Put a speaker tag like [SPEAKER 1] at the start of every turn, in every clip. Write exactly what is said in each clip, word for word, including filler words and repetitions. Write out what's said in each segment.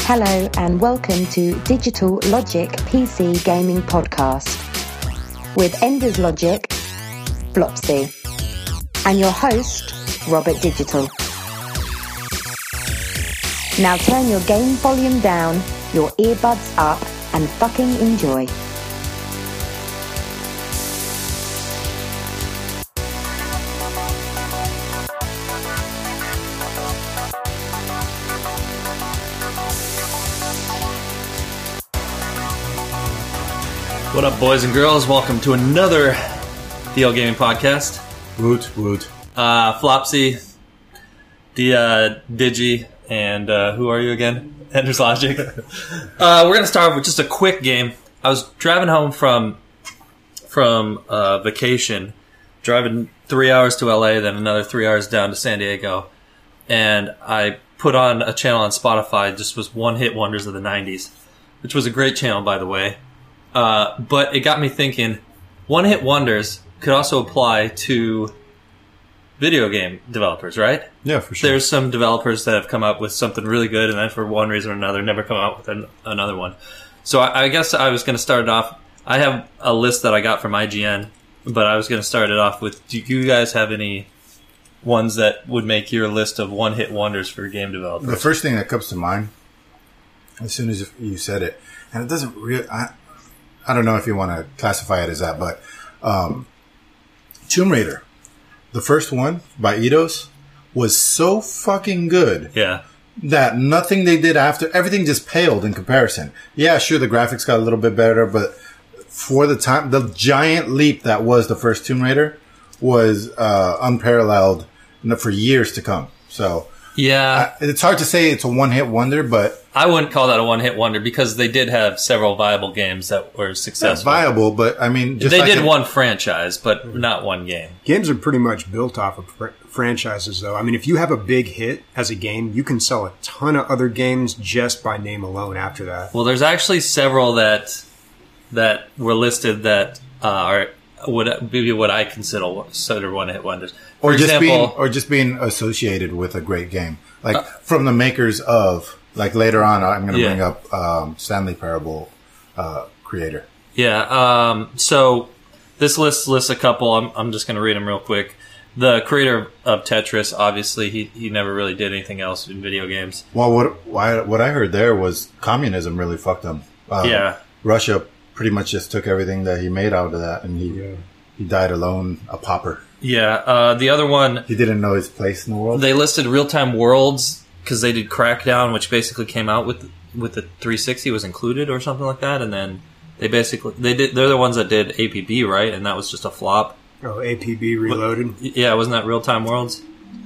[SPEAKER 1] Hello and welcome to Digital Logic P C Gaming Podcast with Enders Logic, Flopsy, and your host, Robert Digital. Now turn your game volume down, your earbuds up, and fucking enjoy.
[SPEAKER 2] What up, boys and girls? Welcome to another D L Gaming Podcast.
[SPEAKER 3] Woot, woot.
[SPEAKER 2] Uh, Flopsy, D, uh, Digi, and uh, who are you again? Enders Logic. uh, we're going to start with just a quick game. I was driving home from from uh, vacation, driving three hours to L A, then another three hours down to San Diego, and I put on a channel on Spotify, just was One Hit Wonders of the nineties, which was a great channel, by the way. Uh, but it got me thinking, one-hit wonders could also apply to video game developers, right?
[SPEAKER 3] Yeah, for sure.
[SPEAKER 2] There's some developers that have come up with something really good, and then for one reason or another, never come out with an, another one. So I, I guess I was going to start it off. I have a list that I got from I G N, but I was going to start it off with, do you guys have any ones that would make your list of one-hit wonders for game developers?
[SPEAKER 3] The first thing that comes to mind, as soon as you said it, and it doesn't really... I, I don't know if you want to classify it as that, but um, Tomb Raider, the first one by Eidos, was so fucking good
[SPEAKER 2] Yeah.
[SPEAKER 3] that nothing they did after, everything just paled in comparison. Yeah, sure, the graphics got a little bit better, but for the time, the giant leap that was the first Tomb Raider was uh, unparalleled for years to come. So
[SPEAKER 2] Yeah.
[SPEAKER 3] I, it's hard to say it's a one-hit wonder, but...
[SPEAKER 2] I wouldn't call that a one-hit wonder because they did have several viable games that were
[SPEAKER 3] It's
[SPEAKER 2] successful.
[SPEAKER 3] viable, but I mean, just
[SPEAKER 2] they
[SPEAKER 3] like
[SPEAKER 2] did
[SPEAKER 3] in,
[SPEAKER 2] one franchise, but not one game.
[SPEAKER 4] Games are pretty much built off of fr- franchises, though. I mean, if you have a big hit as a game, you can sell a ton of other games just by name alone after that.
[SPEAKER 2] Well, there's actually several that that were listed that uh, are would be what I consider consider one-hit wonders. For
[SPEAKER 3] or just
[SPEAKER 2] example,
[SPEAKER 3] being or just being associated with a great game, like uh, from the makers of. Like later on, I'm going to
[SPEAKER 2] yeah.
[SPEAKER 3] bring up um, Stanley Parable uh, creator.
[SPEAKER 2] Yeah. Um, so this list lists a couple. I'm, I'm just going to read them real quick. The creator of Tetris, obviously, he he never really did anything else in video games.
[SPEAKER 3] Well, what why, what I heard there was communism really fucked him. Uh,
[SPEAKER 2] yeah.
[SPEAKER 3] Russia pretty much just took everything that he made out of that, and he
[SPEAKER 4] Yeah.
[SPEAKER 3] he died alone, a pauper.
[SPEAKER 2] Yeah. Uh, the other one,
[SPEAKER 3] He didn't know his place in the world.
[SPEAKER 2] they listed Real-Time Worlds because they did Crackdown, which basically came out with with the three sixty was included or something like that, and then they basically they did they're the ones that did A P B, right? And that was just a flop.
[SPEAKER 4] Oh, A P B Reloaded?
[SPEAKER 2] Yeah, wasn't that Real-Time Worlds?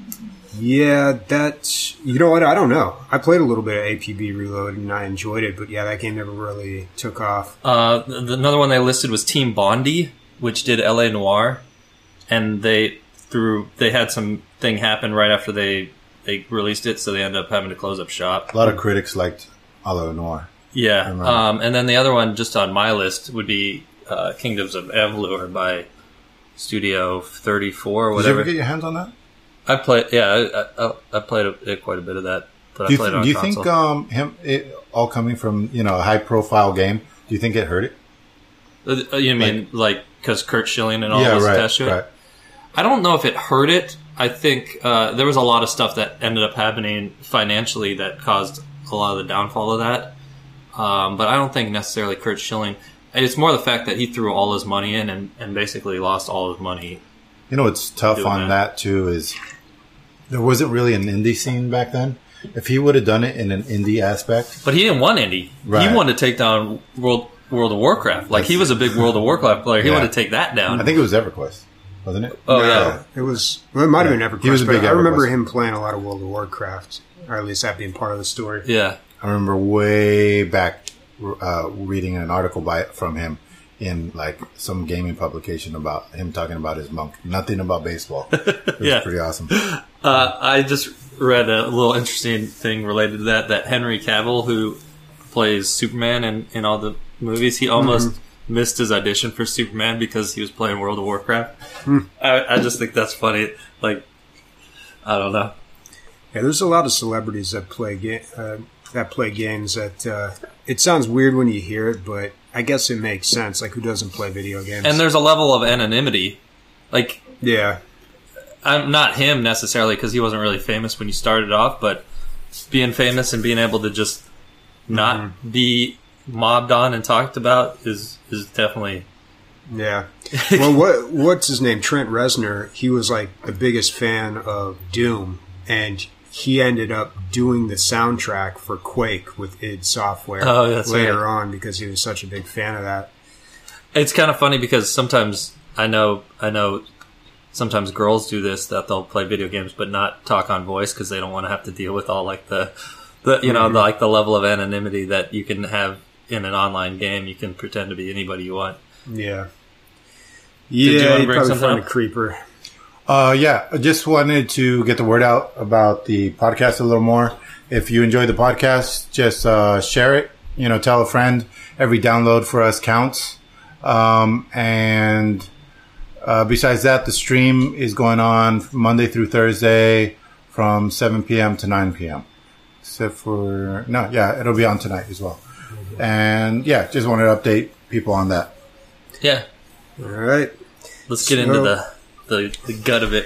[SPEAKER 4] Yeah, that... You know what? I don't know. I played a little bit of A P B Reloaded, and I enjoyed it, but yeah, that game never really took off.
[SPEAKER 2] Uh, the, another one they listed was Team Bondi, which did L A Noire, and they through they had some thing happen right after they they released it, so they ended up having to close up shop.
[SPEAKER 3] A lot of critics liked L A Noire.
[SPEAKER 2] Yeah, um, and then the other one just on my list would be uh, Kingdoms of Amalur by Studio thirty-four or
[SPEAKER 3] Did
[SPEAKER 2] whatever.
[SPEAKER 3] you ever get your hands on that?
[SPEAKER 2] I played, yeah, I, I, I played a, quite a bit of that, but
[SPEAKER 3] Do
[SPEAKER 2] I
[SPEAKER 3] you,
[SPEAKER 2] played
[SPEAKER 3] th-
[SPEAKER 2] it on
[SPEAKER 3] do you
[SPEAKER 2] console.
[SPEAKER 3] think um, him it, all coming from you know a high profile game? Do you think it hurt it?
[SPEAKER 2] Uh, you mean like because Kurt Schilling and all
[SPEAKER 3] yeah,
[SPEAKER 2] was
[SPEAKER 3] right,
[SPEAKER 2] attached to it?
[SPEAKER 3] right.
[SPEAKER 2] I don't know if it hurt it. I think uh, there was a lot of stuff that ended up happening financially that caused a lot of the downfall of that. Um, but I don't think necessarily Kurt Schilling. It's more the fact that he threw all his money in and, and basically lost all his money.
[SPEAKER 3] You know what's tough
[SPEAKER 2] Doing
[SPEAKER 3] on
[SPEAKER 2] that.
[SPEAKER 3] that too is there wasn't really an indie scene back then. If he would have done it in an indie aspect,
[SPEAKER 2] But he didn't want indie.
[SPEAKER 3] Right.
[SPEAKER 2] He wanted to take down World World of Warcraft. Like he was a big World of Warcraft player. He
[SPEAKER 3] Yeah.
[SPEAKER 2] wanted to take that down.
[SPEAKER 3] I think it was EverQuest, wasn't it?
[SPEAKER 2] Oh,
[SPEAKER 4] No,
[SPEAKER 2] yeah.
[SPEAKER 4] It was... Well, it might have
[SPEAKER 3] Yeah.
[SPEAKER 4] been EverQuest,
[SPEAKER 3] He was a
[SPEAKER 4] but
[SPEAKER 3] big
[SPEAKER 4] I remember
[SPEAKER 3] EverQuest.
[SPEAKER 4] him playing a lot of World of Warcraft, or at least that being part of the story.
[SPEAKER 2] Yeah.
[SPEAKER 3] I remember way back uh, reading an article by from him in like some gaming publication about him talking about his monk. Nothing about baseball. It was
[SPEAKER 2] Yeah.
[SPEAKER 3] pretty awesome.
[SPEAKER 2] Uh, I just read a little interesting thing related to that, that Henry Cavill, who plays Superman in, in all the movies, he almost mm-hmm. missed his audition for Superman because he was playing World of Warcraft. Mm. I, I just think that's funny. Like, I don't know.
[SPEAKER 4] Yeah, there's a lot of celebrities that play ga- uh, that play games that uh, it sounds weird when you hear it, but I guess it makes sense. Like, who doesn't play video games?
[SPEAKER 2] And there's a level of anonymity. Like,
[SPEAKER 4] yeah,
[SPEAKER 2] I'm not him necessarily because he wasn't really famous when you started off, but being famous and being able to just not mm-hmm. be mobbed on and talked about is is definitely
[SPEAKER 4] yeah. Well, what what's his name? Trent Reznor. He was like the biggest fan of Doom, and he ended up doing the soundtrack for Quake with id Software
[SPEAKER 2] oh, that's
[SPEAKER 4] later
[SPEAKER 2] right.
[SPEAKER 4] on because he was such a big fan of that.
[SPEAKER 2] It's kind of funny because sometimes I know I know sometimes girls do this, that they'll play video games but not talk on voice because they don't want to have to deal with all like the the you know mm-hmm. the, like the level of anonymity that you can have in an online game. You can pretend to be anybody you want.
[SPEAKER 4] Yeah.
[SPEAKER 2] Did you
[SPEAKER 4] Yeah,
[SPEAKER 2] wanna
[SPEAKER 4] you
[SPEAKER 2] bring
[SPEAKER 4] probably
[SPEAKER 2] something
[SPEAKER 4] find
[SPEAKER 2] up?
[SPEAKER 4] a creeper.
[SPEAKER 3] Uh, yeah, I just wanted to get the word out about the podcast a little more. If you enjoy the podcast, just uh, share it. You know, tell a friend. Every download for us counts. Um, and uh, besides that, the stream is going on Monday through Thursday from seven p.m. to nine p.m. Except for no, yeah, it'll be on tonight as well. And yeah, just wanted to update people on that.
[SPEAKER 2] Yeah.
[SPEAKER 4] All right.
[SPEAKER 2] Let's get
[SPEAKER 4] So-
[SPEAKER 2] into the, the the gut of it.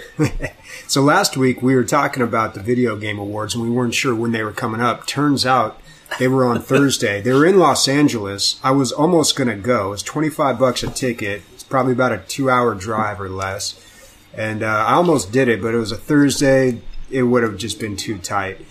[SPEAKER 4] So last week we were talking about the Video Game Awards and we weren't sure when they were coming up. Turns out they were on Thursday. They were in Los Angeles. I was almost going to go. It was twenty-five bucks a ticket. It's probably about a two-hour drive or less. And uh, I almost did it, but it was a Thursday. It would have just been too tight.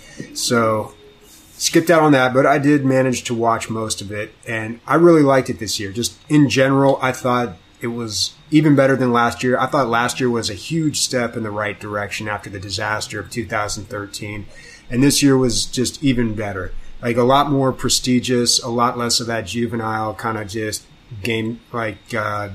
[SPEAKER 4] So skipped out on that, but I did manage to watch most of it. And I really liked it this year. Just in general, I thought it was even better than last year. I thought last year was a huge step in the right direction after the disaster of two thousand thirteen. And this year was just even better. Like a lot more prestigious, a lot less of that juvenile kind of just game, like, uh,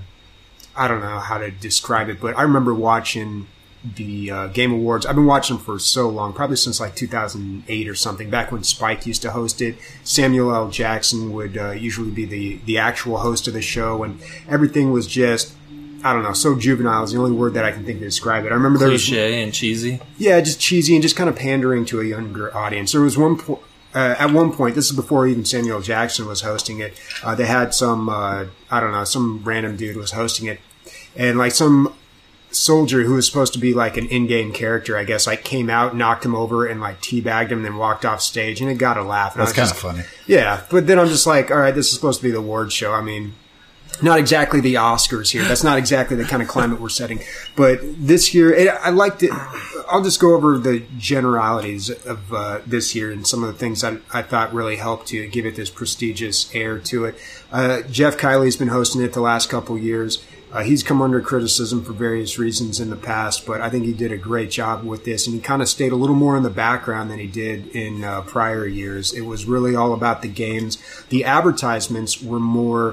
[SPEAKER 4] I don't know how to describe it, but I remember watching the uh, Game Awards. I've been watching them for so long, probably since like two thousand eight or something, back when Spike used to host it. Samuel L. Jackson would uh, usually be the, the actual host of the show, and everything was just, I don't know, so juvenile is the only word that I can think to describe it. I remember there was,
[SPEAKER 2] Cliche and cheesy.
[SPEAKER 4] yeah, just cheesy and just kind of pandering to a younger audience. There was one point, uh, at one point, this is before even Samuel L. Jackson was hosting it, uh, they had some, uh, I don't know, some random dude was hosting it, and like some soldier who was supposed to be like an in-game character, I guess, like came out, knocked him over, and like teabagged him, and then walked off stage, and it got a laugh. And
[SPEAKER 3] That's
[SPEAKER 4] I was
[SPEAKER 3] kind of
[SPEAKER 4] just-
[SPEAKER 3] funny.
[SPEAKER 4] Yeah, but then I'm just like, all right, this is supposed to be the award show. I mean, not exactly the Oscars here. That's not exactly the kind of climate we're setting. But this year, it, I liked it. I'll just go over the generalities of uh, this year and some of the things that I thought really helped to give it this prestigious air to it. Uh, Jeff Kiley's been hosting it the last couple years. Uh, he's come under criticism for various reasons in the past, but I think he did a great job with this, and he kind of stayed a little more in the background than he did in uh, prior years. It was really all about the games. The advertisements were more...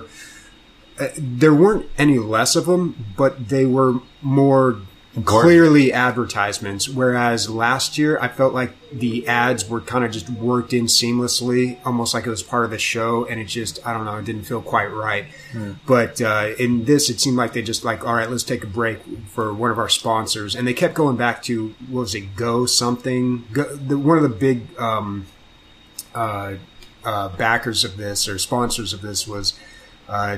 [SPEAKER 4] Uh, there weren't any less of them, but they were more
[SPEAKER 3] Important.
[SPEAKER 4] clearly advertisements, whereas last year I felt like the ads were kind of just worked in seamlessly, almost like it was part of the show, and it just, I don't know, it didn't feel quite right. Mm. But uh, in this, it seemed like they just like, all right, let's take a break for one of our sponsors, and they kept going back to, what was it, Go something? Go, the, one of the big um, uh, uh, backers of this, or sponsors of this was... Uh,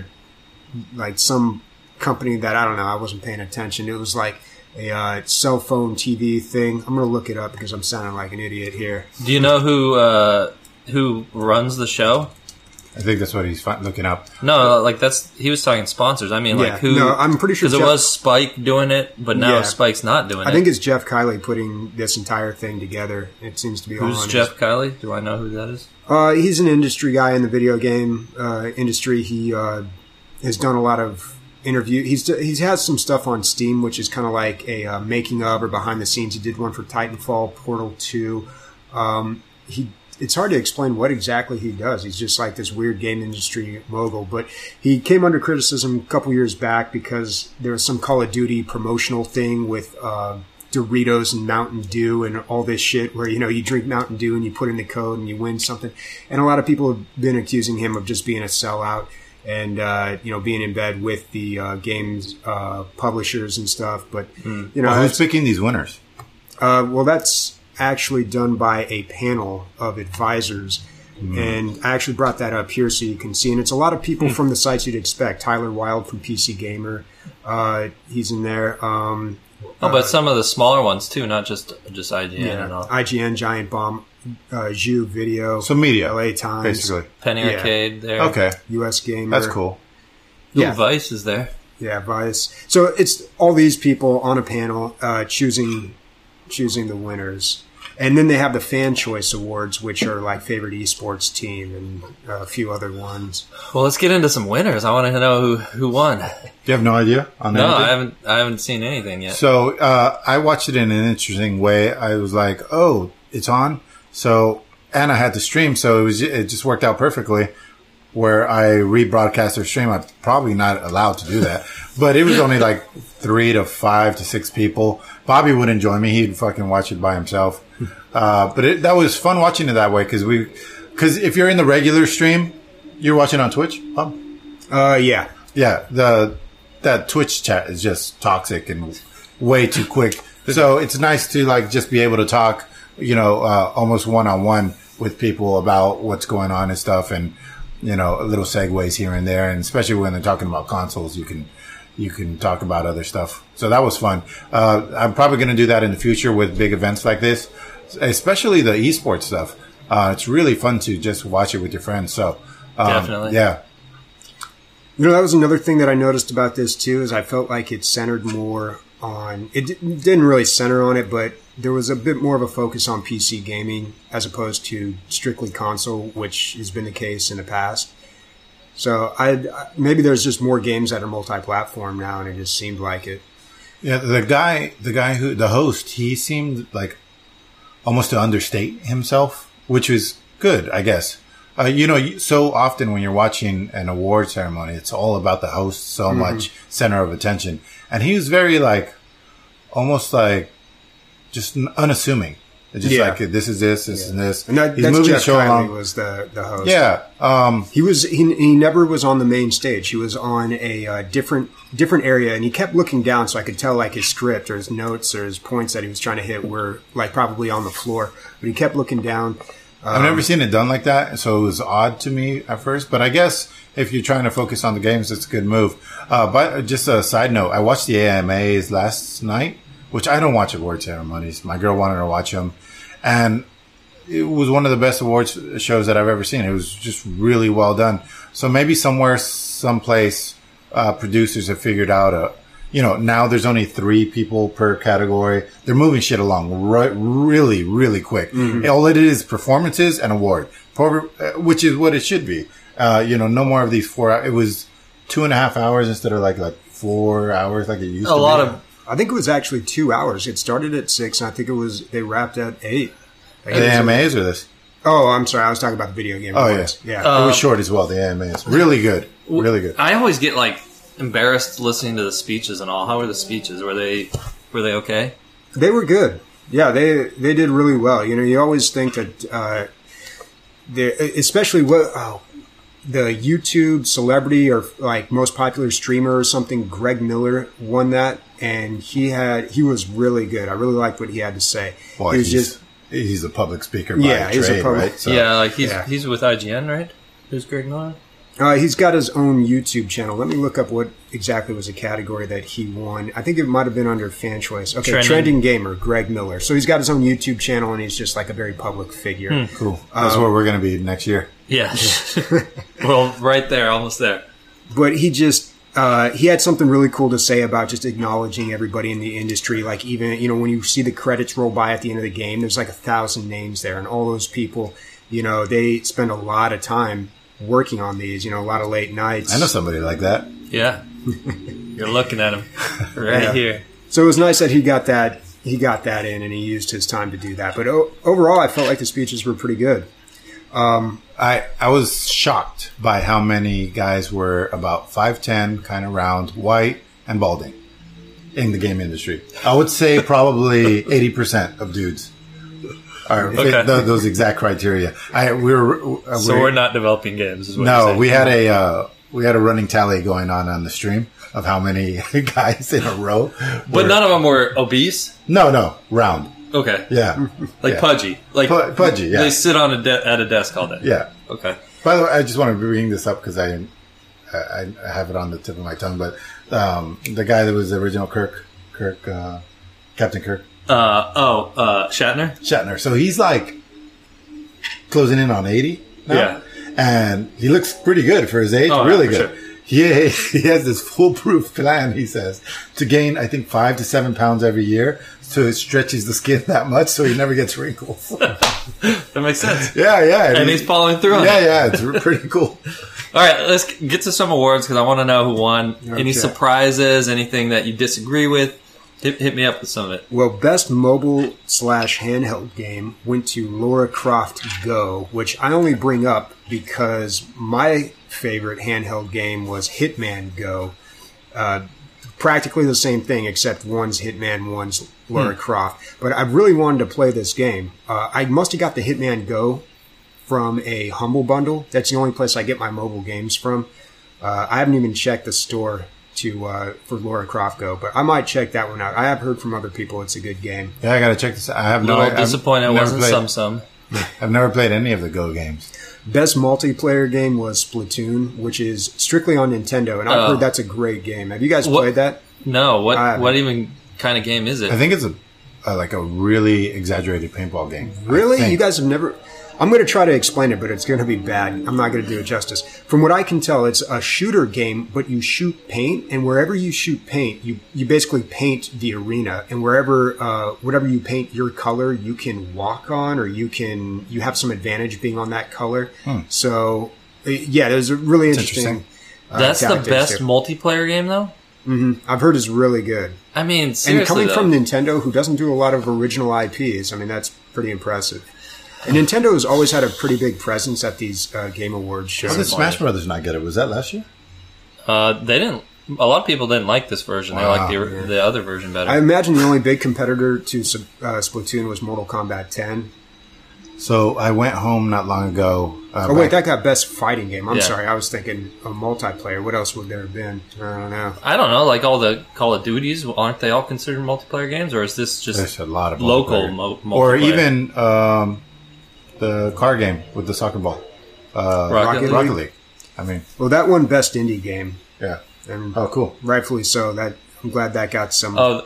[SPEAKER 4] like some company that, I don't know, I wasn't paying attention. It was like a uh, cell phone T V thing. I'm going to look it up because I'm sounding like an idiot here.
[SPEAKER 2] Do you know who uh, who runs the show?
[SPEAKER 3] I think that's what he's fi- looking up.
[SPEAKER 2] No, like that's he was talking sponsors. I mean,
[SPEAKER 4] Yeah,
[SPEAKER 2] like who?
[SPEAKER 4] no, I'm pretty sure
[SPEAKER 2] because it
[SPEAKER 4] Jeff-
[SPEAKER 2] was Spike doing it, but now
[SPEAKER 4] Yeah.
[SPEAKER 2] Spike's not doing
[SPEAKER 4] I
[SPEAKER 2] it.
[SPEAKER 4] think it's Jeff Kiley putting this entire thing together. It seems to be all
[SPEAKER 2] Who's
[SPEAKER 4] on
[SPEAKER 2] Jeff
[SPEAKER 4] his-
[SPEAKER 2] Kiley? Do I know who that is?
[SPEAKER 4] Uh, he's an industry guy in the video game uh, industry. He uh, has done a lot of interview. He's he's has some stuff on Steam, which is kind of like a uh, making of or behind the scenes. He did one for Titanfall, Portal two. Um, he it's hard to explain what exactly he does. He's just like this weird game industry mogul. But he came under criticism a couple years back because there was some Call of Duty promotional thing with uh, Doritos and Mountain Dew and all this shit where, you know, you drink Mountain Dew and you put in the code and you win something. And a lot of people have been accusing him of just being a sellout and, uh, you know, being in bed with the uh, games uh, publishers and stuff. But,
[SPEAKER 2] Mm.
[SPEAKER 4] you know,
[SPEAKER 3] Well, who's
[SPEAKER 4] that's-
[SPEAKER 3] picking these winners?
[SPEAKER 4] uh, well, that's actually done by a panel of advisors. Mm. And I actually brought that up here so you can see. And it's a lot of people mm. from the sites you'd expect. Tyler Wilde from P C Gamer, uh, he's in there. Um,
[SPEAKER 2] oh, but uh, some of the smaller ones too, not just just I G N
[SPEAKER 4] yeah,
[SPEAKER 2] and all.
[SPEAKER 4] I G N, Giant Bomb, uh, Zhu Video,
[SPEAKER 3] so media,
[SPEAKER 4] L A Times,
[SPEAKER 3] basically.
[SPEAKER 2] Penny
[SPEAKER 4] yeah.
[SPEAKER 2] Arcade there.
[SPEAKER 3] Okay,
[SPEAKER 4] U S Gamer.
[SPEAKER 3] That's cool.
[SPEAKER 2] Ooh,
[SPEAKER 4] Yeah,
[SPEAKER 2] Vice is there.
[SPEAKER 4] Yeah, Vice. So it's all these people on a panel uh, choosing choosing the winners. And then they have the Fan Choice Awards, which are like favorite esports team and uh, a few other ones.
[SPEAKER 2] Well, let's get into some winners. I want to know who, who won.
[SPEAKER 3] You have no idea on
[SPEAKER 2] No,
[SPEAKER 3] anything?
[SPEAKER 2] I haven't. I haven't seen anything yet.
[SPEAKER 3] So uh, I watched it in an interesting way. I was like, "Oh, it's on." So and I had to stream, so it was it just worked out perfectly. Where I rebroadcast their stream, I'm probably not allowed to do that, but it was only like three to five to six people. Bobby wouldn't join me; he'd fucking watch it by himself. Uh, but it, that was fun watching it that way because we, because if you're in the regular stream, you're watching on Twitch. Bob?
[SPEAKER 4] Uh, yeah,
[SPEAKER 3] Yeah, the that Twitch chat is just toxic and way too quick. So it's nice to like just be able to talk, you know, uh, almost one on one with people about what's going on and stuff, and you know, little segues here and there, and especially when they're talking about consoles, you can you can talk about other stuff. So that was fun. Uh, I'm probably going to do that in the future with big events like this, especially the esports stuff. Uh, it's really fun to just watch it with your friends. So um,
[SPEAKER 2] Definitely,
[SPEAKER 3] yeah.
[SPEAKER 4] You know, that was another thing that I noticed about this too, is I felt like it centered more on, it d- didn't really center on it, but there was a bit more of a focus on P C gaming as opposed to strictly console, which has been the case in the past. So I maybe there's just more games that are multi-platform now, and it just seemed like it.
[SPEAKER 3] Yeah, the guy, the guy who, the host, he seemed like almost to understate himself, which was good, I guess. Uh, you know, so often when you're watching an award ceremony, it's all about the host, so mm-hmm. much center of attention. And he was very like, almost like, just unassuming. It's just
[SPEAKER 4] yeah.
[SPEAKER 3] like, this is this, this
[SPEAKER 4] yeah.
[SPEAKER 3] is this.
[SPEAKER 4] And that,
[SPEAKER 3] He's
[SPEAKER 4] that's
[SPEAKER 3] moving
[SPEAKER 4] Jeff
[SPEAKER 3] the show
[SPEAKER 4] Kiley
[SPEAKER 3] along.
[SPEAKER 4] was the, the host.
[SPEAKER 3] Yeah. Um,
[SPEAKER 4] he was, he, he never was on the main stage. He was on a uh, different, different area, and he kept looking down so I could tell like his script or his notes or his points that he was trying to hit were like probably on the floor, but he kept looking down.
[SPEAKER 3] I've never seen it done like that, so it was odd to me at first. But I guess if you're trying to focus on the games, it's a good move. Uh, but just a side note, I watched the A M As last night, which I don't watch award ceremonies. My girl wanted to watch them. And it was one of the best awards shows that I've ever seen. It was just really well done. So maybe somewhere, someplace, uh, producers have figured out a, you know, now there's only three people per category. They're moving shit along re- really, really quick. Mm-hmm. All it is performances and award, which is what it should be. Uh, you know, no more of these four. It was two and a half hours instead of like like four hours like it used
[SPEAKER 2] a
[SPEAKER 3] to be.
[SPEAKER 2] A lot of.
[SPEAKER 4] I think it was actually two hours. It started at six, and I think it was they wrapped at eight.
[SPEAKER 3] The A M As or this?
[SPEAKER 4] Oh, I'm sorry. I was talking about the video game.
[SPEAKER 3] Oh
[SPEAKER 4] awards.
[SPEAKER 3] yeah,
[SPEAKER 4] yeah.
[SPEAKER 3] Uh, it was short as well. The A M As, really good, really good.
[SPEAKER 2] I always get like embarrassed listening to the speeches and all. How were the speeches? Were they were they okay?
[SPEAKER 4] They were good. Yeah, they they did really well. You know, you always think that, uh, they especially what oh, the YouTube celebrity or like most popular streamer or something. Greg Miller won that, and he had he was really good. I really liked what he had to say.
[SPEAKER 3] Well,
[SPEAKER 4] he was
[SPEAKER 3] he's,
[SPEAKER 4] just
[SPEAKER 3] he's a public speaker by
[SPEAKER 4] yeah,
[SPEAKER 3] trade,
[SPEAKER 4] he's a public,
[SPEAKER 3] right? So,
[SPEAKER 2] yeah, like he's
[SPEAKER 4] yeah.
[SPEAKER 2] he's with I G N, right? Who's Greg Miller?
[SPEAKER 4] Uh, he's got his own YouTube channel. Let me look up what exactly was a category that he won. I think it might have been under Fan Choice. Okay, Trending, Trending Gamer, Greg Miller. So he's got his own YouTube channel, and he's just like a very public figure.
[SPEAKER 2] Hmm.
[SPEAKER 3] Cool. That's um, where we're going to be next year.
[SPEAKER 2] Yeah. Well, right there, almost there.
[SPEAKER 4] But he just, uh, he had something really cool to say about just acknowledging everybody in the industry. Like even, you know, when you see the credits roll by at the end of the game, there's like a thousand names there, and all those people, you know, they spend a lot of time working on these, you know, a lot of late nights.
[SPEAKER 3] I know somebody like that.
[SPEAKER 2] Yeah. You're looking at him right
[SPEAKER 4] yeah.
[SPEAKER 2] here.
[SPEAKER 4] So it was nice that he got that, he got that in, and he used his time to do that. But o- overall, I felt like the speeches were pretty good. Um,
[SPEAKER 3] I, I was shocked by how many guys were about five ten, kind of round, white, and balding in the game industry. I would say probably eighty percent of dudes are
[SPEAKER 2] Okay.
[SPEAKER 3] fit th- those exact criteria. I we were uh,
[SPEAKER 2] So
[SPEAKER 3] we're,
[SPEAKER 2] we're not developing games, is what you're
[SPEAKER 3] no.
[SPEAKER 2] saying.
[SPEAKER 3] We had a uh, we had a running tally going on on the stream of how many guys in a row.
[SPEAKER 2] But
[SPEAKER 3] were,
[SPEAKER 2] none of them were obese.
[SPEAKER 3] no, no, round.
[SPEAKER 2] Okay.
[SPEAKER 3] Yeah.
[SPEAKER 2] Like
[SPEAKER 3] yeah.
[SPEAKER 2] pudgy. Like
[SPEAKER 3] Pu- pudgy, yeah.
[SPEAKER 2] They sit on a de- at a desk all day.
[SPEAKER 3] Yeah.
[SPEAKER 2] Okay.
[SPEAKER 3] By the way, I just want to bring this up because I, I I have it on the tip of my tongue. But um, the guy that was the original Kirk, Kirk, uh, Captain Kirk,
[SPEAKER 2] Uh, oh, uh, Shatner?
[SPEAKER 3] Shatner. So he's like closing in on eighty now.
[SPEAKER 2] Yeah.
[SPEAKER 3] And he looks pretty good for his age.
[SPEAKER 2] Oh, yeah,
[SPEAKER 3] really
[SPEAKER 2] for
[SPEAKER 3] good.
[SPEAKER 2] sure.
[SPEAKER 3] He, he has this foolproof plan, he says, to gain, I think, five to seven pounds every year. So it stretches the skin that much so he never gets wrinkles.
[SPEAKER 2] That makes sense.
[SPEAKER 3] Yeah, yeah.
[SPEAKER 2] And he's following through on
[SPEAKER 3] Yeah,
[SPEAKER 2] it.
[SPEAKER 3] yeah. It's r- pretty cool.
[SPEAKER 2] All right, let's get to some awards because I want to know who won.
[SPEAKER 4] Okay.
[SPEAKER 2] Any surprises, anything that you disagree with? Hit, hit me up with some of it.
[SPEAKER 4] Well, best mobile slash handheld game went to Lara Croft Go, which I only bring up because my favorite handheld game was Hitman Go. Uh, practically the same thing, except one's Hitman, one's Lara hmm. Croft. But I really wanted to play this game. Uh, I must have got the Hitman Go from a Humble Bundle. That's the only place I get my mobile games from. Uh, I haven't even checked the store to uh, for Lara Croft Go, but I might check that one out. I have heard from other people it's a good game.
[SPEAKER 3] Yeah, I got to check this out. I have
[SPEAKER 2] A
[SPEAKER 3] no
[SPEAKER 2] little
[SPEAKER 3] I've
[SPEAKER 2] disappointed it
[SPEAKER 3] never
[SPEAKER 2] wasn't
[SPEAKER 3] played-
[SPEAKER 2] Sum Sum.
[SPEAKER 3] I've never played any of the Go games.
[SPEAKER 4] Best multiplayer game was Splatoon, which is strictly on Nintendo, and I've
[SPEAKER 2] Oh.
[SPEAKER 4] heard that's a great game. Have you guys
[SPEAKER 2] What-
[SPEAKER 4] played that?
[SPEAKER 2] No, what
[SPEAKER 4] I haven't.
[SPEAKER 2] what even kind of game is it?
[SPEAKER 3] I think it's a, a like a really exaggerated paintball game. I
[SPEAKER 4] Really?
[SPEAKER 3] think.
[SPEAKER 4] You guys have never... I'm going to try to explain it, but it's going to be bad. I'm not going to do it justice. From what I can tell, it's a shooter game, but you shoot paint, and wherever you shoot paint, you, you basically paint the arena, and wherever, uh, whatever you paint your color, you can walk on, or you can, you have some advantage being on that color.
[SPEAKER 3] Hmm.
[SPEAKER 4] So, uh, yeah, there's a really interesting.
[SPEAKER 3] interesting.
[SPEAKER 4] Uh,
[SPEAKER 2] That's the
[SPEAKER 4] tactics
[SPEAKER 2] best
[SPEAKER 4] there.
[SPEAKER 2] multiplayer game, though?
[SPEAKER 4] hmm I've heard it's really good.
[SPEAKER 2] I mean,
[SPEAKER 4] And
[SPEAKER 2] seriously,
[SPEAKER 4] coming
[SPEAKER 2] though.
[SPEAKER 4] from Nintendo, who doesn't do a lot of original I Ps, I mean, that's pretty impressive. And Nintendo has always had a pretty big presence at these uh, Game Awards shows.
[SPEAKER 3] How did Smash Brothers not get it? Was that last year?
[SPEAKER 2] Uh, they didn't. A lot of people didn't like this version. They
[SPEAKER 3] Wow.
[SPEAKER 2] liked the, the other version better.
[SPEAKER 4] I imagine the only big competitor to uh, Splatoon was Mortal Kombat ten.
[SPEAKER 3] So I went home not long ago. Uh,
[SPEAKER 4] Oh, wait,
[SPEAKER 3] back-
[SPEAKER 4] that got best fighting game. I'm
[SPEAKER 2] Yeah.
[SPEAKER 4] sorry. I was thinking a multiplayer. What else would there have been? I don't know.
[SPEAKER 2] I don't know, like all the Call of Duties, aren't they all considered multiplayer games, or is this just
[SPEAKER 3] There's a lot of
[SPEAKER 2] local
[SPEAKER 3] multiplayer.
[SPEAKER 2] mo- multiplayer?
[SPEAKER 3] Or even um, the car game with the soccer ball, uh,
[SPEAKER 2] Rocket League?
[SPEAKER 3] Rocket League. I mean,
[SPEAKER 4] Well, that won best indie game,
[SPEAKER 3] yeah.
[SPEAKER 4] and
[SPEAKER 3] Oh, cool.
[SPEAKER 4] rightfully so. That I'm glad that got some.
[SPEAKER 2] Oh,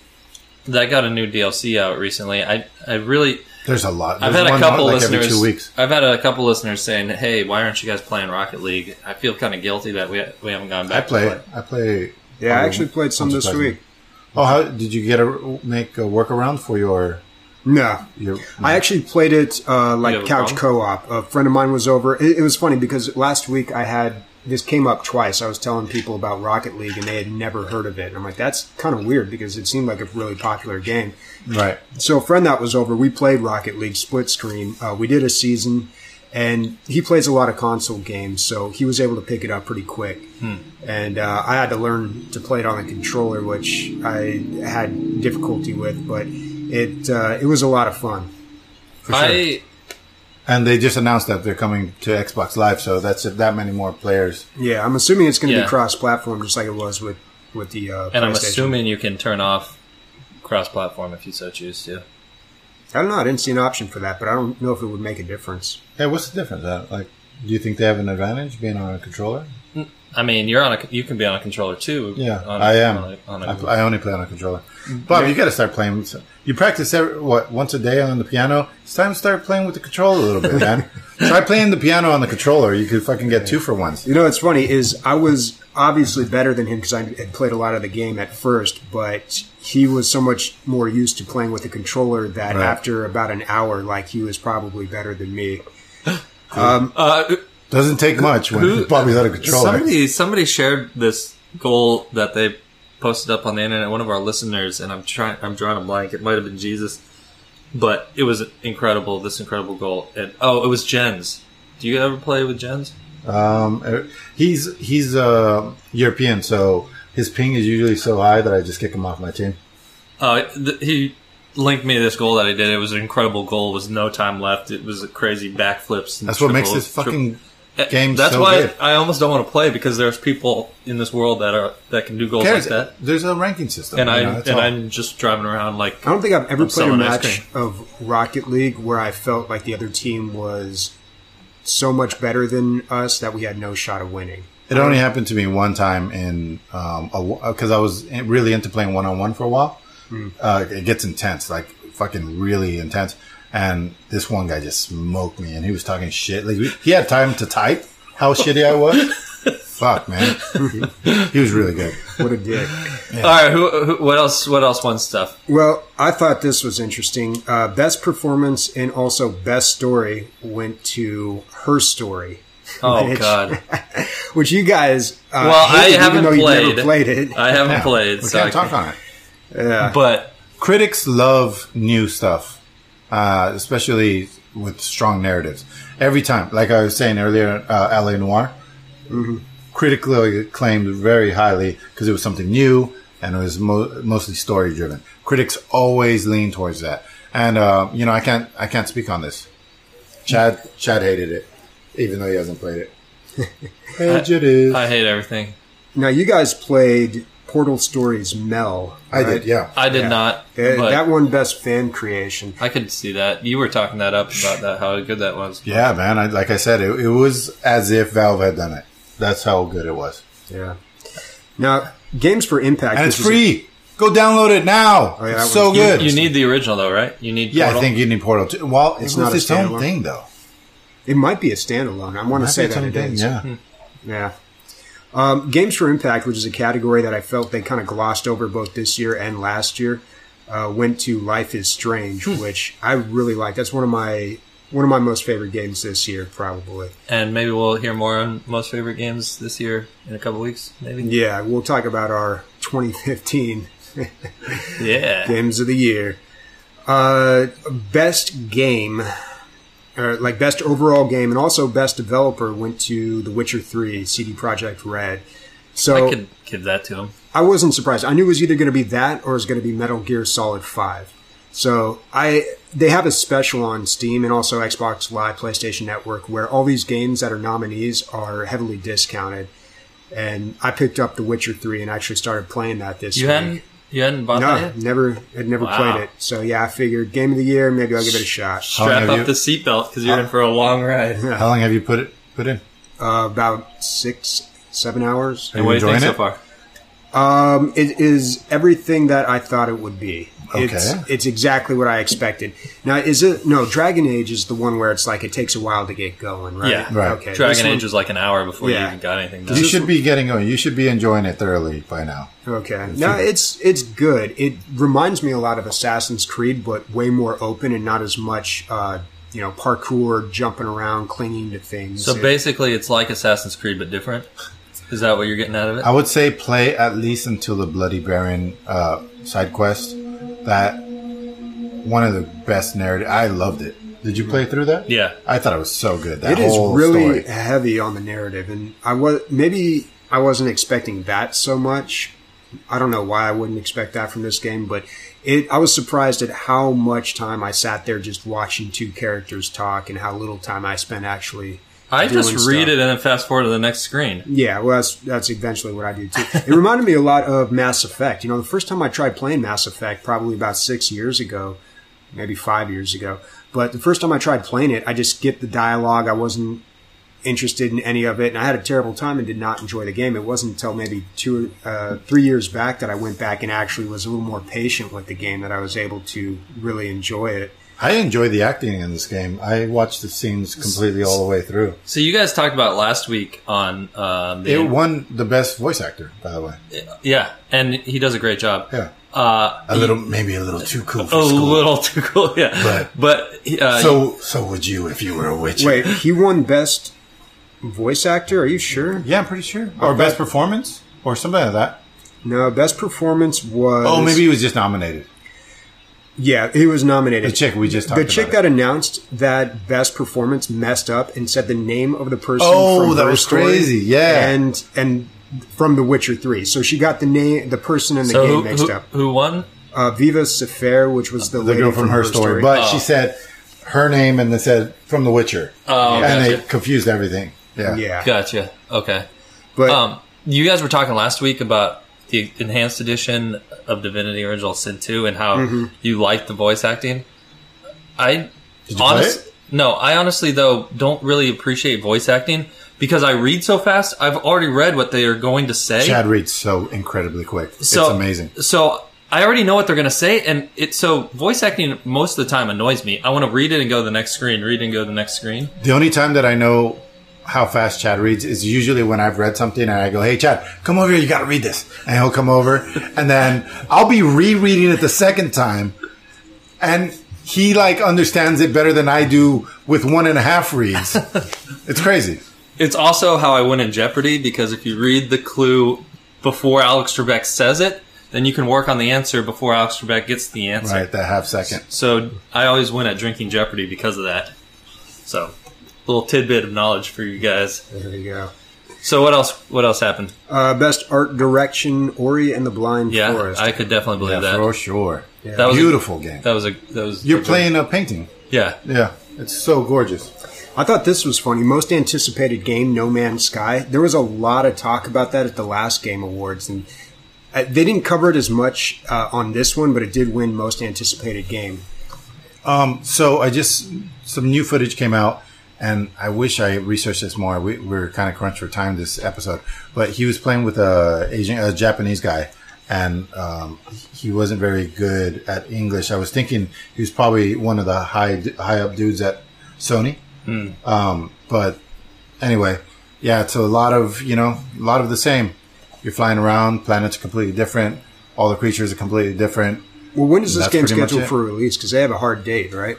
[SPEAKER 2] that got a new D L C out recently. I I really
[SPEAKER 3] There's a lot.
[SPEAKER 2] I've
[SPEAKER 3] There's
[SPEAKER 2] had a
[SPEAKER 3] one
[SPEAKER 2] couple
[SPEAKER 3] like
[SPEAKER 2] listeners.
[SPEAKER 3] every two weeks.
[SPEAKER 2] I've had a couple listeners saying, "Hey, why aren't you guys playing Rocket League?" I feel kind of guilty that we we haven't gone
[SPEAKER 3] I
[SPEAKER 2] back.
[SPEAKER 3] play.
[SPEAKER 2] To play.
[SPEAKER 3] I play.
[SPEAKER 4] yeah, I
[SPEAKER 3] um,
[SPEAKER 4] actually played some
[SPEAKER 3] once or
[SPEAKER 4] this
[SPEAKER 3] twice.
[SPEAKER 4] week.
[SPEAKER 3] Oh, how did you get a make a workaround for your
[SPEAKER 4] No,
[SPEAKER 3] your?
[SPEAKER 4] I actually played it uh,
[SPEAKER 2] You
[SPEAKER 4] like
[SPEAKER 2] have a
[SPEAKER 4] couch
[SPEAKER 2] problem?
[SPEAKER 4] co-op. A friend of mine was over. It, it was funny because last week I had this came up twice. I was telling people about Rocket League and they had never heard of it. And I'm like, that's kind of weird because it seemed like a really popular game.
[SPEAKER 3] Right.
[SPEAKER 4] So a friend that was over, we played Rocket League split screen. Uh, we did a season, and he plays a lot of console games, so he was able to pick it up pretty quick.
[SPEAKER 2] Hmm.
[SPEAKER 4] And uh, I had to learn to play it on the controller, which I had difficulty with, but it uh, it was a lot of fun.
[SPEAKER 3] For sure.
[SPEAKER 2] I
[SPEAKER 3] And they just announced that they're coming to Xbox Live, so that's that many more players.
[SPEAKER 4] Yeah, I'm assuming it's going to
[SPEAKER 2] Yeah.
[SPEAKER 4] be cross-platform, just like it was with with the uh,
[SPEAKER 2] and I'm
[SPEAKER 4] PlayStation.
[SPEAKER 2] assuming you can turn off cross-platform if you so choose to.
[SPEAKER 4] I don't know. I didn't see an option for that, but I don't know if it would make a difference.
[SPEAKER 3] Yeah, what's the difference? Uh, like, do you think they have an advantage being on a controller?
[SPEAKER 2] I mean, you're on a you can be on a controller too.
[SPEAKER 3] Yeah,
[SPEAKER 2] on,
[SPEAKER 3] I am.
[SPEAKER 2] On a, on a,
[SPEAKER 3] I, pl- I only play on a controller. Bob, you got to start playing. You practice every, what once a day on the piano. It's time to start playing with the controller a little bit, man. Try playing the piano on the controller. You could fucking get two for once.
[SPEAKER 4] You know, what's funny is I was obviously better than him because I had played a lot of the game at first, but he was so much more used to playing with the controller that
[SPEAKER 3] Right.
[SPEAKER 4] after about an hour, like he was probably better than me. Um,
[SPEAKER 2] uh,
[SPEAKER 3] Doesn't take much when
[SPEAKER 2] Who-
[SPEAKER 3] Bobby's on a controller.
[SPEAKER 2] Somebody somebody shared this goal that they posted up on the internet. One of our listeners, and I'm trying I'm drawing a blank. It might have been Jesus, but it was incredible. This incredible goal. And oh, it was Jens. Do you ever play with Jens?
[SPEAKER 3] Um, uh, he's he's uh, European, so his ping is usually so high that I just kick him off my team.
[SPEAKER 2] Uh, th- he linked me to this goal that he did. It was an incredible goal. It was no time left. It was a crazy backflips. And
[SPEAKER 3] That's what makes
[SPEAKER 2] triple-
[SPEAKER 3] this fucking game's
[SPEAKER 2] That's
[SPEAKER 3] so
[SPEAKER 2] why
[SPEAKER 3] good.
[SPEAKER 2] I almost don't want to play because there's people in this world that are that can do goals
[SPEAKER 3] Cares?
[SPEAKER 2] like that,
[SPEAKER 3] There's a ranking system,
[SPEAKER 2] and
[SPEAKER 3] you
[SPEAKER 2] I
[SPEAKER 3] know, that's
[SPEAKER 2] and
[SPEAKER 3] all.
[SPEAKER 2] I'm just driving around like
[SPEAKER 4] I don't think I've ever
[SPEAKER 2] I'm
[SPEAKER 4] played a
[SPEAKER 2] selling ice
[SPEAKER 4] match of Rocket League where I felt like the other team was so much better than us that we had no shot of winning.
[SPEAKER 3] It only happened to me one time in um because I was really into playing one on one for a while.
[SPEAKER 4] Mm.
[SPEAKER 3] Uh, it gets intense, like fucking really intense. And this one guy just smoked me, and he was talking shit. Like he had time to type how shitty I was. Fuck, man, he was really good.
[SPEAKER 4] What a dick.
[SPEAKER 2] All right, who, who, what else? What else won stuff?
[SPEAKER 4] Well, I thought this was interesting. Uh, best performance and also best story went to Her Story.
[SPEAKER 2] Oh
[SPEAKER 4] which,
[SPEAKER 2] God!
[SPEAKER 4] Which you guys, uh,
[SPEAKER 2] Well, I
[SPEAKER 4] hated,
[SPEAKER 2] haven't
[SPEAKER 4] even though
[SPEAKER 2] played.
[SPEAKER 4] You never played it.
[SPEAKER 2] I haven't
[SPEAKER 3] Yeah,
[SPEAKER 2] played,
[SPEAKER 3] we
[SPEAKER 2] so
[SPEAKER 3] can't
[SPEAKER 2] I
[SPEAKER 3] talk
[SPEAKER 2] can,
[SPEAKER 3] on it.
[SPEAKER 4] Yeah.
[SPEAKER 2] but
[SPEAKER 3] Critics love new stuff, uh, especially with strong narratives. Every time, like I was saying earlier, uh, L A Noire,
[SPEAKER 4] Mm-hmm.
[SPEAKER 3] critically acclaimed very highly because it was something new and it was mo- mostly story driven. Critics always lean towards that, and uh, you know, I can't, I can't speak on this. Chad, Chad hated it, even though he hasn't played it. Prejudice.
[SPEAKER 2] I hate everything.
[SPEAKER 4] Now, you guys played Portal Stories Mel.
[SPEAKER 3] I
[SPEAKER 4] right?
[SPEAKER 3] did, yeah.
[SPEAKER 2] I did
[SPEAKER 3] Yeah.
[SPEAKER 2] not.
[SPEAKER 4] Uh,
[SPEAKER 2] but
[SPEAKER 4] that one best fan creation.
[SPEAKER 2] I could see that. You were talking that up about that, how good that was.
[SPEAKER 3] Yeah, man. I, like I said, it, it was as if Valve had done it. That's how good it was.
[SPEAKER 4] Yeah. Now, Games for Impact.
[SPEAKER 3] And it's
[SPEAKER 4] which is a-
[SPEAKER 3] free. Go download it now.
[SPEAKER 4] Oh, yeah, that
[SPEAKER 3] it's so
[SPEAKER 4] one's
[SPEAKER 3] good.
[SPEAKER 2] You need the original, though, right? You need
[SPEAKER 3] yeah,
[SPEAKER 2] Portal?
[SPEAKER 3] I think you need Portal too. Well,
[SPEAKER 4] It's
[SPEAKER 3] it's
[SPEAKER 4] not
[SPEAKER 3] not
[SPEAKER 4] a
[SPEAKER 3] its own
[SPEAKER 4] standalone.
[SPEAKER 3] thing, though.
[SPEAKER 4] it might be a standalone. I want to
[SPEAKER 3] Might
[SPEAKER 4] say
[SPEAKER 3] be its
[SPEAKER 4] that
[SPEAKER 3] own
[SPEAKER 4] it
[SPEAKER 3] thing,
[SPEAKER 4] is.
[SPEAKER 3] yeah.
[SPEAKER 4] Yeah. Um, Games for Impact, which is a category that I felt they kind of glossed over both this year and last year, uh, went to Life is Strange,
[SPEAKER 3] Hmm.
[SPEAKER 4] which I really like. That's one of my one of my most favorite games this year, probably.
[SPEAKER 2] And maybe we'll hear more on most favorite games this year in a couple weeks, maybe.
[SPEAKER 4] Yeah, we'll talk about our twenty fifteen
[SPEAKER 2] Yeah.
[SPEAKER 4] games of the year. Uh, best game, uh, like best overall game, and also best developer went to The Witcher three, C D Projekt Red. So
[SPEAKER 2] I could give that to him.
[SPEAKER 4] I wasn't surprised. I knew it was either going to be that or it was going to be Metal Gear Solid five. So I they have a special on Steam and also Xbox Live, PlayStation Network, where all these games that are nominees are heavily discounted. And I picked up The Witcher three and actually started playing that this
[SPEAKER 2] You
[SPEAKER 4] week.
[SPEAKER 2] hadn't you hadn't bought
[SPEAKER 4] No,
[SPEAKER 2] that yet?
[SPEAKER 4] never had never
[SPEAKER 2] Wow.
[SPEAKER 4] played it. So yeah, I figured game of the year, maybe I'll give it a shot.
[SPEAKER 3] How long
[SPEAKER 2] Strap
[SPEAKER 3] have
[SPEAKER 2] up
[SPEAKER 3] you-
[SPEAKER 2] the seatbelt because you're in for a long ride.
[SPEAKER 3] How long have you put it put in?
[SPEAKER 4] Uh, about six, seven hours.
[SPEAKER 2] And what do you think
[SPEAKER 3] enjoying
[SPEAKER 2] so
[SPEAKER 3] it?
[SPEAKER 2] far?
[SPEAKER 4] Um, it is everything that I thought it would be. It's,
[SPEAKER 3] Okay.
[SPEAKER 4] it's exactly what I expected. Now, is it no Dragon Age is the one where it's like it takes a while to get going, right?
[SPEAKER 2] Yeah.
[SPEAKER 3] Right.
[SPEAKER 4] Okay.
[SPEAKER 2] Dragon
[SPEAKER 4] this one-
[SPEAKER 2] Age was like an hour before
[SPEAKER 4] Yeah.
[SPEAKER 2] you even got anything done.
[SPEAKER 3] You should be getting going. You should be enjoying it thoroughly by now.
[SPEAKER 4] Okay. No, it's it's good. It reminds me a lot of Assassin's Creed, but way more open and not as much, uh, you know, parkour, jumping around, clinging to things.
[SPEAKER 2] So
[SPEAKER 4] It-
[SPEAKER 2] basically, it's like Assassin's Creed, but different. Is that what you're getting out of it?
[SPEAKER 3] I would say play at least until the Bloody Baron uh, side quest. That one of the best narrative. I loved it. Did you play through that?
[SPEAKER 2] Yeah.
[SPEAKER 3] I thought it was so good. That
[SPEAKER 4] It is
[SPEAKER 3] whole
[SPEAKER 4] really
[SPEAKER 3] story.
[SPEAKER 4] heavy on the narrative, and I was maybe I wasn't expecting that so much. I don't know why I wouldn't expect that from this game, but it. I was surprised at how much time I sat there just watching two characters talk, and how little time I spent actually.
[SPEAKER 2] I
[SPEAKER 4] doing
[SPEAKER 2] just read
[SPEAKER 4] stuff.
[SPEAKER 2] it and then fast forward to the next screen.
[SPEAKER 4] Yeah, well, that's that's eventually what I do too. It reminded me a lot of Mass Effect. You know, the first time I tried playing Mass Effect, probably about six years ago, maybe five years ago. But the first time I tried playing it, I just skipped the dialogue. I wasn't interested in any of it, and I had a terrible time and did not enjoy the game. It wasn't until maybe two, uh, three years back that I went back and actually was a little more patient with the game, that I was able to really enjoy it.
[SPEAKER 3] I enjoy the acting in this game. I watched the scenes completely all the way through.
[SPEAKER 2] So you guys talked about last week on um, the
[SPEAKER 3] It won the best voice actor, by the way.
[SPEAKER 2] yeah, and he does a great job.
[SPEAKER 3] Yeah,
[SPEAKER 2] Uh,
[SPEAKER 3] a little, maybe a little too cool for
[SPEAKER 2] a
[SPEAKER 3] school.
[SPEAKER 2] little too cool, yeah.
[SPEAKER 3] But-
[SPEAKER 2] but uh,
[SPEAKER 3] So, so would you if you were a witch?
[SPEAKER 4] Wait, he won Best Voice Actor? Are you sure?
[SPEAKER 3] Yeah, I'm pretty sure. Or best performance, or something like that.
[SPEAKER 4] No, Best Performance was...
[SPEAKER 3] Oh, maybe he was just nominated.
[SPEAKER 4] Yeah, he was nominated.
[SPEAKER 3] The chick we just talked
[SPEAKER 4] The chick
[SPEAKER 3] about.
[SPEAKER 4] that announced that Best Performance messed up and said the name of the person
[SPEAKER 3] Oh,
[SPEAKER 4] from
[SPEAKER 3] that
[SPEAKER 4] her
[SPEAKER 3] was
[SPEAKER 4] story
[SPEAKER 3] crazy, yeah.
[SPEAKER 4] And and from The Witcher three. So she got the name, the person in the
[SPEAKER 2] so
[SPEAKER 4] game
[SPEAKER 2] who,
[SPEAKER 4] mixed
[SPEAKER 2] who,
[SPEAKER 4] up.
[SPEAKER 2] who won?
[SPEAKER 4] Uh, Viva Sefer, which was the,
[SPEAKER 3] the
[SPEAKER 4] lady
[SPEAKER 3] girl from her story,
[SPEAKER 4] story.
[SPEAKER 3] but
[SPEAKER 2] Oh.
[SPEAKER 3] she said her name and they said from The Witcher,
[SPEAKER 2] Oh,
[SPEAKER 3] and
[SPEAKER 2] gotcha.
[SPEAKER 3] they confused everything. Yeah.
[SPEAKER 4] Yeah.
[SPEAKER 2] Gotcha. Okay.
[SPEAKER 4] But
[SPEAKER 2] Um, you guys were talking last week about the enhanced edition of Divinity Original Sin two and how
[SPEAKER 4] Mm-hmm.
[SPEAKER 2] you liked the voice acting. I
[SPEAKER 3] Did you
[SPEAKER 2] honest,
[SPEAKER 3] play it?
[SPEAKER 2] no, I honestly though don't really appreciate voice acting because I read so fast. I've already read what they are going to say.
[SPEAKER 3] Chad reads so incredibly quick.
[SPEAKER 2] So,
[SPEAKER 3] it's amazing.
[SPEAKER 2] So I already know what they're going to say, and it so voice acting most of the time annoys me. I want to read it and go to the next screen, read it and go to the next screen.
[SPEAKER 3] The only time that I know how fast Chad reads is usually when I've read something and I go, "Hey, Chad, come over here. You got to read this," and he'll come over, and then I'll be rereading it the second time, and he like understands it better than I do with one and a half reads. It's crazy.
[SPEAKER 2] It's also how I win in Jeopardy, because if you read the clue before Alex Trebek says it, then you can work on the answer before Alex Trebek gets the answer.
[SPEAKER 3] Right, that half second.
[SPEAKER 2] So I always win at drinking Jeopardy because of that. So, a little tidbit of knowledge for you guys.
[SPEAKER 4] there you go.
[SPEAKER 2] So what else? What else happened?
[SPEAKER 4] Uh, best art direction, Ori and the Blind
[SPEAKER 2] Yeah,
[SPEAKER 4] Forest.
[SPEAKER 2] I could definitely believe
[SPEAKER 3] Yeah,
[SPEAKER 2] that.
[SPEAKER 3] for sure.
[SPEAKER 4] Yeah.
[SPEAKER 2] That was a-
[SPEAKER 3] Beautiful game.
[SPEAKER 2] That was a. That was.
[SPEAKER 3] You're playing a painting.
[SPEAKER 2] Yeah.
[SPEAKER 3] Yeah, it's so gorgeous.
[SPEAKER 4] I thought this was funny. Most anticipated game, No Man's Sky. There was a lot of talk about that at the last Game Awards, and uh, they didn't cover it as much uh, on this one, but it did win Most Anticipated Game.
[SPEAKER 3] Um, so I just some new footage came out, and I wish I researched this more. We, we were kind of crunched for time this episode, but he was playing with a Asian, a Japanese guy, and um, he wasn't very good at English. I was thinking he was probably one of the high high up dudes at Sony.
[SPEAKER 2] Hmm.
[SPEAKER 3] Um, but anyway, yeah, it's a lot of you know a lot of the same. You're flying around, planets are completely different, all the creatures are completely different.
[SPEAKER 4] Well, when is this
[SPEAKER 3] That's
[SPEAKER 4] game
[SPEAKER 3] pretty much
[SPEAKER 4] scheduled
[SPEAKER 3] it.
[SPEAKER 4] for release? Because they have a hard date, right?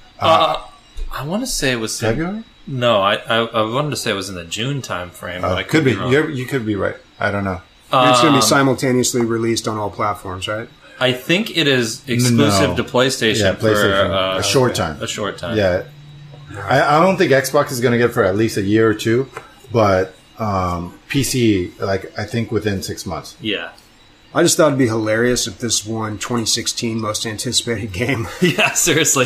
[SPEAKER 2] Uh, I want to say it was in-
[SPEAKER 3] February?
[SPEAKER 2] No, I, I I wanted to say it was in the June time frame. But
[SPEAKER 3] Uh,
[SPEAKER 2] I
[SPEAKER 3] could be.
[SPEAKER 2] wrong.
[SPEAKER 3] You're, you could be right. I don't know.
[SPEAKER 4] And it's going to
[SPEAKER 2] Um,
[SPEAKER 4] be simultaneously released on all platforms, right?
[SPEAKER 2] I think it is exclusive
[SPEAKER 3] No.
[SPEAKER 2] to PlayStation.
[SPEAKER 3] Yeah, PlayStation.
[SPEAKER 2] For, uh,
[SPEAKER 3] A short time.
[SPEAKER 2] A short time.
[SPEAKER 3] Yeah, I, I don't think Xbox is going to get it for at least a year or two, but um, P C, like I think within six months.
[SPEAKER 2] Yeah.
[SPEAKER 4] I just thought it'd be hilarious if this won twenty sixteen Most Anticipated Game.
[SPEAKER 2] Yeah. Seriously.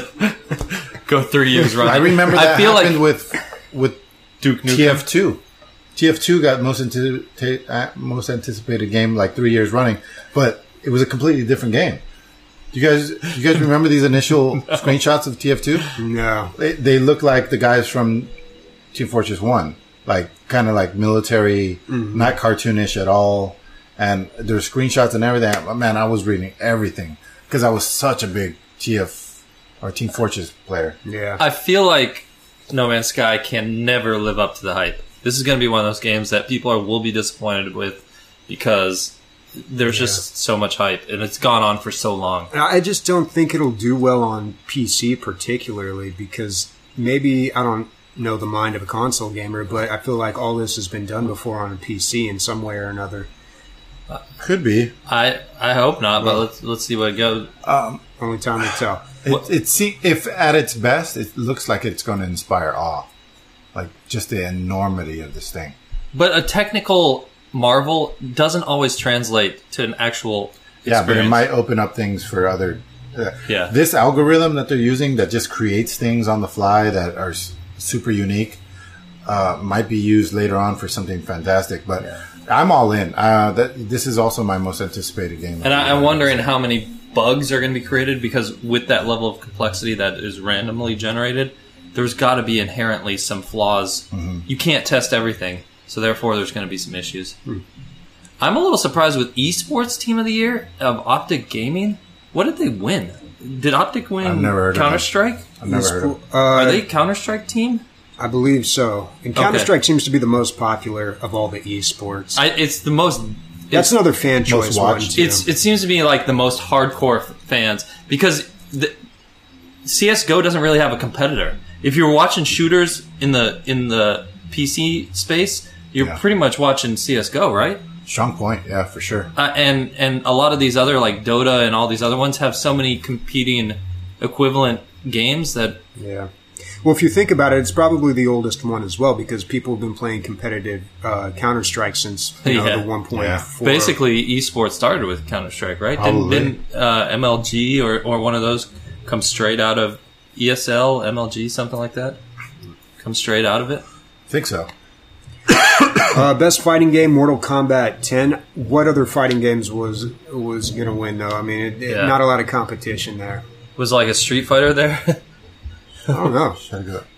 [SPEAKER 2] Go three years running.
[SPEAKER 3] I remember that
[SPEAKER 2] I feel
[SPEAKER 3] happened
[SPEAKER 2] like
[SPEAKER 3] with with
[SPEAKER 2] Duke Nukem.
[SPEAKER 3] T F two. T F two got most anti- uh, most anticipated game like three years running, but it was a completely different game. Do you guys, do you guys remember these initial screenshots of T F two?
[SPEAKER 4] No.
[SPEAKER 3] They, they look like the guys from Team Fortress One, like kind of like military,
[SPEAKER 2] Mm-hmm.
[SPEAKER 3] not cartoonish at all. And there's screenshots and everything. Man, I was reading everything because I was such a big T F or Team Fortress player.
[SPEAKER 4] Yeah.
[SPEAKER 2] I feel like No Man's Sky can never live up to the hype. This is going to be one of those games that people are, will be disappointed with because there's just so much hype and it's gone on for so long.
[SPEAKER 4] I just don't think it'll do well on P C particularly because maybe, I don't know the mind of a console gamer, but I feel like all this has been done before on a P C in some way or another.
[SPEAKER 3] Could be.
[SPEAKER 2] I I hope not, but let's let's see what it goes.
[SPEAKER 4] Only time will tell.
[SPEAKER 3] It, it see if at its best, it looks like it's going to inspire awe, like just the enormity of this thing.
[SPEAKER 2] But a technical marvel doesn't always translate to an actual experience.
[SPEAKER 3] Yeah, but it might open up things for other. Uh,
[SPEAKER 2] Yeah.
[SPEAKER 3] This algorithm that they're using that just creates things on the fly that are s- super unique uh, might be used later on for something fantastic. But I'm all in. Uh, that this is also my most anticipated game.
[SPEAKER 2] And I, I'm wondering how many bugs are going to be created because with that level of complexity that is randomly generated, there's got to be inherently some flaws.
[SPEAKER 3] Mm-hmm.
[SPEAKER 2] You can't test everything, so therefore there's going to be some issues. I'm a little surprised with esports team of the year of Optic Gaming. What did they win? Did Optic win
[SPEAKER 3] I've never heard of them.
[SPEAKER 2] Counter Strike?
[SPEAKER 3] I've never heard of.
[SPEAKER 4] Uh,
[SPEAKER 2] Are they Counter Strike team?
[SPEAKER 4] I believe so. And
[SPEAKER 2] Okay.
[SPEAKER 4] Counter Strike seems to be the most popular of all the esports.
[SPEAKER 2] I, it's the most.
[SPEAKER 4] That's another fan choice one,
[SPEAKER 3] watched.
[SPEAKER 4] too.
[SPEAKER 2] It's it seems to be like the most hardcore f- fans because the, C S G O doesn't really have a competitor. If you're watching shooters in the in the P C space, you're
[SPEAKER 3] Yeah.
[SPEAKER 2] pretty much watching C S G O, right?
[SPEAKER 3] Strong point, yeah, for sure.
[SPEAKER 2] Uh, and and a lot of these other like Dota and all these other ones have so many competing equivalent games that
[SPEAKER 4] Yeah. Well, if you think about it, it's probably the oldest one as well because people have been playing competitive uh, Counter Strike since you know,
[SPEAKER 2] Yeah.
[SPEAKER 4] the one point four.
[SPEAKER 2] basically esports started with Counter Strike, right? Didn't,
[SPEAKER 3] Probably.
[SPEAKER 2] didn't uh, M L G or, or one of those come straight out of E S L, M L G, something like that? Come straight out of it?
[SPEAKER 3] Think so.
[SPEAKER 4] Uh, best fighting game, Mortal Kombat ten. What other fighting games was was going to win, though? I mean, it, it,
[SPEAKER 2] Yeah.
[SPEAKER 4] not a lot of competition there.
[SPEAKER 2] Was like a Street Fighter there?
[SPEAKER 4] I don't know.
[SPEAKER 3] Should I go?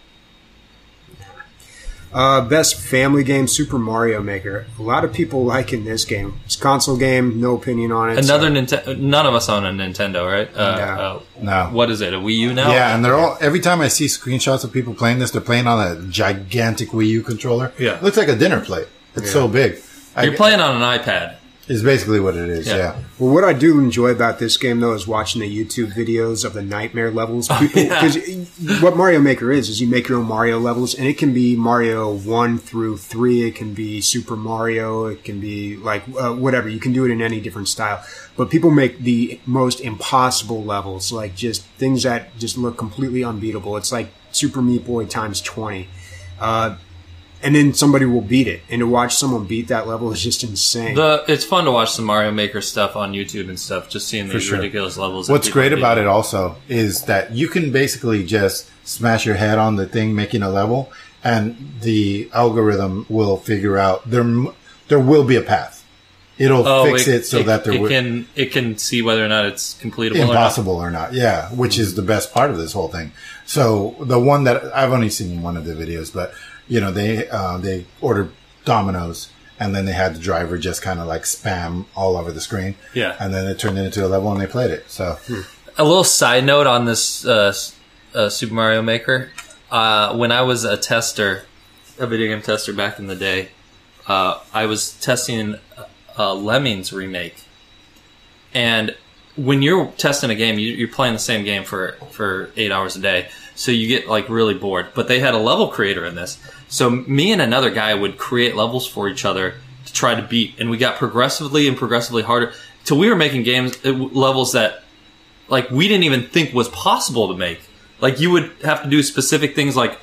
[SPEAKER 4] Uh, best family game, Super Mario Maker. A lot of people liking this game. It's a console game, no opinion on it.
[SPEAKER 2] Another
[SPEAKER 4] so-
[SPEAKER 2] Nintendo. None of us own a Nintendo, right? Uh,
[SPEAKER 4] No.
[SPEAKER 2] uh,
[SPEAKER 3] No.
[SPEAKER 2] What is it? A Wii U now?
[SPEAKER 3] Yeah, and they're all. Every time I see screenshots of people playing this, they're playing on a gigantic Wii U controller.
[SPEAKER 2] Yeah.
[SPEAKER 3] It looks like a dinner plate. It's
[SPEAKER 4] Yeah.
[SPEAKER 3] so big.
[SPEAKER 2] You're
[SPEAKER 3] I,
[SPEAKER 2] playing on an iPad.
[SPEAKER 3] Is basically what it is.
[SPEAKER 2] Yeah.
[SPEAKER 3] Yeah.
[SPEAKER 4] Well, what I do enjoy about this game, though, is watching the YouTube videos of the nightmare levels. People,
[SPEAKER 2] yeah.
[SPEAKER 4] because what Mario Maker is, is you make your own Mario levels, and it can be Mario one through three. It can be Super Mario. It can be like uh, whatever. You can do it in any different style. But people make the most impossible levels, like just things that just look completely unbeatable. It's like Super Meat Boy times twenty. Uh, and then somebody will beat it. And to watch someone beat that level is just insane.
[SPEAKER 2] The it's fun to watch some Mario Maker stuff on YouTube and stuff. Just seeing these
[SPEAKER 3] sure.
[SPEAKER 2] ridiculous levels. that
[SPEAKER 3] What's
[SPEAKER 2] people
[SPEAKER 3] great
[SPEAKER 2] do.
[SPEAKER 3] about it also is that you can basically just smash your head on the thing making a level, and the algorithm will figure out there. m- There will be a path. It'll
[SPEAKER 2] Oh,
[SPEAKER 3] fix it, so that there
[SPEAKER 2] it
[SPEAKER 3] will
[SPEAKER 2] can it can see whether or not it's completable.
[SPEAKER 3] impossible or not. Yeah, which is the best part of this whole thing. So the one that I've only seen one of the videos, but you know they uh, they ordered Domino's, and then they had the driver just kind of like spam all over the screen.
[SPEAKER 2] Yeah.
[SPEAKER 3] and then it turned into a level, and they played it. So
[SPEAKER 2] or not. A little side note on this uh, s- uh, Super Mario Maker. Uh, when I was a tester, a video game tester back in the day, uh, I was testing a Lemmings remake, and when you're testing a game, you, you're playing the same game for, for eight hours a day, so you get like really bored. But they had a level creator in this, so me and another guy would create levels for each other to try to beat, and we got progressively and progressively harder till we were making games uh, levels that like we didn't even think was possible to make. Like you would have to do specific things like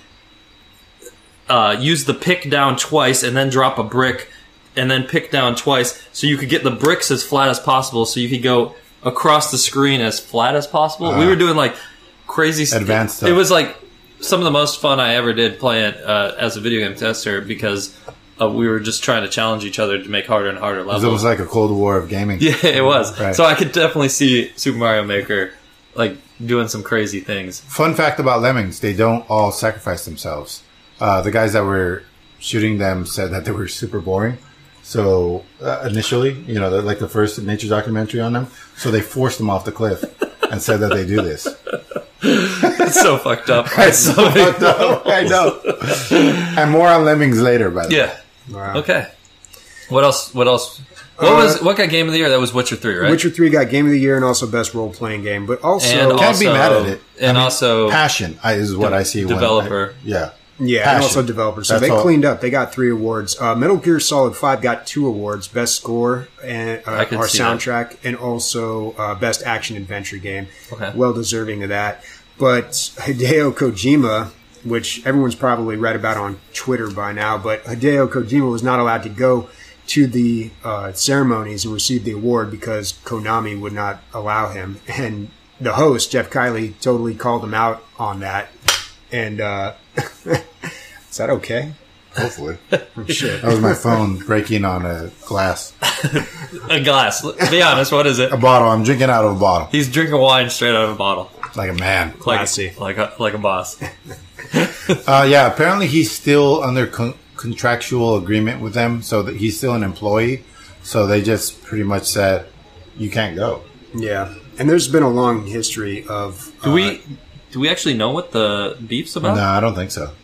[SPEAKER 2] uh, use the pick down twice and then drop a brick and then pick down twice so you could get the bricks as flat as possible so you could go across the screen as flat as possible.
[SPEAKER 3] Uh,
[SPEAKER 2] we were doing like crazy st-
[SPEAKER 3] Advanced stuff.
[SPEAKER 2] It was like some of the most fun I ever did playing uh, as a video game tester because uh, we were just trying to challenge each other to make harder and harder levels.
[SPEAKER 3] it was like a Cold War of gaming.
[SPEAKER 2] Yeah, it was.
[SPEAKER 3] Right.
[SPEAKER 2] So I could definitely see Super Mario Maker like doing some crazy things.
[SPEAKER 3] Fun fact about Lemmings: they don't all sacrifice themselves. Uh, the guys that were shooting them said that they were super boring. So uh, initially, you know, like the first nature documentary on them, so they forced them off the cliff and said that they do this.
[SPEAKER 2] It's so fucked up.
[SPEAKER 3] It's so fucked up. I know. And more on Lemmings later, by the way.
[SPEAKER 2] Yeah.
[SPEAKER 4] Wow.
[SPEAKER 2] Okay. What else? What else? What
[SPEAKER 4] Uh,
[SPEAKER 2] was what got Game of the Year? That was Witcher three, right?
[SPEAKER 4] Witcher three got Game of the Year and also Best Role Playing Game, but also
[SPEAKER 2] And
[SPEAKER 3] Can't be
[SPEAKER 2] Also-
[SPEAKER 3] mad at it.
[SPEAKER 2] and also-
[SPEAKER 3] passion I- is what
[SPEAKER 2] de-
[SPEAKER 3] I see. when
[SPEAKER 2] developer.
[SPEAKER 3] I- yeah.
[SPEAKER 4] yeah, and
[SPEAKER 3] Passion.
[SPEAKER 4] also developers. So
[SPEAKER 3] That's
[SPEAKER 4] they
[SPEAKER 3] all.
[SPEAKER 4] cleaned up. They got three awards. Uh, Metal Gear Solid Five got two awards: Best Score and uh,
[SPEAKER 2] I could
[SPEAKER 4] our
[SPEAKER 2] see that.
[SPEAKER 4] soundtrack, and also uh, Best Action Adventure Game.
[SPEAKER 2] Okay.
[SPEAKER 4] Well deserving of that. But Hideo Kojima, which everyone's probably read about on Twitter by now, but Hideo Kojima was not allowed to go to the uh, ceremonies and receive the award because Konami would not allow him. And the host, Jeff Kiley, totally called him out on that. And uh, is that okay?
[SPEAKER 3] Hopefully.
[SPEAKER 4] Oh, shit.
[SPEAKER 3] That was my phone breaking on a glass.
[SPEAKER 2] A glass. Be honest. What is it?
[SPEAKER 3] A bottle. I'm drinking out of a bottle.
[SPEAKER 2] He's drinking wine straight out of a bottle,
[SPEAKER 3] Like a man.
[SPEAKER 2] like
[SPEAKER 4] Classy.
[SPEAKER 2] like a like a boss.
[SPEAKER 3] Uh, yeah, apparently he's still under con- contractual agreement with them, so that he's still an employee. So they just pretty much said, you can't go.
[SPEAKER 4] Yeah. And there's been a long history of...
[SPEAKER 2] Do
[SPEAKER 4] uh,
[SPEAKER 2] we do we actually know what the beef's about?
[SPEAKER 3] No, I don't think so.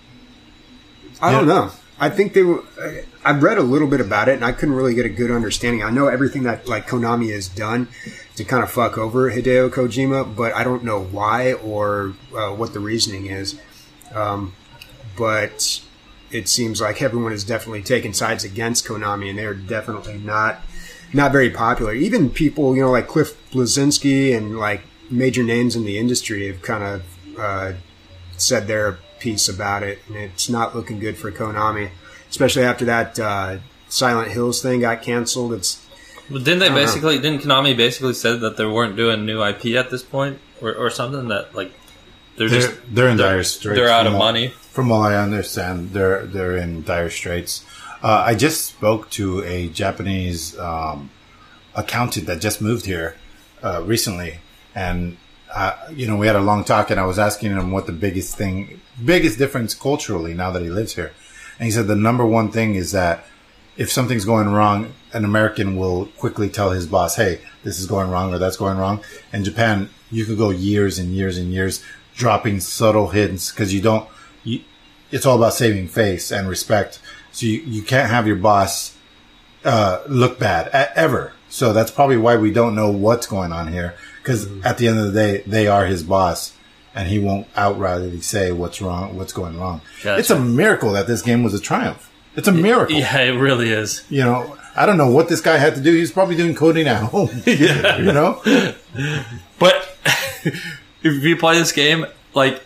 [SPEAKER 4] I don't
[SPEAKER 3] Yeah.
[SPEAKER 4] know. I think they were. I- I've read a little bit about it, and I couldn't really get a good understanding. I know everything that like Konami has done to kind of fuck over Hideo Kojima, but I don't know why or uh, what the reasoning is. Um, but it seems like everyone has definitely taken sides against Konami, and they're definitely not not very popular. Even people, you know, like Cliff Bleszinski and like major names in the industry have kind of uh, said their piece about it, and it's not looking good for Konami, especially after that uh, Silent Hills thing got canceled. It's
[SPEAKER 2] But didn't they
[SPEAKER 4] I don't know.
[SPEAKER 2] basically? Didn't Konami basically said that they weren't doing new I P at this point, or, or something that like they're,
[SPEAKER 3] They're,
[SPEAKER 2] just
[SPEAKER 3] they're in dire straits.
[SPEAKER 2] they're out
[SPEAKER 3] from
[SPEAKER 2] of
[SPEAKER 3] all-
[SPEAKER 2] money.
[SPEAKER 3] From all I understand, they're they're in dire straits. Uh, I just spoke to a Japanese um, accountant that just moved here uh, recently, and uh, you know, we had a long talk, and I was asking him what the biggest thing, biggest difference culturally now that he lives here, and he said the number one thing is that if something's going wrong, an American will quickly tell his boss, "Hey, this is going wrong," or "That's going wrong." In Japan, you could go years and years and years dropping subtle hints because you don't. You, it's all about saving face and respect. So you, you can't have your boss uh, look bad a- ever. So that's probably why we don't know what's going on here. Because mm-hmm. at the end of the day, they are his boss, and he won't outrightly say what's wrong, what's going wrong. Gotcha. It's a miracle that this game was a triumph. It's a miracle.
[SPEAKER 2] Yeah, it really is.
[SPEAKER 3] You know, I don't know what this guy had to do. He was probably doing coding at home.
[SPEAKER 2] Yeah.
[SPEAKER 3] You know?
[SPEAKER 2] But if you play this game, like,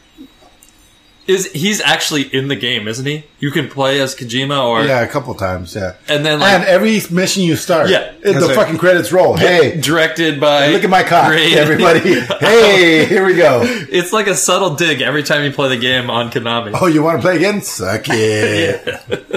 [SPEAKER 2] is he's actually in the game, isn't he? You can play as Kojima or...
[SPEAKER 3] Yeah, a couple times, yeah.
[SPEAKER 2] And then, like...
[SPEAKER 3] And every mission you start,
[SPEAKER 2] yeah,
[SPEAKER 3] the like, fucking credits roll. Hey.
[SPEAKER 2] Directed by...
[SPEAKER 3] Look at my cock,
[SPEAKER 2] Great.
[SPEAKER 3] Everybody. Hey, here we go.
[SPEAKER 2] It's like a subtle dig every time you play the game on Konami.
[SPEAKER 3] Oh, you want to play again? Suck it.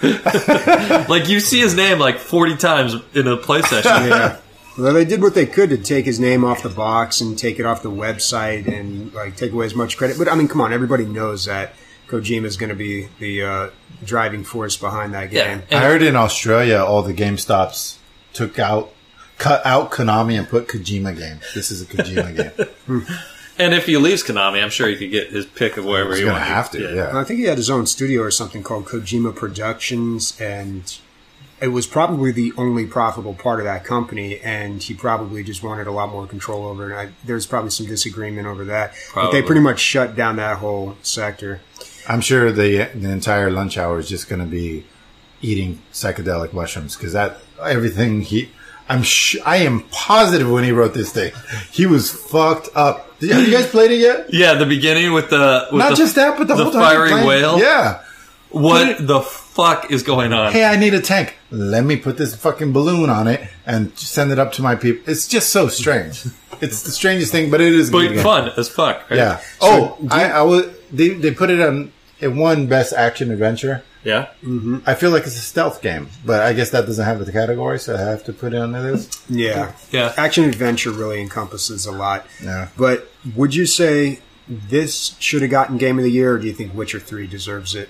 [SPEAKER 2] Like, you see his name like forty times in a play session.
[SPEAKER 4] Yeah. Well, they did what they could to take his name off the box and take it off the website and like take away as much credit. But I mean, come on, everybody knows that Kojima is going to be the uh, driving force behind that game.
[SPEAKER 2] Yeah.
[SPEAKER 3] I heard in Australia, all the GameStops took out, cut out Konami and put Kojima game. This is a Kojima game.
[SPEAKER 2] And if he leaves Konami, I'm sure he could get his pick of wherever
[SPEAKER 3] He's
[SPEAKER 2] he
[SPEAKER 3] gonna
[SPEAKER 2] wants.
[SPEAKER 3] have to. Yeah. yeah.
[SPEAKER 4] I think he had his own studio or something called Kojima Productions, and it was probably the only profitable part of that company, and he probably just wanted a lot more control over it. And I, there's probably some disagreement over that. Probably. But they pretty much shut down that whole sector.
[SPEAKER 3] I'm sure the the entire lunch hour is just going to be eating psychedelic mushrooms because that everything he. I'm sh- I am positive when he wrote this thing, he was fucked up. Have you guys played it yet?
[SPEAKER 2] Yeah, the beginning with the with
[SPEAKER 3] not
[SPEAKER 2] the,
[SPEAKER 3] just that, but the,
[SPEAKER 2] the
[SPEAKER 3] whole time
[SPEAKER 2] fiery
[SPEAKER 3] playing,
[SPEAKER 2] whale.
[SPEAKER 3] Yeah.
[SPEAKER 2] What
[SPEAKER 3] it,
[SPEAKER 2] the fuck is going on?
[SPEAKER 3] Hey, I need a tank. Let me put this fucking balloon on it and send it up to my people. It's just so strange. It's the strangest thing, but it is
[SPEAKER 2] but
[SPEAKER 3] good
[SPEAKER 2] fun as fuck. Right?
[SPEAKER 3] Yeah.
[SPEAKER 4] So,
[SPEAKER 3] oh, I, I was. They they put it on. It won Best Action Adventure.
[SPEAKER 2] Yeah.
[SPEAKER 3] Mm-hmm. I feel like it's a stealth game, but I guess that doesn't have the category, so I have to put it on this.
[SPEAKER 4] Yeah.
[SPEAKER 2] Yeah.
[SPEAKER 4] Action adventure really encompasses a lot.
[SPEAKER 3] Yeah.
[SPEAKER 4] But would you say this should have gotten Game of the Year, or do you think Witcher three deserves it?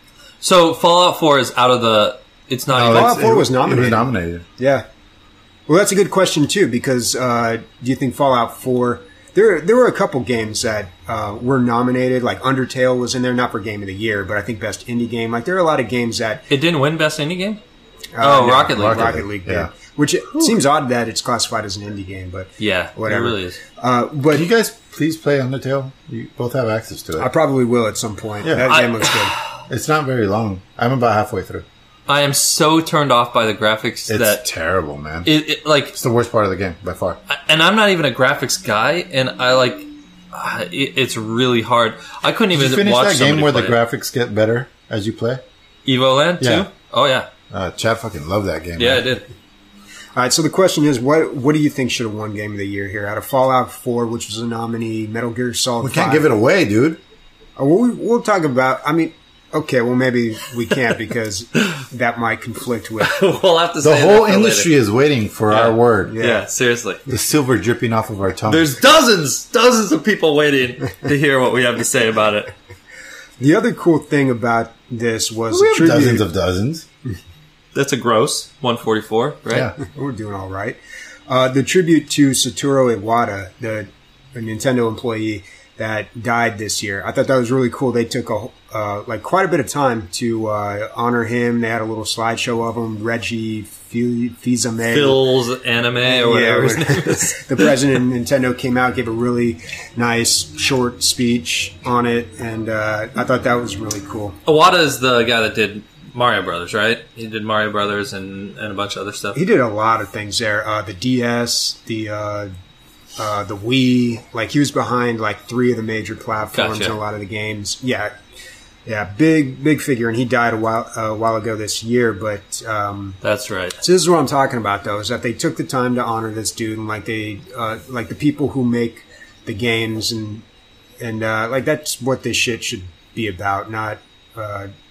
[SPEAKER 2] So Fallout four is out of the. It's not.
[SPEAKER 3] Oh,
[SPEAKER 2] even,
[SPEAKER 4] Fallout four
[SPEAKER 3] it,
[SPEAKER 4] was nominated.
[SPEAKER 3] It was nominated.
[SPEAKER 4] Yeah. Well, that's a good question too, because uh, do you think Fallout four? There, there were a couple games that uh, were nominated. Like Undertale was in there, not for Game of the Year, but I think Best Indie Game. Like there are a lot of games that
[SPEAKER 2] It didn't win Best Indie Game.
[SPEAKER 4] Uh,
[SPEAKER 2] oh,
[SPEAKER 4] yeah,
[SPEAKER 2] Rocket League.
[SPEAKER 4] Rocket,
[SPEAKER 3] Rocket
[SPEAKER 4] League,
[SPEAKER 3] League,
[SPEAKER 4] did.
[SPEAKER 3] yeah.
[SPEAKER 4] Which it seems odd that it's classified as an indie game, but
[SPEAKER 2] Yeah,
[SPEAKER 4] whatever.
[SPEAKER 2] it really is.
[SPEAKER 4] Uh, but
[SPEAKER 3] Can you guys please play Undertale? You both have access to it.
[SPEAKER 4] I probably will at some point.
[SPEAKER 3] Yeah.
[SPEAKER 4] That
[SPEAKER 2] I-
[SPEAKER 4] game looks good.
[SPEAKER 3] It's not very long. I'm about halfway through.
[SPEAKER 2] I am so turned off by the graphics
[SPEAKER 3] It's
[SPEAKER 2] that
[SPEAKER 3] terrible, man.
[SPEAKER 2] it, it like,
[SPEAKER 3] It's the worst part of the game by far.
[SPEAKER 2] and I'm not even a graphics guy, and I like. Uh, it, it's really hard. I couldn't
[SPEAKER 3] Did
[SPEAKER 2] even
[SPEAKER 3] you finish
[SPEAKER 2] watch
[SPEAKER 3] that game
[SPEAKER 2] somebody
[SPEAKER 3] where the
[SPEAKER 2] play it.
[SPEAKER 3] graphics get better as you play?
[SPEAKER 2] Evoland
[SPEAKER 3] Yeah.
[SPEAKER 2] too. Oh yeah,
[SPEAKER 3] Uh, Chad fucking loved that game.
[SPEAKER 2] yeah,
[SPEAKER 3] man.
[SPEAKER 2] I did.
[SPEAKER 4] All right, so the question is, what what do you think should have won Game of the Year here? Out of Fallout four, which was a nominee, Metal Gear Solid
[SPEAKER 3] We can't
[SPEAKER 4] five.
[SPEAKER 3] give it away, dude.
[SPEAKER 4] Uh, we'll, we'll talk about, I mean, okay, well, maybe we can't because that might conflict with...
[SPEAKER 2] We'll have to.
[SPEAKER 3] The
[SPEAKER 2] say
[SPEAKER 3] whole
[SPEAKER 2] that for
[SPEAKER 3] industry
[SPEAKER 2] later.
[SPEAKER 3] is waiting for
[SPEAKER 2] Yeah.
[SPEAKER 3] our word.
[SPEAKER 2] Yeah.
[SPEAKER 4] Yeah.
[SPEAKER 2] seriously.
[SPEAKER 3] The silver dripping off of our tongue.
[SPEAKER 2] There's dozens, dozens of people waiting to hear what we have to say about it.
[SPEAKER 4] The other cool thing about this was
[SPEAKER 3] we
[SPEAKER 4] a
[SPEAKER 3] have
[SPEAKER 4] tribute.
[SPEAKER 3] dozens of dozens.
[SPEAKER 2] That's a gross one forty-four, right?
[SPEAKER 3] Yeah.
[SPEAKER 4] We're doing all right. Uh, the tribute to Satoru Iwata, the, the Nintendo employee that died this year. I thought that was really cool. They took a uh, like quite a bit of time to uh, honor him. They had a little slideshow of him. Reggie Fils-Aimé,
[SPEAKER 2] Phil's anime or whatever his name is.
[SPEAKER 4] the president of Nintendo came out, gave a really nice short speech on it, and uh, I thought that was really cool.
[SPEAKER 2] Iwata is the guy that did Mario Brothers, right? He did Mario Brothers and, and a bunch of other stuff.
[SPEAKER 4] He did a lot of things there. Uh, the D S, the uh, uh, the Wii. Like he was behind like three of the major platforms
[SPEAKER 2] Gotcha.
[SPEAKER 4] and a lot of the games. Yeah, yeah, big big figure, and he died a while a while ago this year. But um,
[SPEAKER 2] That's right.
[SPEAKER 4] so this is what I'm talking about, though, is that they took the time to honor this dude, and like they uh, like the people who make the games, and and uh, like that's what this shit should be about, not. Uh,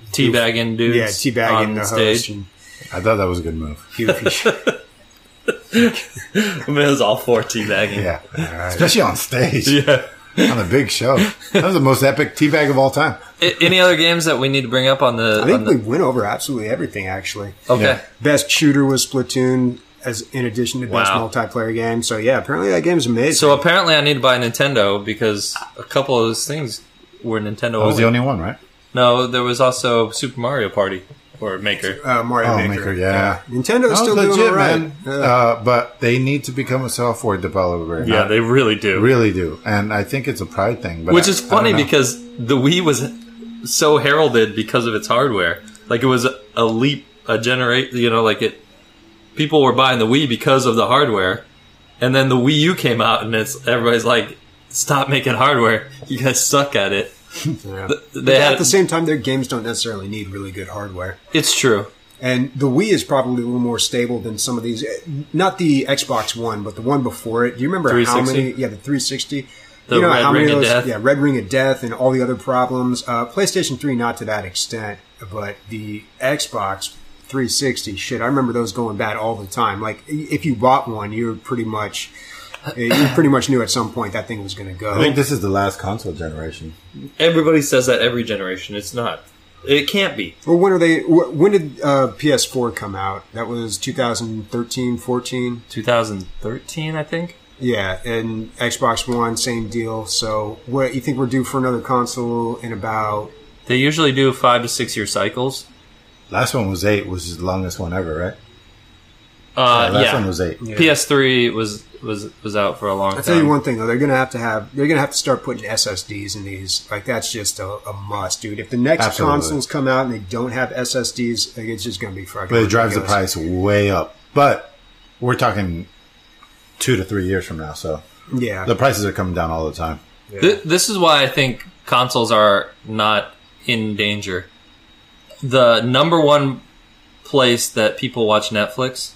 [SPEAKER 2] teabagging dudes.
[SPEAKER 4] Yeah, teabagging
[SPEAKER 2] on
[SPEAKER 4] the
[SPEAKER 2] stage.
[SPEAKER 4] host. And
[SPEAKER 3] I thought that was a good move.
[SPEAKER 4] goofy.
[SPEAKER 2] I mean, it was all for teabagging.
[SPEAKER 3] Yeah, especially on stage.
[SPEAKER 2] Yeah.
[SPEAKER 3] On a big show. That was the most epic teabag of all time.
[SPEAKER 2] I- Any other games that we need to bring up on the?
[SPEAKER 4] I think
[SPEAKER 2] on the
[SPEAKER 4] we went over absolutely everything, actually.
[SPEAKER 2] okay.
[SPEAKER 3] Yeah.
[SPEAKER 4] Best shooter was Splatoon, as in addition to best
[SPEAKER 2] Wow.
[SPEAKER 4] multiplayer game. So, yeah, apparently that game's amazing.
[SPEAKER 2] So apparently, I need to buy a Nintendo because a couple of those things were Nintendo.
[SPEAKER 3] I was
[SPEAKER 2] only.
[SPEAKER 3] the only one, right?
[SPEAKER 2] No, there was also Super Mario Party or Maker.
[SPEAKER 4] uh, Mario
[SPEAKER 3] Oh,
[SPEAKER 4] Maker.
[SPEAKER 3] Maker, yeah.
[SPEAKER 4] Nintendo's
[SPEAKER 3] That
[SPEAKER 4] still
[SPEAKER 3] was
[SPEAKER 4] doing
[SPEAKER 3] legit,
[SPEAKER 4] all right.
[SPEAKER 3] man.
[SPEAKER 4] Yeah.
[SPEAKER 3] Uh, but they need to become a software developer.
[SPEAKER 2] Yeah,
[SPEAKER 3] not-
[SPEAKER 2] they really do.
[SPEAKER 3] really do. And I think it's a pride thing. But
[SPEAKER 2] Which
[SPEAKER 3] I-
[SPEAKER 2] is
[SPEAKER 3] I
[SPEAKER 2] funny
[SPEAKER 3] don't know.
[SPEAKER 2] because the Wii was so heralded because of its hardware. Like it was a, a leap, a generate. You know, like it. People were buying the Wii because of the hardware, and then the Wii U came out, and it's everybody's like, "Stop making hardware! You guys suck at it."
[SPEAKER 4] Yeah.
[SPEAKER 2] Th-
[SPEAKER 4] But
[SPEAKER 2] They had.
[SPEAKER 4] at the same time, their games don't necessarily need really good hardware.
[SPEAKER 2] It's true.
[SPEAKER 4] And the Wii is probably a little more stable than some of these. Not the Xbox One, but the one before it. Do you remember how
[SPEAKER 2] three sixty?
[SPEAKER 4] many? Yeah, the three sixty.
[SPEAKER 2] The
[SPEAKER 4] you know
[SPEAKER 2] Red
[SPEAKER 4] how many
[SPEAKER 2] Ring
[SPEAKER 4] of
[SPEAKER 2] of
[SPEAKER 4] those?
[SPEAKER 2] Death?
[SPEAKER 4] Yeah, Red Ring of Death and all the other problems. Uh, PlayStation three, not to that extent, but the Xbox three sixty. Shit, I remember those going bad all the time. Like if you bought one, you're pretty much. You pretty much knew at some point that thing was going to go.
[SPEAKER 3] I think this is the last console generation.
[SPEAKER 2] Everybody says that every generation. It's not. It can't be.
[SPEAKER 4] Well, when are they? wh- When did uh, P S four come out? That was two thousand thirteen, fourteen.
[SPEAKER 2] twenty thirteen, I think.
[SPEAKER 4] Yeah, and Xbox One, same deal. So, what you think we're due for another console in about?
[SPEAKER 2] They usually do five to six year cycles.
[SPEAKER 3] Last one was eight, which is the longest one ever, right?
[SPEAKER 2] Uh,
[SPEAKER 3] last
[SPEAKER 2] yeah.
[SPEAKER 3] one was eight.
[SPEAKER 4] Yeah.
[SPEAKER 2] P S three was was was out for a long
[SPEAKER 4] I'll
[SPEAKER 2] time.
[SPEAKER 4] tell you one thing though, they're gonna have to have they're gonna have to start putting S S Ds in these. Like that's just a, a must, dude. If the next
[SPEAKER 3] Absolutely.
[SPEAKER 4] consoles come out and they don't have S S Ds, like, it's just gonna be fucking.
[SPEAKER 3] But it drives the
[SPEAKER 4] ridiculous.
[SPEAKER 3] price way up. But we're talking two to three years from now, so
[SPEAKER 4] Yeah,
[SPEAKER 3] the prices are coming down all the time.
[SPEAKER 4] yeah.
[SPEAKER 2] Th- this is why I think consoles are not in danger. The number one place that people watch Netflix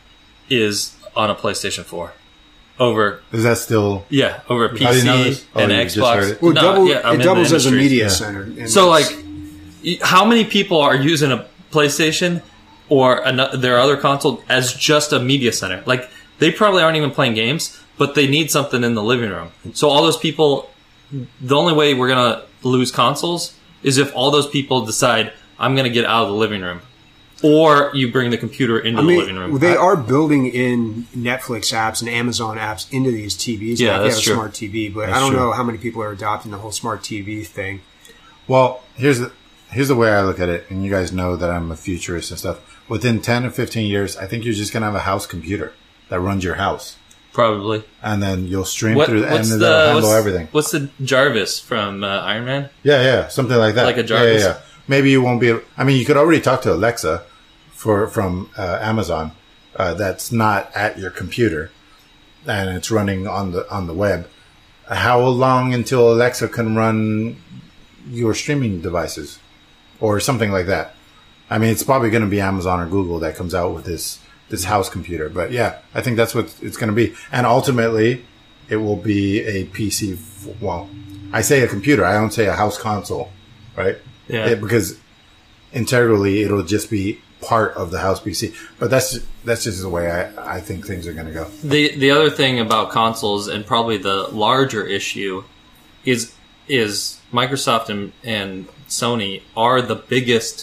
[SPEAKER 2] is on a PlayStation four. Over,
[SPEAKER 3] Is that still?
[SPEAKER 2] yeah, over a P
[SPEAKER 3] How do you
[SPEAKER 2] C
[SPEAKER 3] know this? Oh,
[SPEAKER 2] and
[SPEAKER 3] you just
[SPEAKER 2] Xbox.
[SPEAKER 3] heard it?
[SPEAKER 4] well,
[SPEAKER 2] No,
[SPEAKER 4] double,
[SPEAKER 2] yeah, I'm in
[SPEAKER 4] it
[SPEAKER 2] the
[SPEAKER 4] doubles as a
[SPEAKER 2] industry.
[SPEAKER 4] media
[SPEAKER 3] Yeah.
[SPEAKER 4] center. and
[SPEAKER 2] So,
[SPEAKER 4] it's-
[SPEAKER 2] like, y- how many people are using a PlayStation or ano- their other console as just a media center? Like, they probably aren't even playing games, but they need something in the living room. So all those people, the only way we're gonna lose consoles is if all those people decide, I'm gonna get out of the living room. Or you bring the computer into
[SPEAKER 4] I
[SPEAKER 2] the
[SPEAKER 4] mean,
[SPEAKER 2] living room.
[SPEAKER 4] they are building in Netflix apps and Amazon apps into these T Vs.
[SPEAKER 2] Yeah,
[SPEAKER 4] now, if
[SPEAKER 2] that's
[SPEAKER 4] you have
[SPEAKER 2] true.
[SPEAKER 4] a smart T V, but
[SPEAKER 3] That's
[SPEAKER 4] I don't
[SPEAKER 3] true.
[SPEAKER 4] know how many people are adopting the whole smart T V thing.
[SPEAKER 3] Well, here's the here's the way I look at it, and you guys know that I'm a futurist and stuff. Within ten or fifteen years, I think you're just gonna have a house computer that runs your house,
[SPEAKER 2] Probably.
[SPEAKER 3] and then you'll stream
[SPEAKER 2] What,
[SPEAKER 3] through, and
[SPEAKER 2] what's
[SPEAKER 3] then
[SPEAKER 2] the
[SPEAKER 3] that'll handle
[SPEAKER 2] what's,
[SPEAKER 3] everything.
[SPEAKER 2] what's the Jarvis from uh, Iron Man?
[SPEAKER 3] Yeah, yeah, something like that.
[SPEAKER 2] Like a
[SPEAKER 3] Yeah,
[SPEAKER 2] Jarvis?
[SPEAKER 3] Yeah, yeah. Maybe you won't be able. I mean, you could already talk to Alexa for from uh, Amazon. Uh, that's not at your computer, and it's running on the on the web. How long until Alexa can run your streaming devices, or something like that? I mean, it's probably going to be Amazon or Google that comes out with this this house computer. But yeah, I think that's what it's going to be, and ultimately, it will be a P C. f- Well, I say a computer. I don't say a house console, right?
[SPEAKER 2] Yeah.
[SPEAKER 3] It- because integrally, it'll just be part of the house P C. But that's that's just the way I, I think things are going to go.
[SPEAKER 2] The the other thing about consoles, and probably the larger issue, is is Microsoft and, and Sony are the biggest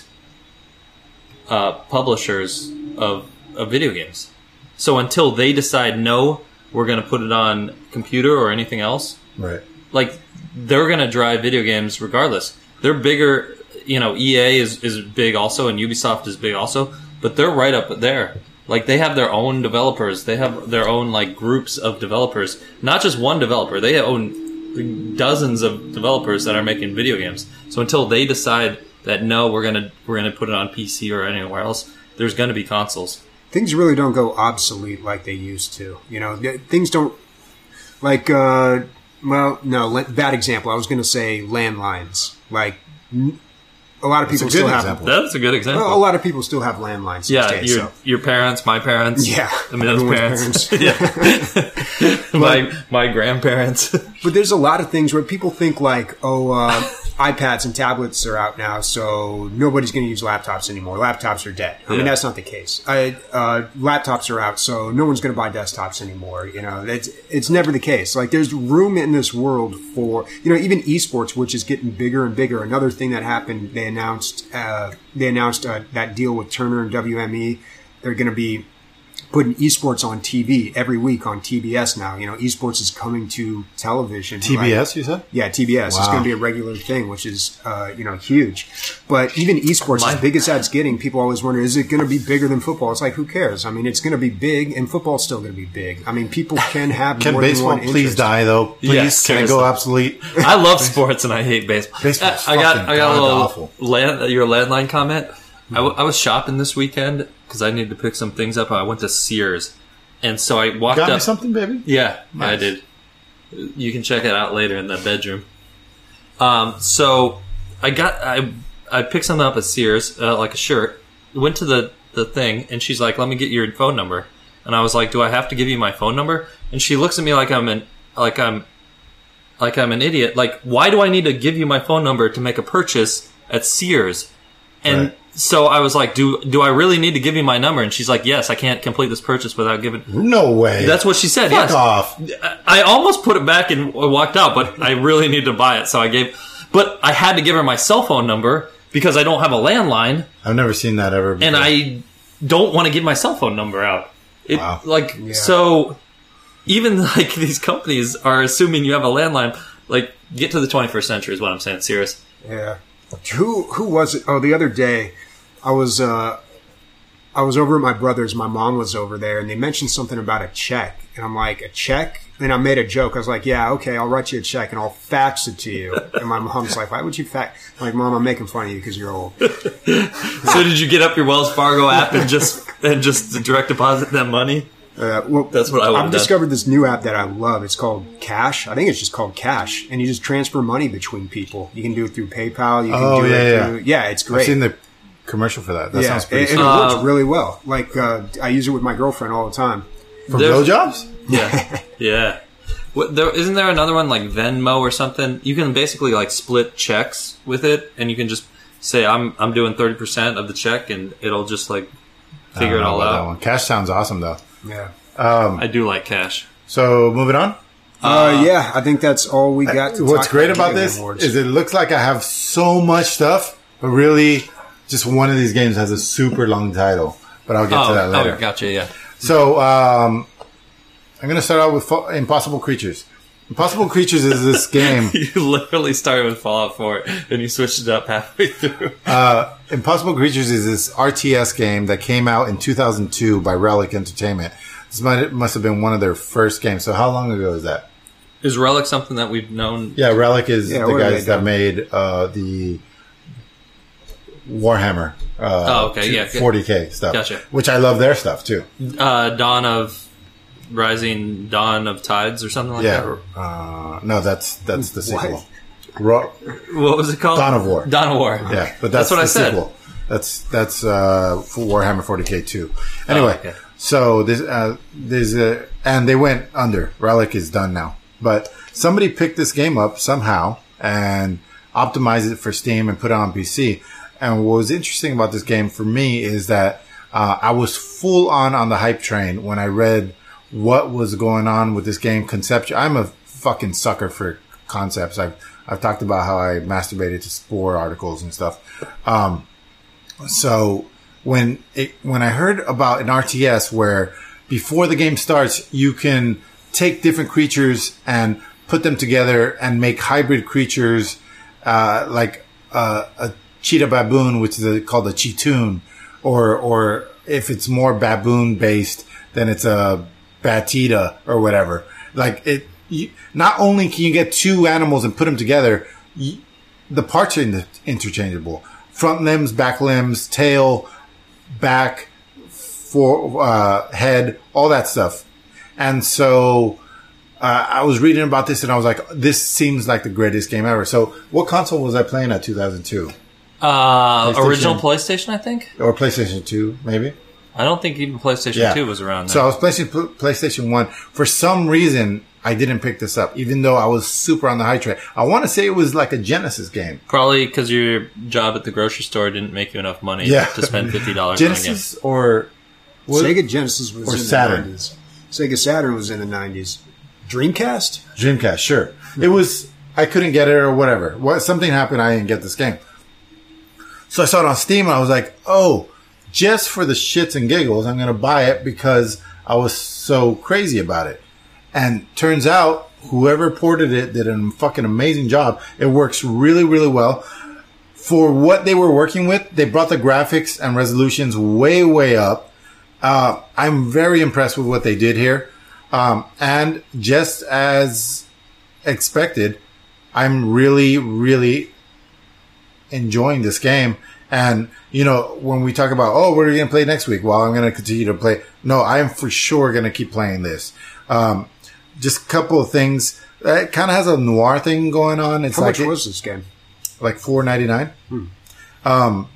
[SPEAKER 2] uh, publishers of, of video games. So until they decide no, we're going to put it on computer or anything else,
[SPEAKER 3] Right.
[SPEAKER 2] like they're going to drive video games regardless. They're bigger. You know, E A is, is big also, and Ubisoft is big also, but they're right up there. Like, they have their own developers. They have their own, like, groups of developers. Not just one developer. They own dozens of developers that are making video games. So until they decide that, no, we're gonna we're gonna put it on P C or anywhere else, there's gonna be consoles.
[SPEAKER 4] Things really don't go obsolete like they used to. You know, th- things don't like. Uh, well, no, le- bad example. I was going to say landlines. Like n- a lot of
[SPEAKER 3] That's a
[SPEAKER 4] people
[SPEAKER 3] good
[SPEAKER 4] still have.
[SPEAKER 3] example.
[SPEAKER 2] That's a good example.
[SPEAKER 4] Well, a lot of people still have landlines.
[SPEAKER 2] yeah,
[SPEAKER 4] these days,
[SPEAKER 2] your
[SPEAKER 4] so.
[SPEAKER 2] your parents, my parents,
[SPEAKER 4] Yeah,
[SPEAKER 2] Emilio's
[SPEAKER 4] everyone's
[SPEAKER 2] parents, yeah, my my grandparents.
[SPEAKER 4] But there's a lot of things where people think like, oh, uh, iPads and tablets are out now, so nobody's going to use laptops anymore. Laptops are dead. I
[SPEAKER 2] Yeah.
[SPEAKER 4] mean, that's not the case. I, uh, laptops are out, so no one's going to buy desktops anymore. You know, it's it's never the case. Like, there's room in this world for, you know, even esports, which is getting bigger and bigger. Another thing that happened, they announced uh, they announced uh, that deal with Turner and W M E. They're going to be putting esports on T V every week on T B S now. You know, esports is coming to television.
[SPEAKER 3] T B S,
[SPEAKER 4] Like,
[SPEAKER 3] you said?
[SPEAKER 4] yeah, T B S. It's
[SPEAKER 3] Wow.
[SPEAKER 4] going to be a regular thing, which is, uh, you know, huge. But even esports,
[SPEAKER 2] My-
[SPEAKER 4] as big as that's getting, people always wonder, is it going to be bigger than football? It's like, who cares? I mean, it's going to be big, and football's still going to be big. I mean, people can have
[SPEAKER 3] Can
[SPEAKER 4] more
[SPEAKER 3] baseball
[SPEAKER 4] than one
[SPEAKER 3] please
[SPEAKER 4] interest.
[SPEAKER 3] die, though? Please,
[SPEAKER 2] Yes,
[SPEAKER 3] can I go
[SPEAKER 2] seriously.
[SPEAKER 3] obsolete?
[SPEAKER 2] I love sports and I hate baseball.
[SPEAKER 3] Baseball's
[SPEAKER 2] I I got
[SPEAKER 3] fucking
[SPEAKER 2] I got a
[SPEAKER 3] god
[SPEAKER 2] little
[SPEAKER 3] awful.
[SPEAKER 2] land, your landline comment. I, w- I was shopping this weekend because I needed to pick some things up. I went to Sears, and so I walked
[SPEAKER 3] Got me
[SPEAKER 2] up.
[SPEAKER 3] something, baby?
[SPEAKER 2] Yeah, I
[SPEAKER 3] Nice.
[SPEAKER 2] did. You can check it out later in the bedroom. Um, so I got I I picked something up at Sears, uh, like a shirt. Went to the the thing, and she's like, "Let me get your phone number." And I was like, "Do I have to give you my phone number?" And she looks at me like I'm an like I'm like I'm an idiot. Like, why do I need to give you my phone number to make a purchase at Sears? And
[SPEAKER 3] Right.
[SPEAKER 2] so I was like, "Do do I really need to give you my number?" And she's like, "Yes, I can't complete this purchase without giving."
[SPEAKER 3] No way.
[SPEAKER 2] That's what she said.
[SPEAKER 3] Fuck
[SPEAKER 2] yes.
[SPEAKER 3] off.
[SPEAKER 2] I almost put it back and walked out, but I really needed to buy it, so I gave. But I had to give her my cell phone number because I don't have a landline,
[SPEAKER 3] I've never seen that ever before.
[SPEAKER 2] and I don't want to give my cell phone number out. It,
[SPEAKER 3] Wow.
[SPEAKER 2] Like
[SPEAKER 4] Yeah.
[SPEAKER 2] so, even like these companies are assuming you have a landline. Like, get to the twenty-first century is what I'm saying. Serious.
[SPEAKER 4] Yeah. Who who was it? Oh, the other day, I was uh, I was over at my brother's. My mom was over there, and they mentioned something about a check, and I'm like, a check? And I made a joke. I was like, yeah, okay, I'll write you a check and I'll fax it to you. And my mom's like, why would you fax? I'm like, Mom, I'm making fun of you because you're old.
[SPEAKER 2] So did you get up your Wells Fargo app and just and just direct deposit that money?
[SPEAKER 4] Uh, well,
[SPEAKER 2] That's what I would've
[SPEAKER 4] I've
[SPEAKER 2] done.
[SPEAKER 4] discovered this new app that I love. It's called Cash. I think it's just called Cash, and you just transfer money between people. You can do it through PayPal. You can
[SPEAKER 3] Oh,
[SPEAKER 4] do
[SPEAKER 3] yeah,
[SPEAKER 4] it
[SPEAKER 3] yeah.
[SPEAKER 4] through yeah. It's great.
[SPEAKER 3] I've seen the commercial for that. That
[SPEAKER 4] yeah,
[SPEAKER 3] sounds pretty
[SPEAKER 4] and,
[SPEAKER 3] sweet.
[SPEAKER 4] and it works
[SPEAKER 2] Uh,
[SPEAKER 4] really well. Like uh, I use it with my girlfriend all the time.
[SPEAKER 3] For
[SPEAKER 2] there's-
[SPEAKER 3] blowjobs?
[SPEAKER 2] Yeah, yeah. What, there, isn't there another one like Venmo or something? You can basically like split checks with it, and you can just say, "I'm I'm doing thirty percent of the check," and it'll just like
[SPEAKER 3] I
[SPEAKER 2] figure
[SPEAKER 3] don't
[SPEAKER 2] it
[SPEAKER 3] know
[SPEAKER 2] all
[SPEAKER 3] about that
[SPEAKER 2] out.
[SPEAKER 3] one. Cash sounds awesome, though.
[SPEAKER 4] Yeah.
[SPEAKER 2] I do like cash.
[SPEAKER 3] So, moving on.
[SPEAKER 4] Uh, yeah, I think that's all we got. To
[SPEAKER 3] What's
[SPEAKER 4] talk
[SPEAKER 3] great about
[SPEAKER 4] Video
[SPEAKER 3] this
[SPEAKER 4] Game Awards.
[SPEAKER 3] is it looks like I have so much stuff, but really, just one of these games has a super long title. But I'll get
[SPEAKER 2] Oh,
[SPEAKER 3] to that later.
[SPEAKER 2] oh, gotcha. Yeah.
[SPEAKER 3] So, um, I'm going to start out with Fo- Impossible Creatures. Impossible Creatures is this game.
[SPEAKER 2] You literally started with Fallout four, and you switched it up halfway through.
[SPEAKER 3] Uh, Impossible Creatures is this R T S game that came out in two thousand two by Relic Entertainment. This might, must have been one of their first games. So, how long ago is that?
[SPEAKER 2] Is Relic something that we've known?
[SPEAKER 3] Yeah, Relic is
[SPEAKER 4] Yeah,
[SPEAKER 3] the
[SPEAKER 4] what have
[SPEAKER 3] guys
[SPEAKER 4] they
[SPEAKER 3] that
[SPEAKER 4] done?
[SPEAKER 3] made uh, the Warhammer. Uh,
[SPEAKER 2] Oh, okay, yeah, good.
[SPEAKER 3] forty K stuff.
[SPEAKER 2] Gotcha.
[SPEAKER 3] Which I love their stuff too.
[SPEAKER 2] Uh, Dawn of Rising, Dawn of Tides, or something like that.
[SPEAKER 3] Yeah.
[SPEAKER 2] Or-
[SPEAKER 3] Uh, no, that's that's the
[SPEAKER 4] What?
[SPEAKER 3] sequel. Ro-
[SPEAKER 2] What was it called?
[SPEAKER 3] Dawn of War.
[SPEAKER 2] Dawn of War.
[SPEAKER 3] yeah, but that's,
[SPEAKER 2] That's what
[SPEAKER 3] the
[SPEAKER 2] I said.
[SPEAKER 3] sequel. That's that's uh, for Warhammer forty K two. Anyway,
[SPEAKER 2] Oh, okay.
[SPEAKER 3] so there's uh, there's a and they went under. Relic is done now, but somebody picked this game up somehow and optimized it for Steam and put it on P C. And what was interesting about this game for me is that uh, I was full on on the hype train when I read what was going on with this game conceptual. I'm a fucking sucker for concepts. I've I've talked about how I masturbated to Spore articles and stuff. Um, so when it, when I heard about an R T S where before the game starts, you can take different creatures and put them together and make hybrid creatures, uh, like uh, a cheetah baboon, which is a, called a chitoon, or or if it's more baboon based, then it's a batita or whatever. Like it, you, not only can you get two animals and put them together, you, the parts are in- interchangeable. Front limbs, back limbs, tail, back, for uh, head, all that stuff. And so uh, I was reading about this and I was like, this seems like the greatest game ever. So what console was I playing at two thousand two?
[SPEAKER 2] Uh,
[SPEAKER 3] PlayStation.
[SPEAKER 2] original PlayStation, I think.
[SPEAKER 3] Or PlayStation two, maybe?
[SPEAKER 2] I don't think even PlayStation
[SPEAKER 3] Yeah.
[SPEAKER 2] two was around then.
[SPEAKER 3] So I was playing PlayStation one. For some reason, I didn't pick this up, even though I was super on the high train. I want to say it was like a Genesis game.
[SPEAKER 2] Probably because your job at the grocery store didn't make you enough money
[SPEAKER 3] Yeah.
[SPEAKER 2] to spend fifty dollars on a game.
[SPEAKER 3] Genesis or... what-
[SPEAKER 4] Sega Genesis was
[SPEAKER 3] or
[SPEAKER 4] in
[SPEAKER 3] Saturn.
[SPEAKER 4] the nineties. Sega Saturn was in the nineties. Dreamcast?
[SPEAKER 3] Dreamcast, sure. It was... I couldn't get it or whatever. What Something happened, I didn't get this game. So I saw it on Steam, and I was like, oh, just for the shits and giggles, I'm going to buy it because I was so crazy about it. And turns out, whoever ported it did a fucking amazing job. It works really, really well. For what they were working with, they brought the graphics and resolutions way, way up. Uh, I'm very impressed with what they did here. Um, and just as expected, I'm really, really enjoying this game. And, you know, when we talk about, oh, what are you going to play next week? Well, I'm going to continue to play. No, I am for sure going to keep playing this. Um, just a couple of things. It kind of has a noir thing going on. It's
[SPEAKER 4] How
[SPEAKER 3] like
[SPEAKER 4] much
[SPEAKER 3] it-
[SPEAKER 4] was this game?
[SPEAKER 3] like four ninety-nine.
[SPEAKER 4] Hmm.
[SPEAKER 3] Um,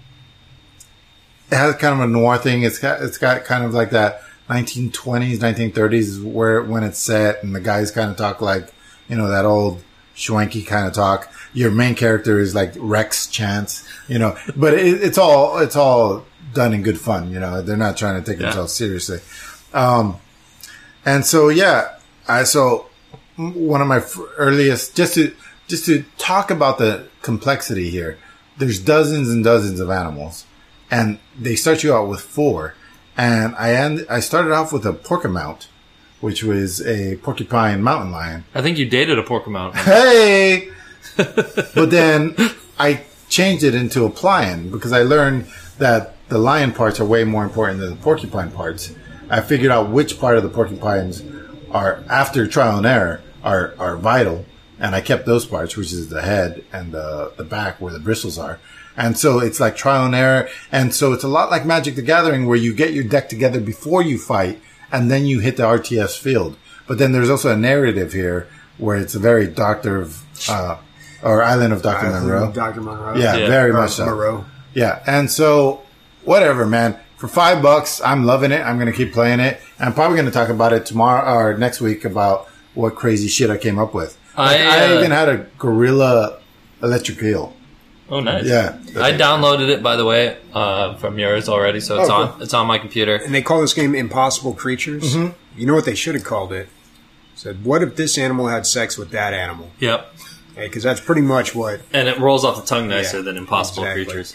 [SPEAKER 3] it has kind of a noir thing. It's got it's got kind of like that nineteen twenties, nineteen thirties where when it's set, and the guys kind of talk like, you know, that old schwanky kind of talk. Your main character is like Rex Chance, you know, but it, it's all it's all done in good fun. You know, they're not trying to take
[SPEAKER 2] Yeah.
[SPEAKER 3] themselves seriously. Um, and so yeah, I so one of my f- earliest just to just to talk about the complexity here. There's dozens and dozens of animals, and they start you out with four. And I end, I started off with a porcamount, which was a porcupine mountain lion.
[SPEAKER 2] I think you dated a Porcamount.
[SPEAKER 3] Hey! But then I changed it into a plion because I learned that the lion parts are way more important than the porcupine parts. I figured out which part of the porcupines are, after trial and error, are, are vital. And I kept those parts, which is the head and the, the back where the bristles are. And so it's like trial and error. And so it's a lot like Magic the Gathering where you get your deck together before you fight and then you hit the R T S field. But then there's also a narrative here where it's a very Doctor of, uh, or Island of Doctor Monroe.
[SPEAKER 4] Doctor Monroe.
[SPEAKER 3] Yeah,
[SPEAKER 2] Yeah.
[SPEAKER 3] very
[SPEAKER 4] Or
[SPEAKER 3] much so.
[SPEAKER 4] Moreau.
[SPEAKER 3] Yeah. And so whatever, man. For five bucks, I'm loving it. I'm going to keep playing it. And I'm probably going to talk about it tomorrow or next week about what crazy shit I came up with. Like,
[SPEAKER 2] I,
[SPEAKER 3] I
[SPEAKER 2] uh,
[SPEAKER 3] even had a Gorilla Electric Eel.
[SPEAKER 2] Oh, nice.
[SPEAKER 3] Yeah.
[SPEAKER 2] I downloaded it, by the way, uh, from yours already, so it's
[SPEAKER 3] Oh,
[SPEAKER 2] on.
[SPEAKER 3] cool.
[SPEAKER 2] It's on my computer.
[SPEAKER 4] And they call this game Impossible Creatures.
[SPEAKER 3] Mm-hmm.
[SPEAKER 4] You know what they should have called it? Said, what if this animal had sex with that animal?
[SPEAKER 2] Yep.
[SPEAKER 4] Because that's pretty much what...
[SPEAKER 2] And it rolls off the tongue nicer
[SPEAKER 4] Yeah,
[SPEAKER 2] than Impossible
[SPEAKER 4] exactly.
[SPEAKER 2] Creatures.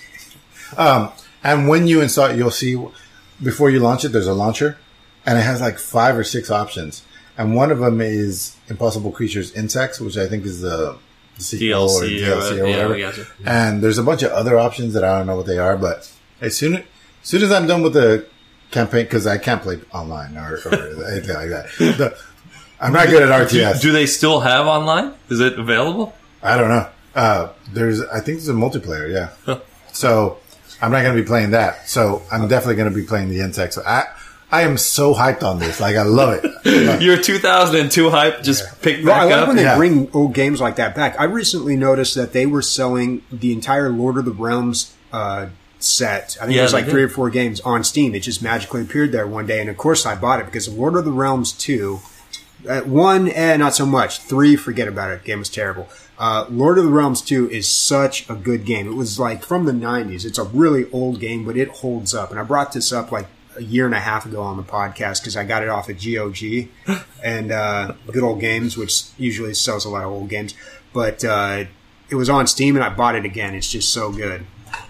[SPEAKER 3] Um, and when you install it, you'll see before you launch it, there's a launcher, and it has like five or six options. And one of them is Impossible Creatures Insects, which I think is the, the sequel
[SPEAKER 2] D L C
[SPEAKER 3] or D L C or,
[SPEAKER 2] or- yeah,
[SPEAKER 3] whatever.
[SPEAKER 2] we gotcha.
[SPEAKER 3] And there's a bunch of other options that I don't know what they are, but as soon as, as soon as I'm done with the campaign, because I can't play online or, or anything like that. The, I'm not good at R T S.
[SPEAKER 2] Do they still have online? Is it available?
[SPEAKER 3] I don't know. Uh, there's, I think there's a multiplayer, yeah. So I'm not going to be playing that. So I'm definitely going to be playing the insects. I, I am so hyped on this. Like, I love it.
[SPEAKER 2] Your two thousand two hype just picked
[SPEAKER 4] Well, I
[SPEAKER 2] back
[SPEAKER 4] like
[SPEAKER 2] up.
[SPEAKER 4] when they
[SPEAKER 3] Yeah.
[SPEAKER 4] bring old games like that back. I recently noticed that they were selling the entire Lord of the Realms uh, set. I think
[SPEAKER 2] Yeah,
[SPEAKER 4] it was like
[SPEAKER 2] they
[SPEAKER 4] three
[SPEAKER 2] did.
[SPEAKER 4] or four games on Steam. It just magically appeared there one day. And of course, I bought it because Lord of the Realms two, uh, one, eh, not so much. Three, forget about it. Game was terrible. Uh, Lord of the Realms two is such a good game. It was like from the nineties. It's a really old game, but it holds up. And I brought this up like a year and a half ago on the podcast because I got it off of G O G and uh, Good Old Games, which usually sells a lot of old games. But uh, it was on Steam, and I bought it again. It's just so good.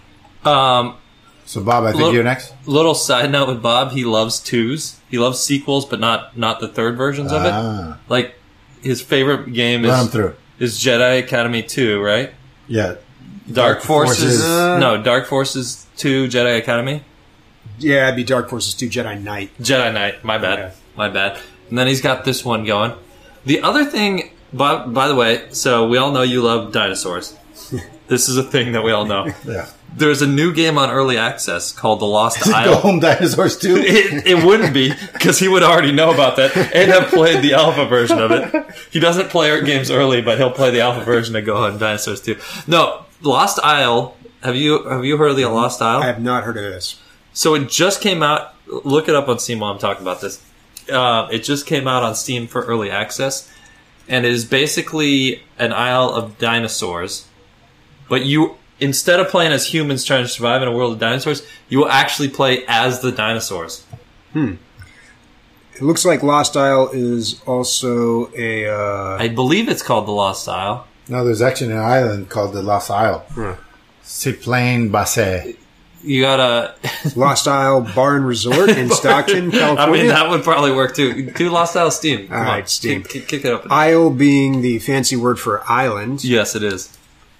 [SPEAKER 2] Um,
[SPEAKER 3] So, Bob, I think
[SPEAKER 2] Look-
[SPEAKER 3] you're next.
[SPEAKER 2] little side note with Bob, he loves twos. He loves sequels, but not not the third versions of it.
[SPEAKER 3] Ah.
[SPEAKER 2] Like his favorite game
[SPEAKER 3] Run them
[SPEAKER 2] is
[SPEAKER 3] through.
[SPEAKER 2] is Jedi Academy two, right?
[SPEAKER 3] Yeah.
[SPEAKER 2] Dark,
[SPEAKER 3] Dark
[SPEAKER 2] Forces.
[SPEAKER 3] Forces.
[SPEAKER 2] no, Dark Forces two, Jedi Academy.
[SPEAKER 4] Yeah, it'd be Dark Forces two Jedi Knight.
[SPEAKER 2] Jedi Knight. My bad.
[SPEAKER 4] Yeah.
[SPEAKER 2] My bad. And then he's got this one going. The other thing, by, by the way, so we all know you love dinosaurs. This is a thing that we all know.
[SPEAKER 3] Yeah.
[SPEAKER 2] There's a new game on early access called The Lost
[SPEAKER 3] Go
[SPEAKER 2] Isle.
[SPEAKER 3] Home Dinosaurs too.
[SPEAKER 2] It, it wouldn't be, because he would already know about that and have played the alpha version of it. He doesn't play our games early, but he'll play the alpha version of Go Home Dinosaurs too. No, Lost Isle. Have you have you heard of the Lost Isle?
[SPEAKER 4] I have not heard of this.
[SPEAKER 2] So it just came out. Look it up on Steam while I'm talking about this. Uh, it just came out on Steam for early access, and it is basically an Isle of Dinosaurs. But you, instead of playing as humans trying to survive in a world of dinosaurs, you will actually play as the dinosaurs.
[SPEAKER 4] Hmm. It looks like Lost Isle is also a... Uh...
[SPEAKER 2] I believe it's called the Lost Isle.
[SPEAKER 3] No, there's actually an island called the Lost Isle.
[SPEAKER 4] Huh.
[SPEAKER 3] C'est Plain Basset.
[SPEAKER 2] You gotta...
[SPEAKER 4] Lost Isle Bar and Resort in Stockton, California.
[SPEAKER 2] I mean, that would probably work too. Do Lost Isle Steam. Come
[SPEAKER 4] All right,
[SPEAKER 2] on.
[SPEAKER 4] Steam.
[SPEAKER 2] Kick, kick, kick it up.
[SPEAKER 4] Isle being the fancy word for island.
[SPEAKER 2] Yes, it is.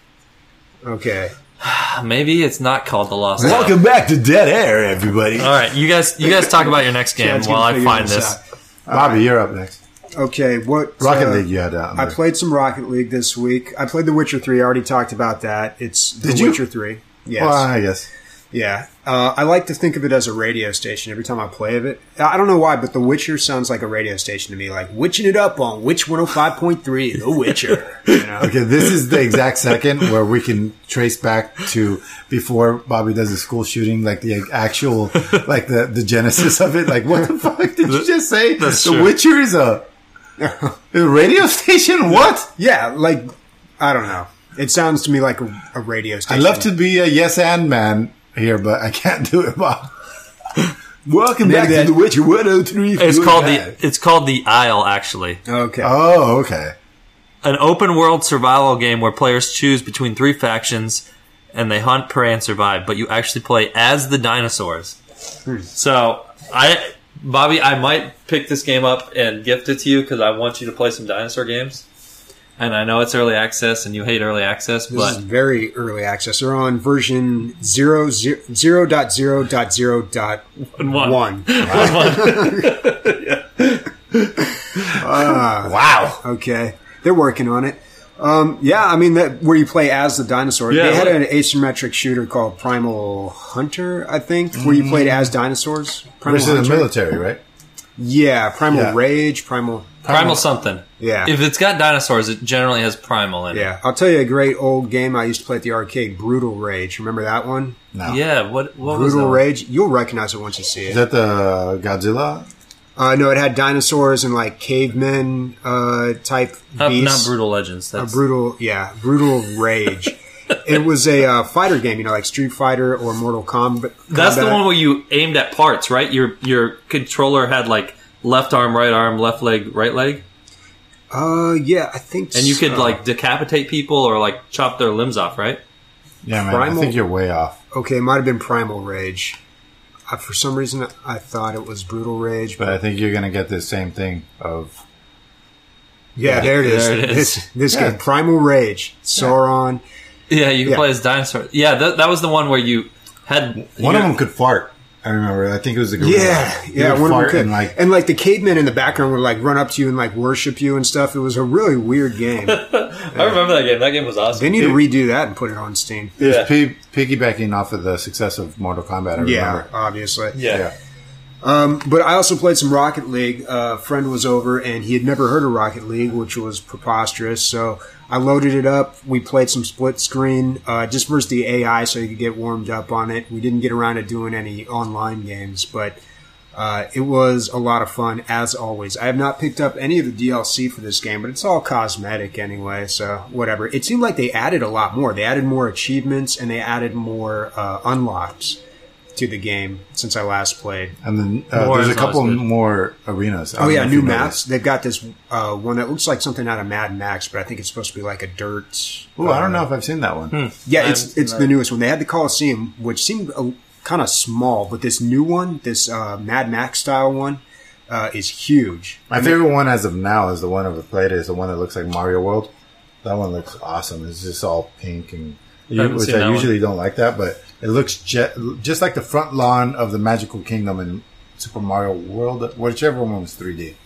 [SPEAKER 4] Okay.
[SPEAKER 2] Maybe it's not called the Lost Isle.
[SPEAKER 3] Welcome back to Dead Air, everybody.
[SPEAKER 2] All right, you guys, you guys talk about your next game
[SPEAKER 4] Chad's
[SPEAKER 2] while
[SPEAKER 4] gonna
[SPEAKER 2] I
[SPEAKER 4] figure
[SPEAKER 2] find
[SPEAKER 4] this
[SPEAKER 2] this.
[SPEAKER 4] out.
[SPEAKER 3] Bobby, you're up next.
[SPEAKER 4] Okay, what...
[SPEAKER 3] Rocket
[SPEAKER 4] uh,
[SPEAKER 3] League you had out.
[SPEAKER 4] I played some Rocket League this week. I played The Witcher three. I already talked about that. It's The
[SPEAKER 3] Did you?
[SPEAKER 4] Witcher three. Yes.
[SPEAKER 3] Well, I guess.
[SPEAKER 4] Yeah. Uh, I like to think of it as a radio station every time I play of it. I don't know why, but The Witcher sounds like a radio station to me. Like, witching it up on Witch one oh five point three, The Witcher. You know?
[SPEAKER 3] Okay, this is the exact second where we can trace back to before Bobby does the school shooting, like the actual, like the, the genesis of it. Like, what the fuck did you just say?
[SPEAKER 2] That's
[SPEAKER 3] the
[SPEAKER 2] true.
[SPEAKER 3] Witcher is a, a radio station? What?
[SPEAKER 4] Yeah, like, I don't know. It sounds to me like a, a radio
[SPEAKER 3] I
[SPEAKER 4] station.
[SPEAKER 3] love to be a yes and man here, but I can't do it, Bob. Welcome
[SPEAKER 4] Maybe
[SPEAKER 3] back
[SPEAKER 4] that-
[SPEAKER 3] to The Witcher one oh three.
[SPEAKER 2] It's called the it's called the Isle, actually.
[SPEAKER 4] Okay.
[SPEAKER 3] Oh, okay.
[SPEAKER 2] An open world survival game where players choose between three factions and they hunt, prey, and survive. But you actually play as the dinosaurs. So I, Bobby, I might pick this game up and gift it to you because I want you to play some dinosaur games. And I know it's early access, and you hate early access,
[SPEAKER 4] This
[SPEAKER 2] but
[SPEAKER 4] is very early access. They're on version zero zero zero dot zero dot zero dot
[SPEAKER 2] one.
[SPEAKER 4] one.
[SPEAKER 3] Wow.
[SPEAKER 4] Okay, they're working on it. Um, yeah, I mean that where you play as the dinosaur.
[SPEAKER 2] Yeah,
[SPEAKER 4] they had
[SPEAKER 2] what-
[SPEAKER 4] an asymmetric shooter called Primal Hunter, I think, where you played as dinosaurs. Primal
[SPEAKER 3] Versus the
[SPEAKER 4] Hunter.
[SPEAKER 3] military, right?
[SPEAKER 4] Yeah, Primal
[SPEAKER 3] Yeah.
[SPEAKER 4] Rage, Primal.
[SPEAKER 2] Primal something.
[SPEAKER 4] Yeah.
[SPEAKER 2] If it's got dinosaurs, it generally has Primal in it.
[SPEAKER 4] Yeah, I'll tell you a great old game I used to play at the arcade, Brutal Rage. Remember that one?
[SPEAKER 3] No.
[SPEAKER 2] Yeah, what, what was
[SPEAKER 4] Brutal
[SPEAKER 2] that?
[SPEAKER 4] Rage. You'll recognize it once you see
[SPEAKER 3] Is
[SPEAKER 4] it.
[SPEAKER 3] that the Godzilla?
[SPEAKER 4] Uh, no, it had dinosaurs and like cavemen uh, type
[SPEAKER 2] Not,
[SPEAKER 4] beasts.
[SPEAKER 2] not Brutal Legends.
[SPEAKER 4] A
[SPEAKER 2] That's,
[SPEAKER 4] brutal, yeah, Brutal Rage. It was a uh, fighter game, you know, like Street Fighter or Mortal Kombat.
[SPEAKER 2] That's the
[SPEAKER 4] Kombat.
[SPEAKER 2] one where you aimed at parts, right? Your your controller had like left arm, right arm, left leg, right leg,
[SPEAKER 4] Uh, yeah, I think.
[SPEAKER 2] and you could
[SPEAKER 4] so.
[SPEAKER 2] like decapitate people or like chop their limbs off, right?
[SPEAKER 3] Yeah, man.
[SPEAKER 4] Primal-
[SPEAKER 3] I think you're way off.
[SPEAKER 4] Okay, it might have been Primal Rage. I, for some reason, I thought it was Brutal Rage,
[SPEAKER 3] But
[SPEAKER 4] but
[SPEAKER 3] I think you're going to get the same thing of...
[SPEAKER 4] yeah, there it is.
[SPEAKER 2] There it is.
[SPEAKER 4] This, this
[SPEAKER 3] Yeah.
[SPEAKER 4] game, Primal Rage, Sauron.
[SPEAKER 2] Yeah, you can
[SPEAKER 4] Yeah.
[SPEAKER 2] play as dinosaur. Yeah, that, that was the one where you had
[SPEAKER 3] One
[SPEAKER 2] you-
[SPEAKER 3] of them could fart. I remember. I think it was the gorilla.
[SPEAKER 4] Yeah,
[SPEAKER 3] He
[SPEAKER 4] yeah,
[SPEAKER 3] would
[SPEAKER 4] one of them
[SPEAKER 3] fart
[SPEAKER 4] could.
[SPEAKER 3] and, like,
[SPEAKER 4] and like the cavemen in the background would like run up to you and like worship you and stuff. It was a really weird game.
[SPEAKER 2] I remember that game. That game was awesome.
[SPEAKER 4] They need to redo that and put it on Steam.
[SPEAKER 3] it was
[SPEAKER 2] Yeah.
[SPEAKER 3] p- piggybacking off of the success of Mortal Kombat, I
[SPEAKER 4] Yeah,
[SPEAKER 3] remember.
[SPEAKER 4] obviously.
[SPEAKER 2] Yeah.
[SPEAKER 3] Yeah.
[SPEAKER 4] Um, but I also played some Rocket League. A friend was over and he had never heard of Rocket League, which was preposterous. So I loaded it up. We played some split screen, uh, just versus the A I so you could get warmed up on it. We didn't get around to doing any online games, but uh, it was a lot of fun as always. I have not picked up any of the D L C for this game, but it's all cosmetic anyway, so whatever. It seemed like they added a lot more. They added more achievements and they added more uh, unlocks to the game since I last played.
[SPEAKER 3] And then uh,
[SPEAKER 2] More
[SPEAKER 3] there's a
[SPEAKER 2] is
[SPEAKER 3] couple
[SPEAKER 2] always good.
[SPEAKER 3] more arenas. I
[SPEAKER 4] Oh
[SPEAKER 3] don't
[SPEAKER 4] yeah,
[SPEAKER 3] know if
[SPEAKER 4] new
[SPEAKER 3] you
[SPEAKER 4] maps.
[SPEAKER 3] noticed.
[SPEAKER 4] They've got this uh, one that looks like something out of Mad Max, but I think it's supposed to be like a dirt.
[SPEAKER 3] Ooh, I don't
[SPEAKER 4] uh,
[SPEAKER 3] know if I've seen that one.
[SPEAKER 4] Yeah,
[SPEAKER 2] I
[SPEAKER 4] it's
[SPEAKER 2] haven't
[SPEAKER 4] it's
[SPEAKER 2] seen
[SPEAKER 4] the
[SPEAKER 2] that.
[SPEAKER 4] newest one. They had the Coliseum, which seemed uh, kind of small, but this new one, this uh, Mad Max style one, uh, is huge.
[SPEAKER 3] My favorite one as of now is the one I've played is the one that looks like Mario World. That one looks awesome. It's just all pink and
[SPEAKER 2] haven't
[SPEAKER 3] which
[SPEAKER 2] seen
[SPEAKER 3] I
[SPEAKER 2] that
[SPEAKER 3] usually don't like that, but it looks je- just like the front lawn of the Magical Kingdom in Super Mario World, whichever one was three D.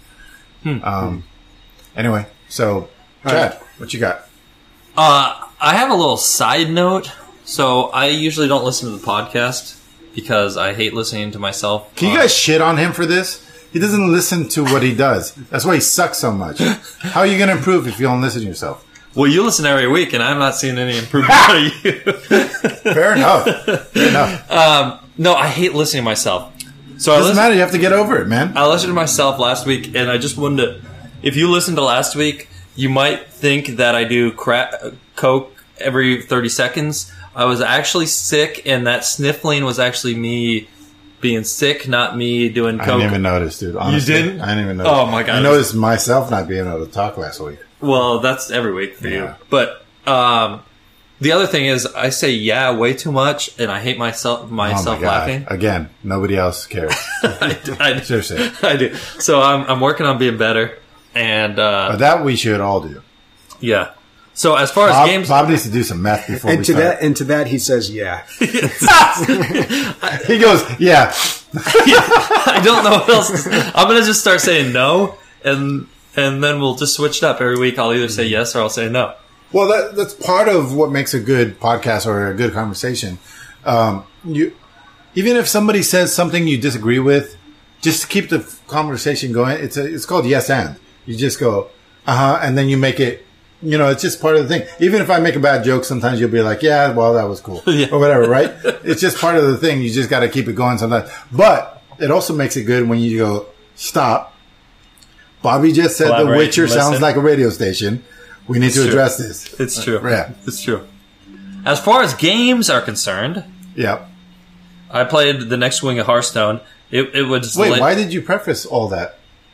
[SPEAKER 3] Um. Anyway, so Chad, what you got?
[SPEAKER 2] Uh, I have a little side note. So I usually don't listen to the podcast because I hate listening to myself.
[SPEAKER 3] Can you
[SPEAKER 2] Uh,
[SPEAKER 3] guys shit on him for this? He doesn't listen to what he does. That's why he sucks so much. How are you going to improve if you don't listen to yourself?
[SPEAKER 2] Well, you listen every week, and I'm not seeing any improvement out of you.
[SPEAKER 3] Fair enough. Fair enough.
[SPEAKER 2] Um, no, I hate listening to myself. So I
[SPEAKER 3] Doesn't
[SPEAKER 2] listened,
[SPEAKER 3] matter. You have to get over it, man.
[SPEAKER 2] I listened to myself last week, and I just wanted to. If you listened to last week, you might think that I do crack, coke every thirty seconds. I was actually sick, and that sniffling was actually me being sick, not me doing coke.
[SPEAKER 3] I didn't even notice, dude. Honestly,
[SPEAKER 2] You didn't?
[SPEAKER 3] I didn't even notice.
[SPEAKER 2] Oh, my God.
[SPEAKER 3] I noticed myself not being able to talk last week.
[SPEAKER 2] Well, that's every week for
[SPEAKER 3] Yeah.
[SPEAKER 2] you. But um, the other thing is, I say yeah way too much, and I hate myself
[SPEAKER 3] Oh
[SPEAKER 2] myself
[SPEAKER 3] my God.
[SPEAKER 2] laughing.
[SPEAKER 3] Again, nobody else cares.
[SPEAKER 2] I, I,
[SPEAKER 3] Seriously.
[SPEAKER 2] I do. So I'm I'm working on being better, and uh,
[SPEAKER 3] But that we should all do.
[SPEAKER 2] yeah. So as far as
[SPEAKER 3] Bob,
[SPEAKER 2] games,
[SPEAKER 3] Bob needs to do some math before
[SPEAKER 4] And
[SPEAKER 3] we
[SPEAKER 4] to
[SPEAKER 3] start.
[SPEAKER 4] that, and to that, he says, "Yeah."
[SPEAKER 3] He goes, yeah.
[SPEAKER 2] I don't know what else. To, I'm gonna just start saying no, and and then we'll just switch it up every week. I'll either say yes or I'll say no.
[SPEAKER 3] Well, that, that's part of what makes a good podcast or a good conversation. Um, you, even if somebody says something you disagree with, just to keep the conversation going. It's a, it's called yes and. You just go, uh huh, and then you make it. You know, it's just part of the thing. Even if I make a bad joke, sometimes you'll be like, yeah, well, that was cool.
[SPEAKER 2] Yeah.
[SPEAKER 3] Or whatever, right? It's just part of the thing. You just got to keep it going sometimes. But it also makes it good when you go, stop. Bobby just said The
[SPEAKER 2] Collaborate
[SPEAKER 3] Witcher
[SPEAKER 2] and
[SPEAKER 3] sounds
[SPEAKER 2] listen.
[SPEAKER 3] like a radio station. We need
[SPEAKER 2] It's
[SPEAKER 3] to
[SPEAKER 2] true.
[SPEAKER 3] address this.
[SPEAKER 2] It's true.
[SPEAKER 3] Yeah.
[SPEAKER 2] It's true. As far as games are concerned,
[SPEAKER 3] Yep.
[SPEAKER 2] I played the next wing of Hearthstone. It, it was
[SPEAKER 3] Wait,
[SPEAKER 2] lit-
[SPEAKER 3] why did you preface all that?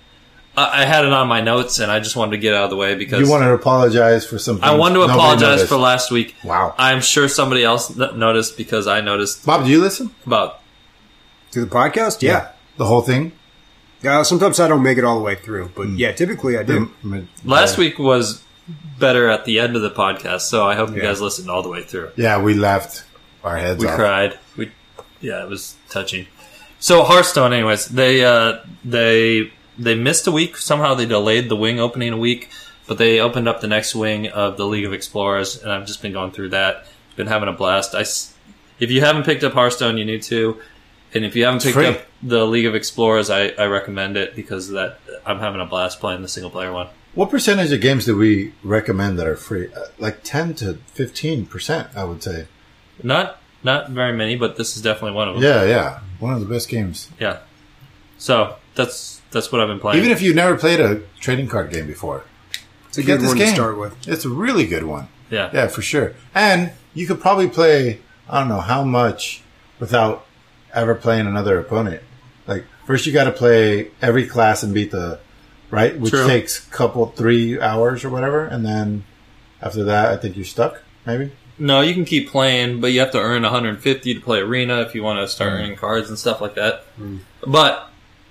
[SPEAKER 2] I I had it on my notes, and I just wanted to get it out of the way because
[SPEAKER 3] You wanted to apologize for something.
[SPEAKER 2] I wanted to
[SPEAKER 3] nobody
[SPEAKER 2] apologize
[SPEAKER 3] noticed.
[SPEAKER 2] for last week.
[SPEAKER 3] Wow.
[SPEAKER 2] I'm sure somebody else n- noticed because I noticed
[SPEAKER 3] Bob, do you listen?
[SPEAKER 2] about.
[SPEAKER 4] To the podcast, yeah.
[SPEAKER 3] The whole thing?
[SPEAKER 4] Uh, sometimes I don't make it all the way through, but yeah, typically I do.
[SPEAKER 3] Mm,
[SPEAKER 2] Last week was better at the end of the podcast, so I hope you
[SPEAKER 4] Yeah.
[SPEAKER 2] guys listened all the way through.
[SPEAKER 3] Yeah, we laughed our heads
[SPEAKER 2] We
[SPEAKER 3] off.
[SPEAKER 2] cried. We, yeah, it was touching. So Hearthstone, anyways, they uh, they they missed a week. Somehow they delayed the wing opening a week, but they opened up the next wing of the League of Explorers, and I've just been going through that. Been having a blast. I, s- if you haven't picked up Hearthstone, you need to. And if you haven't picked
[SPEAKER 3] free.
[SPEAKER 2] up the League of Explorers, I, I recommend it because that I'm having a blast playing the single player one.
[SPEAKER 3] What percentage of games do we recommend that are free? Uh, like ten to fifteen percent, I would say.
[SPEAKER 2] Not not very many, but this is definitely one of them.
[SPEAKER 3] Yeah, yeah. One of the best games.
[SPEAKER 2] Yeah. So that's that's what I've been playing.
[SPEAKER 3] Even if you've never played a trading card game before.
[SPEAKER 4] It's a
[SPEAKER 3] Get
[SPEAKER 4] good
[SPEAKER 3] this
[SPEAKER 4] one
[SPEAKER 3] game.
[SPEAKER 4] to start with.
[SPEAKER 3] It's a really good one.
[SPEAKER 2] yeah.
[SPEAKER 3] Yeah, for sure. And you could probably play, I don't know how much without ever playing another opponent. Like, first you got to play every class and beat the, right? Which
[SPEAKER 2] True.
[SPEAKER 3] takes a couple, three hours or whatever. And then after that, I think you're stuck, maybe.
[SPEAKER 2] No, you can keep playing, but you have to earn one hundred fifty to play arena if you want to start
[SPEAKER 3] Mm.
[SPEAKER 2] earning cards and stuff like that. But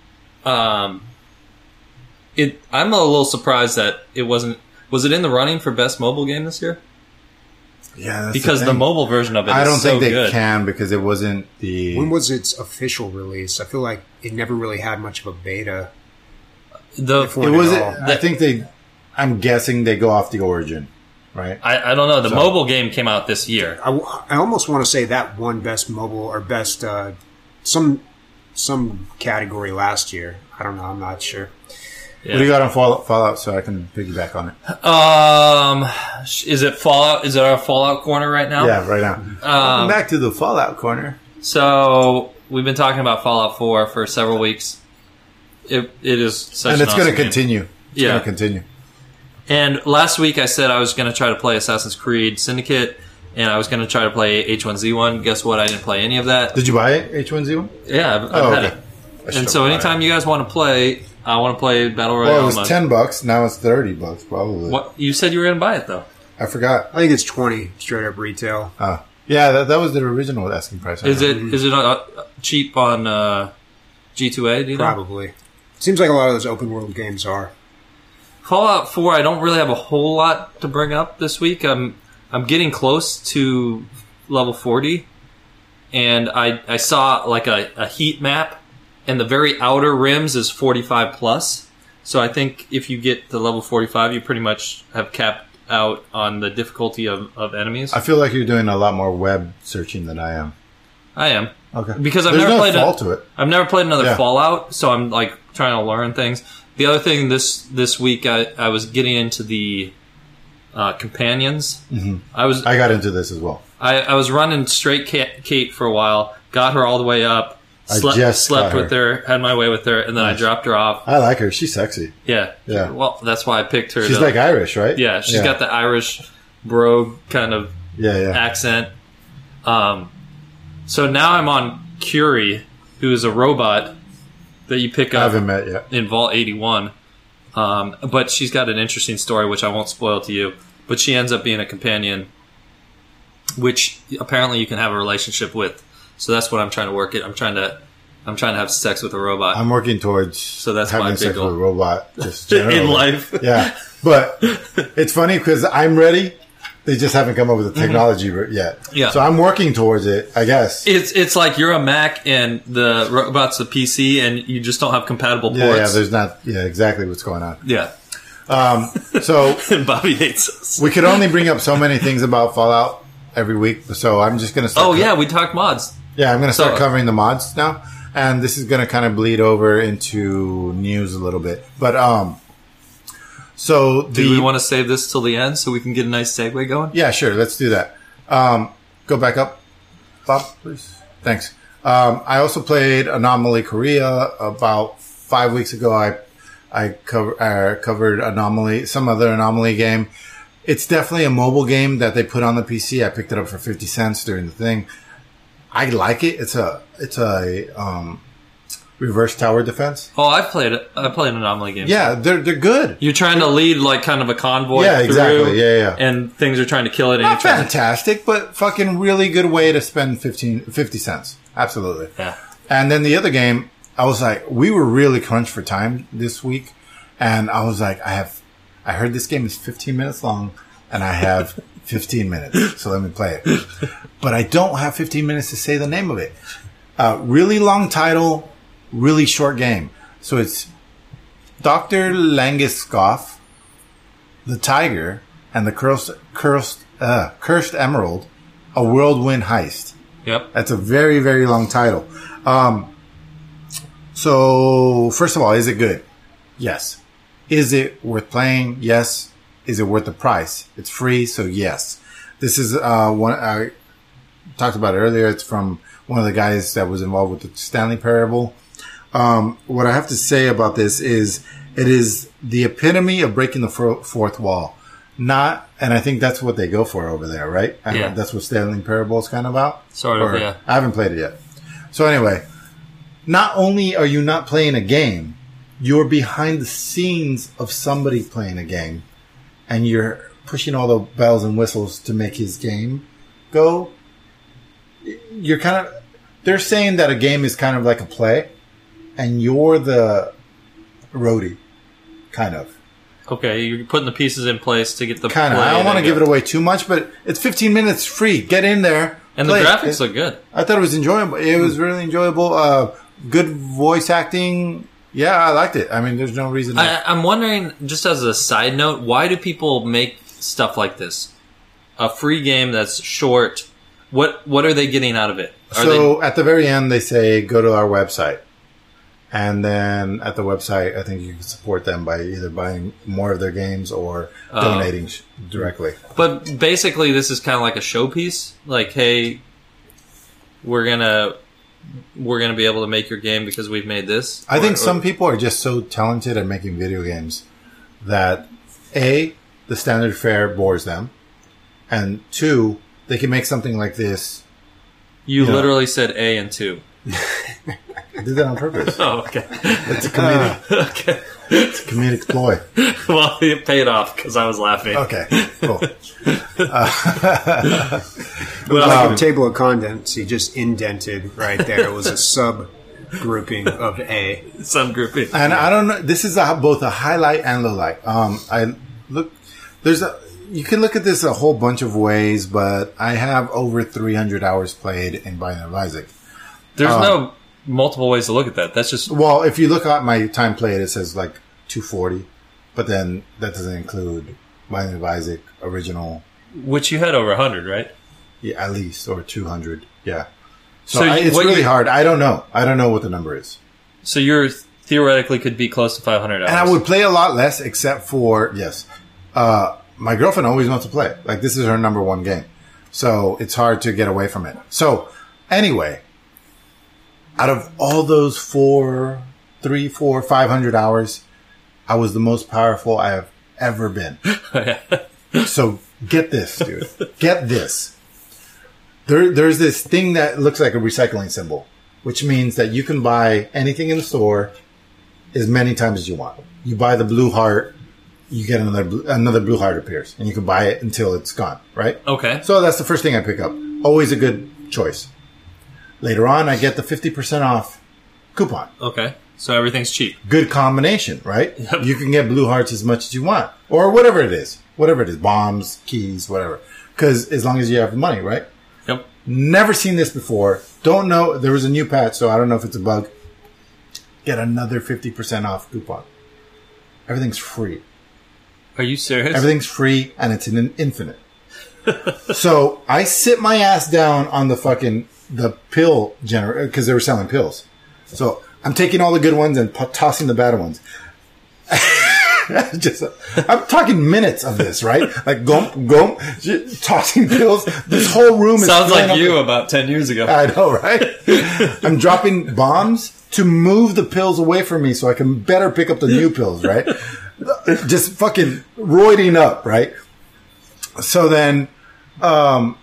[SPEAKER 2] um, it I'm a little surprised that it wasn't. Was it in the running for best mobile game this year?
[SPEAKER 3] Yeah, that's
[SPEAKER 2] Because the,
[SPEAKER 3] thing.
[SPEAKER 2] mobile version of it is
[SPEAKER 3] I don't
[SPEAKER 2] so
[SPEAKER 3] think they
[SPEAKER 2] good.
[SPEAKER 3] can because it wasn't the.
[SPEAKER 4] When was its official release? I feel like it never really had much of a beta.
[SPEAKER 2] The
[SPEAKER 3] It
[SPEAKER 4] When
[SPEAKER 3] was.
[SPEAKER 4] at all.
[SPEAKER 3] I think they. I'm guessing they go off the origin, right?
[SPEAKER 2] I, I don't know. The
[SPEAKER 3] So-
[SPEAKER 2] mobile game came out this year.
[SPEAKER 4] I, w- I almost want to say that won best mobile or best uh, some some category last year. I don't know. I'm not sure.
[SPEAKER 3] What do you got on Fallout, Fallout so I can piggyback on it?
[SPEAKER 2] Um, is it Fallout? Is it our Fallout corner right now?
[SPEAKER 3] Yeah, right now.
[SPEAKER 2] Um,
[SPEAKER 3] Welcome back to the Fallout corner.
[SPEAKER 2] So we've been talking about Fallout four for several weeks. It it is such
[SPEAKER 3] And
[SPEAKER 2] an
[SPEAKER 3] it's going to
[SPEAKER 2] awesome game.
[SPEAKER 3] continue. It's
[SPEAKER 2] Yeah.
[SPEAKER 3] going to continue.
[SPEAKER 2] And last week I said I was going to try to play Assassin's Creed Syndicate, and I was going to try to play H one Z one. Guess what? I didn't play any of that.
[SPEAKER 3] Did you buy it, H one Z one?
[SPEAKER 2] Yeah, I've, I've
[SPEAKER 3] Oh,
[SPEAKER 2] had
[SPEAKER 3] okay.
[SPEAKER 2] it.
[SPEAKER 3] I should've
[SPEAKER 2] And so
[SPEAKER 3] bought
[SPEAKER 2] anytime
[SPEAKER 3] it.
[SPEAKER 2] you guys want to play, I want to play Battle Royale.
[SPEAKER 3] Well, it was
[SPEAKER 2] mode.
[SPEAKER 3] ten bucks. Now it's thirty bucks, probably.
[SPEAKER 2] What you said you were going to buy it though?
[SPEAKER 3] I forgot.
[SPEAKER 4] I think it's twenty straight up retail.
[SPEAKER 3] Uh, yeah, that, that was the original asking price. I
[SPEAKER 2] Is
[SPEAKER 3] know.
[SPEAKER 2] it is it uh, cheap on uh, G two A? Do you know?
[SPEAKER 4] Probably. Seems like a lot of those open world games are.
[SPEAKER 2] Fallout four, I don't really have a whole lot to bring up this week. I'm I'm getting close to level forty, and I I saw like a, a heat map, and the very outer rims is forty-five plus. So I think if you get to level forty-five, you pretty much have capped out on the difficulty of, of enemies.
[SPEAKER 3] I feel like you're doing a lot more web searching than I am.
[SPEAKER 2] I am.
[SPEAKER 3] Okay.
[SPEAKER 2] Because I've
[SPEAKER 3] There's
[SPEAKER 2] never
[SPEAKER 3] no
[SPEAKER 2] played a-
[SPEAKER 3] fault to it.
[SPEAKER 2] I've never played another
[SPEAKER 3] Yeah.
[SPEAKER 2] Fallout, so I'm like trying to learn things. The other thing this this week, I, I was getting into the uh, companions.
[SPEAKER 3] Mm-hmm.
[SPEAKER 2] I was
[SPEAKER 3] I got into this as well.
[SPEAKER 2] I, I was running straight Kate, Kate for a while, got her all the way up,
[SPEAKER 3] I
[SPEAKER 2] slept,
[SPEAKER 3] just
[SPEAKER 2] slept
[SPEAKER 3] got
[SPEAKER 2] with her, had my way with her, and then
[SPEAKER 3] Nice.
[SPEAKER 2] I dropped her off.
[SPEAKER 3] I like her. She's sexy.
[SPEAKER 2] Yeah.
[SPEAKER 3] Yeah.
[SPEAKER 2] Well, that's why I picked her.
[SPEAKER 3] She's
[SPEAKER 2] to-
[SPEAKER 3] like Irish, right?
[SPEAKER 2] Yeah, she's
[SPEAKER 3] yeah.
[SPEAKER 2] got the Irish brogue kind of
[SPEAKER 3] yeah, yeah.
[SPEAKER 2] accent. Um, so now I'm on Curie, who is a robot that you pick
[SPEAKER 3] I
[SPEAKER 2] up
[SPEAKER 3] haven't met yet.
[SPEAKER 2] in Vault eighty-one. Um, but she's got an interesting story, which I won't spoil to you. But she ends up being a companion, which apparently you can have a relationship with. So that's what I'm trying to work it. I'm trying to, I'm trying to have sex with a robot.
[SPEAKER 3] I'm working towards
[SPEAKER 2] So that's
[SPEAKER 3] having
[SPEAKER 2] my big
[SPEAKER 3] sex
[SPEAKER 2] goal.
[SPEAKER 3] with a robot just generally.
[SPEAKER 2] in life.
[SPEAKER 3] Yeah, but it's funny because I'm ready. They just haven't come up with the technology yet.
[SPEAKER 2] Yeah.
[SPEAKER 3] So I'm working towards it, I guess.
[SPEAKER 2] It's it's like you're a Mac and the robot's a P C, and you just don't have compatible ports.
[SPEAKER 3] Yeah, yeah. There's not. Yeah, exactly what's going on.
[SPEAKER 2] Yeah.
[SPEAKER 3] Um, so
[SPEAKER 2] And Bobby hates us.
[SPEAKER 3] we could only bring up so many things about Fallout every week. So I'm just gonna. Start
[SPEAKER 2] Oh
[SPEAKER 3] co-
[SPEAKER 2] yeah, we talked mods.
[SPEAKER 3] Yeah, I'm gonna start
[SPEAKER 2] So-
[SPEAKER 3] covering the mods now, and this is gonna kind of bleed over into news a little bit. But um, so the
[SPEAKER 2] Do we want to save this till the end so we can get a nice segue going?
[SPEAKER 3] Yeah, sure. Let's do that. Um, go back up, Bob, please. Thanks. Um, I also played Anomaly Korea about five weeks ago. I I cover, uh, covered Anomaly, some other Anomaly game. It's definitely a mobile game that they put on the P C. I picked it up for fifty cents during the thing. I like it. It's a it's a um, reverse tower defense.
[SPEAKER 2] Oh, I played it. I played an Anomaly game.
[SPEAKER 3] Yeah, they're they're good.
[SPEAKER 2] You're trying to lead like kind of a convoy.
[SPEAKER 3] Yeah,
[SPEAKER 2] through,
[SPEAKER 3] exactly. Yeah, yeah.
[SPEAKER 2] And things are trying to kill it. And
[SPEAKER 3] Not
[SPEAKER 2] you're trying to,
[SPEAKER 3] fantastic, but fucking really good way to spend fifteen, fifty cents. Absolutely.
[SPEAKER 2] yeah.
[SPEAKER 3] And then the other game, I was like, we were really crunched for time this week. And I was like, I have, I heard this game is fifteen minutes long and I have fifteen minutes. So let me play it. But I don't have fifteen minutes to say the name of it. Uh, really long title, really short game. So it's Doctor Langeskov, the Tiger, and the Cursed, Cursed, uh, Cursed Emerald, a whirlwind heist.
[SPEAKER 2] Yep.
[SPEAKER 3] That's a very, very long title. Um, so, first of all, is it good? Yes. Is it worth playing? Yes. Is it worth the price? It's free, so yes. This is uh, one I talked about earlier. It's from one of the guys that was involved with the Stanley Parable. Um, what I have to say about this is it is the epitome of breaking the fo- fourth wall. Not, and I think that's what they go for over there, right? I
[SPEAKER 2] Yeah.
[SPEAKER 3] mean, that's what Stanley Parable is kind of about.
[SPEAKER 2] Sort of,
[SPEAKER 3] Or-
[SPEAKER 2] yeah.
[SPEAKER 3] I haven't played it yet. So anyway, not only are you not playing a game, you're behind the scenes of somebody playing a game, and you're pushing all the bells and whistles to make his game go. You're kind of, they're saying that a game is kind of like a play, and you're the roadie, kind of.
[SPEAKER 2] Okay, you're putting the pieces in place to get the
[SPEAKER 3] Kind of.
[SPEAKER 2] play
[SPEAKER 3] I don't want to
[SPEAKER 2] to
[SPEAKER 3] give
[SPEAKER 2] go.
[SPEAKER 3] it away too much, but it's fifteen minutes free. Get in there.
[SPEAKER 2] And the
[SPEAKER 3] play it.
[SPEAKER 2] graphics
[SPEAKER 3] It-
[SPEAKER 2] look good.
[SPEAKER 3] I thought it was enjoyable. It was really enjoyable. Uh, good voice acting. Yeah, I liked it. I mean, there's no reason.
[SPEAKER 2] I,
[SPEAKER 3] That,
[SPEAKER 2] I'm wondering, just as a side note, why do people make stuff like this? A free game that's short. What what are they getting out of it? Are
[SPEAKER 3] so at the very end, they say go to our website, and then at the website, I think you can support them by either buying more of their games or
[SPEAKER 2] Oh.
[SPEAKER 3] donating sh- directly.
[SPEAKER 2] they, but basically, this is kind of like a showpiece. Like, hey, we're gonna we're gonna be able to make your game because we've made this.
[SPEAKER 3] I
[SPEAKER 2] Or-
[SPEAKER 3] think
[SPEAKER 2] or-
[SPEAKER 3] some people are just so talented at making video games that A, the standard fare bores them, and two, they can make something like this.
[SPEAKER 2] you
[SPEAKER 3] yeah.
[SPEAKER 2] literally said A and two.
[SPEAKER 3] I did that on purpose.
[SPEAKER 2] Oh, okay,
[SPEAKER 3] It's a comedic,
[SPEAKER 2] okay.
[SPEAKER 3] it's a comedic ploy.
[SPEAKER 2] Well, it paid off because I was laughing.
[SPEAKER 3] Okay, cool.
[SPEAKER 2] Well,
[SPEAKER 4] Like a table of contents, he just indented right there. It was a sub grouping of A.
[SPEAKER 2] some grouping.
[SPEAKER 3] And I don't know. This is a, both a highlight and low light. Um, I look. There's a. You can look at this a whole bunch of ways, but I have over three hundred hours played in Binding of Isaac.
[SPEAKER 2] There's
[SPEAKER 3] uh,
[SPEAKER 2] no multiple ways to look at that. That's just
[SPEAKER 3] Well, if you look at my time played, it says like two forty, but then that doesn't include Binding of Isaac original.
[SPEAKER 2] which you had over one hundred, right?
[SPEAKER 3] Yeah, at least, or two hundred. Yeah. So,
[SPEAKER 2] So
[SPEAKER 3] I,
[SPEAKER 2] you-
[SPEAKER 3] it's
[SPEAKER 2] what
[SPEAKER 3] really
[SPEAKER 2] you-
[SPEAKER 3] hard. I don't know. I don't know what the number is.
[SPEAKER 2] So you're theoretically could be close to five hundred hours.
[SPEAKER 3] And I would play a lot less, except for, yes, uh, my girlfriend always wants to play it. Like, this is her number one game. So it's hard to get away from it. So anyway, out of all those four, three, four, five hundred hours, I was the most powerful I have ever been. So get this, dude. Get this. There, there's this thing that looks like a recycling symbol, which means that you can buy anything in the store as many times as you want. You buy the blue heart, you get another blue, another blue heart appears, and you can buy it until it's gone, right?
[SPEAKER 2] Okay.
[SPEAKER 3] So that's the first thing I pick up. Always a good choice. Later on, I get the fifty percent off coupon.
[SPEAKER 2] Okay. So everything's cheap.
[SPEAKER 3] Good combination, right?
[SPEAKER 2] Yep.
[SPEAKER 3] You can get blue hearts as much as you want. Or whatever it is. Whatever it is. Bombs, keys, whatever. Because as long as you have the money, right?
[SPEAKER 2] Yep.
[SPEAKER 3] Never seen this before. Don't know. There was a new patch, so I don't know if it's a bug. Get another fifty percent off coupon. Everything's free.
[SPEAKER 2] Are you serious?
[SPEAKER 3] Everything's free, and it's an infinite. So I sit my ass down on the fucking the pill generator because they were selling pills. So I'm taking all the good ones and p- tossing the bad ones. Just, I'm talking minutes of this, right? Like gump, gump, j- tossing pills. This whole room is
[SPEAKER 2] Sounds like
[SPEAKER 3] up
[SPEAKER 2] you
[SPEAKER 3] with-
[SPEAKER 2] about ten years ago.
[SPEAKER 3] I know, right? I'm dropping bombs to move the pills away from me so I can better pick up the new pills, right? Just fucking roiding up, right? So then, um,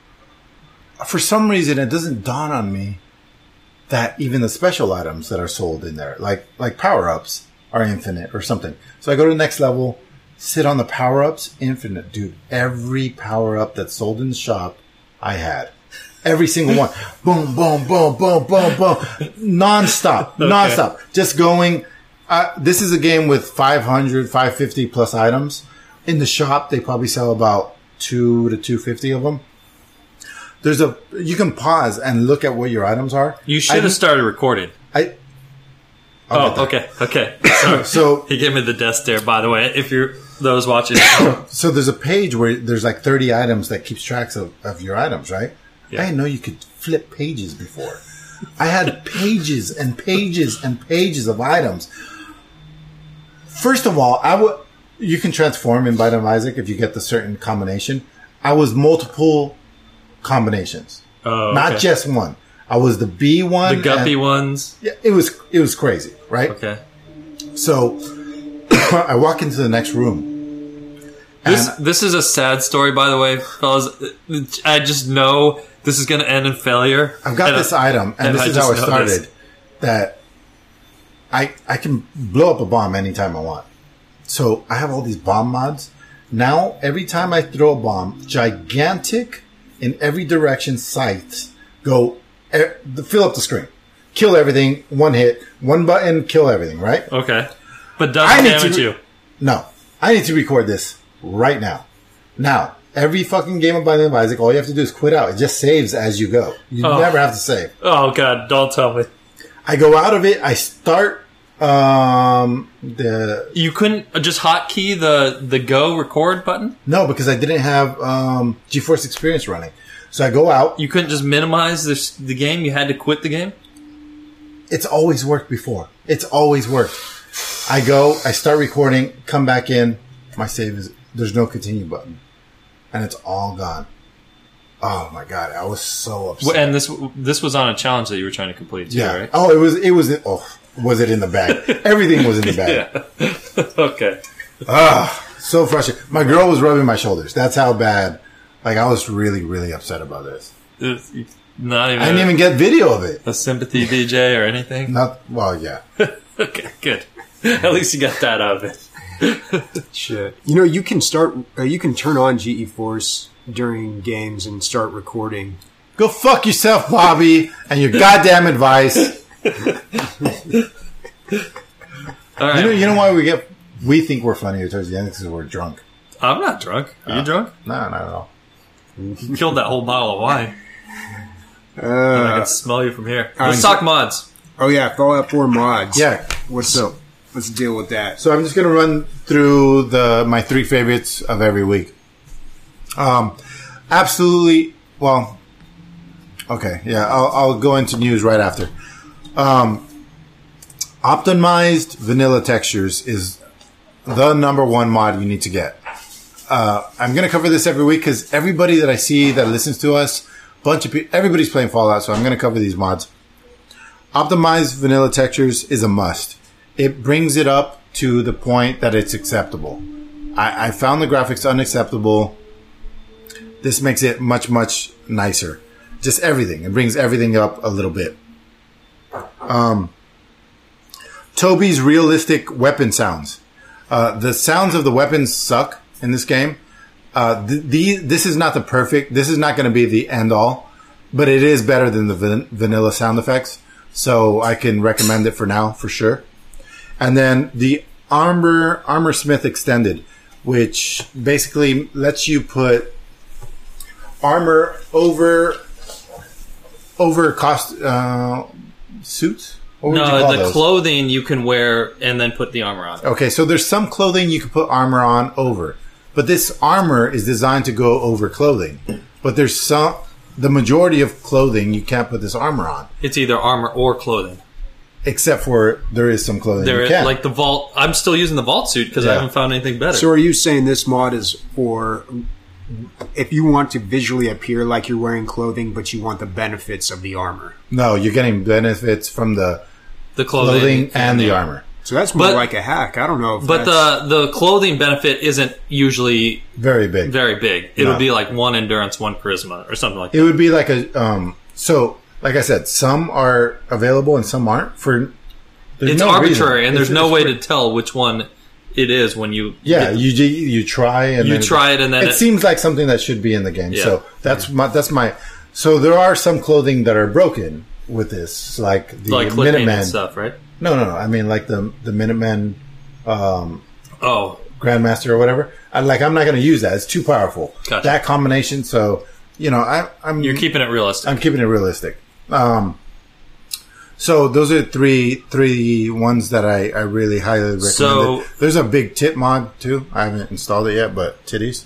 [SPEAKER 3] for some reason, it doesn't dawn on me that even the special items that are sold in there, like like power-ups, are infinite or something. So I go to the next level, sit on the power-ups, infinite. Dude, every power-up that's sold in the shop, I had. Every single one. Boom, boom, boom, boom, boom, boom. Non-stop. Okay. Non-stop. Just going. Uh, this is a game with five hundred, five fifty plus items. In the shop, they probably sell about two to two fifty of them. There's a, you can pause and look at what your items are.
[SPEAKER 2] You should have started recording.
[SPEAKER 3] I,
[SPEAKER 2] oh, okay, okay. Sorry.
[SPEAKER 3] So
[SPEAKER 2] he gave me the death stare, by the way, if you're those watching.
[SPEAKER 3] So there's a page where there's like thirty items that keeps tracks of, of your items, right? Yeah. I didn't know you could flip pages before. I had pages and pages and pages of items. First of all, I would, you can transform in Bite of Isaac if you get the certain combination. I was multiple combinations,
[SPEAKER 2] oh, okay.
[SPEAKER 3] Not just one. I was the B one,
[SPEAKER 2] the guppy and, ones.
[SPEAKER 3] Yeah, it was it was crazy, right?
[SPEAKER 2] Okay.
[SPEAKER 3] So I walk into the next room.
[SPEAKER 2] This this is a sad story, by the way, fellas. I just know this is going to end in failure.
[SPEAKER 3] I've got this I, item, and, and this I is how it started. This. That I I can blow up a bomb anytime I want. So I have all these bomb mods. Now every time I throw a bomb, gigantic in every direction sights go er, fill up the screen, kill everything, one hit, one button, kill everything. Right?
[SPEAKER 2] Okay, but doesn't damage re- you.
[SPEAKER 3] No, I need to record this right now. Now, every fucking game of Binding of Isaac, all you have to do is quit out. It just saves as you go. You oh. never have to save.
[SPEAKER 2] Oh, God, don't tell me.
[SPEAKER 3] I go out of it. I start um, the...
[SPEAKER 2] You couldn't just hotkey the, the go record button?
[SPEAKER 3] No, because I didn't have um, GeForce Experience running. So I go out.
[SPEAKER 2] You couldn't just minimize this, the game? You had to quit the game?
[SPEAKER 3] It's always worked before. It's always worked. I go, I start recording, come back in. My save is... There's no continue button. And it's all gone. Oh my God. I was so upset.
[SPEAKER 2] And this this was on a challenge that you were trying to complete too,
[SPEAKER 3] yeah.
[SPEAKER 2] right?
[SPEAKER 3] Oh, it was, it was, oh, was it in the bag? Everything was in the bag.
[SPEAKER 2] Yeah. Okay.
[SPEAKER 3] Ah, so frustrating. My girl was rubbing my shoulders. That's how bad. Like, I was really, really upset about this.
[SPEAKER 2] It's not even.
[SPEAKER 3] I didn't a, even get video of it.
[SPEAKER 2] A sympathy V J or anything?
[SPEAKER 3] Not, well, yeah.
[SPEAKER 2] Okay, good. At least you got that out of it.
[SPEAKER 4] Shit. You know, you can start, uh, you can turn on GeForce during games and start recording.
[SPEAKER 3] Go fuck yourself, Bobby, and your goddamn advice.
[SPEAKER 2] All right.
[SPEAKER 3] You know, you know why we get, we think we're funnier towards the end because we're drunk.
[SPEAKER 2] I'm not drunk. Are uh, you drunk?
[SPEAKER 3] No, not at all.
[SPEAKER 2] You killed that whole bottle of wine.
[SPEAKER 4] Uh,
[SPEAKER 2] and I can smell you from here. Let's talk mods.
[SPEAKER 4] Oh yeah, Fallout four mods.
[SPEAKER 3] Yeah.
[SPEAKER 4] What's up? Let's deal with that.
[SPEAKER 3] So I'm just going to run through the my three favorites of every week. Um, absolutely. Well, okay. Yeah, I'll, I'll go into news right after. Um, optimized vanilla textures is the number one mod you need to get. uh, I'm going to cover this every week because everybody that I see that listens to us, bunch of people, everybody's playing Fallout, so I'm going to cover these mods. Optimized vanilla textures is a must. It brings it up to the point that it's acceptable. I, I found the graphics unacceptable. This makes it much, much nicer. Just everything. It brings everything up a little bit. Um, Toby's realistic weapon sounds. Uh, the sounds of the weapons suck in this game. Uh, the, the this is not the perfect. This is not going to be the end all, but it is better than the van- vanilla sound effects. So I can recommend it for now, for sure. And then the Armor Armor Smith Extended, which basically lets you put armor over over cost uh, suits. What would you call
[SPEAKER 2] No, the
[SPEAKER 3] those?
[SPEAKER 2] clothing you can wear and then put the armor on.
[SPEAKER 3] Okay, so there's some clothing you can put armor on over, but this armor is designed to go over clothing. But there's some, the majority of clothing you can't put this armor on,
[SPEAKER 2] It's either armor or clothing.
[SPEAKER 3] except for there is some clothing
[SPEAKER 2] There,
[SPEAKER 3] you can.
[SPEAKER 2] like the vault. I'm still using the vault suit because I
[SPEAKER 3] Yeah.
[SPEAKER 2] haven't found anything better.
[SPEAKER 4] So are you saying this mod is for if you want to visually appear like you're wearing clothing, but you want the benefits of the armor?
[SPEAKER 3] No, you're getting benefits from the
[SPEAKER 2] the clothing,
[SPEAKER 3] clothing and the armor.
[SPEAKER 4] So that's more
[SPEAKER 2] But-
[SPEAKER 4] like a hack. I don't know. If
[SPEAKER 2] But
[SPEAKER 4] that's,
[SPEAKER 2] the the clothing benefit isn't usually
[SPEAKER 3] Very big.
[SPEAKER 2] very big. It
[SPEAKER 3] No.
[SPEAKER 2] would be like one endurance, one charisma, or something like
[SPEAKER 3] It
[SPEAKER 2] that.
[SPEAKER 3] would be like a um. So, like I said, some are available and some aren't. For there's
[SPEAKER 2] It's
[SPEAKER 3] no
[SPEAKER 2] arbitrary,
[SPEAKER 3] reason.
[SPEAKER 2] and there's
[SPEAKER 3] It's-
[SPEAKER 2] no
[SPEAKER 3] it's
[SPEAKER 2] way
[SPEAKER 3] free.
[SPEAKER 2] to tell which one it is when you.
[SPEAKER 3] Yeah,
[SPEAKER 2] get-
[SPEAKER 3] you you you try and
[SPEAKER 2] You
[SPEAKER 3] then
[SPEAKER 2] try it and then
[SPEAKER 3] it,
[SPEAKER 2] it-
[SPEAKER 3] seems like something that should be in the game.
[SPEAKER 2] Yeah.
[SPEAKER 3] So that's my that's my. So there are some clothing that are broken with this, like the
[SPEAKER 2] like clipping
[SPEAKER 3] Minutemen.
[SPEAKER 2] and stuff, right?
[SPEAKER 3] No, no, no. I mean, like the the Minutemen um,
[SPEAKER 2] Oh,
[SPEAKER 3] Grandmaster or whatever. I, like I'm not going to use that. It's too powerful.
[SPEAKER 2] Gotcha.
[SPEAKER 3] That combination. So you know, I, I'm
[SPEAKER 2] you're keeping it realistic.
[SPEAKER 3] I'm keeping it realistic. Um, so those are three three ones that I, I really highly recommend.
[SPEAKER 2] So-
[SPEAKER 3] There's a big tit mod too. I haven't installed it yet, but titties.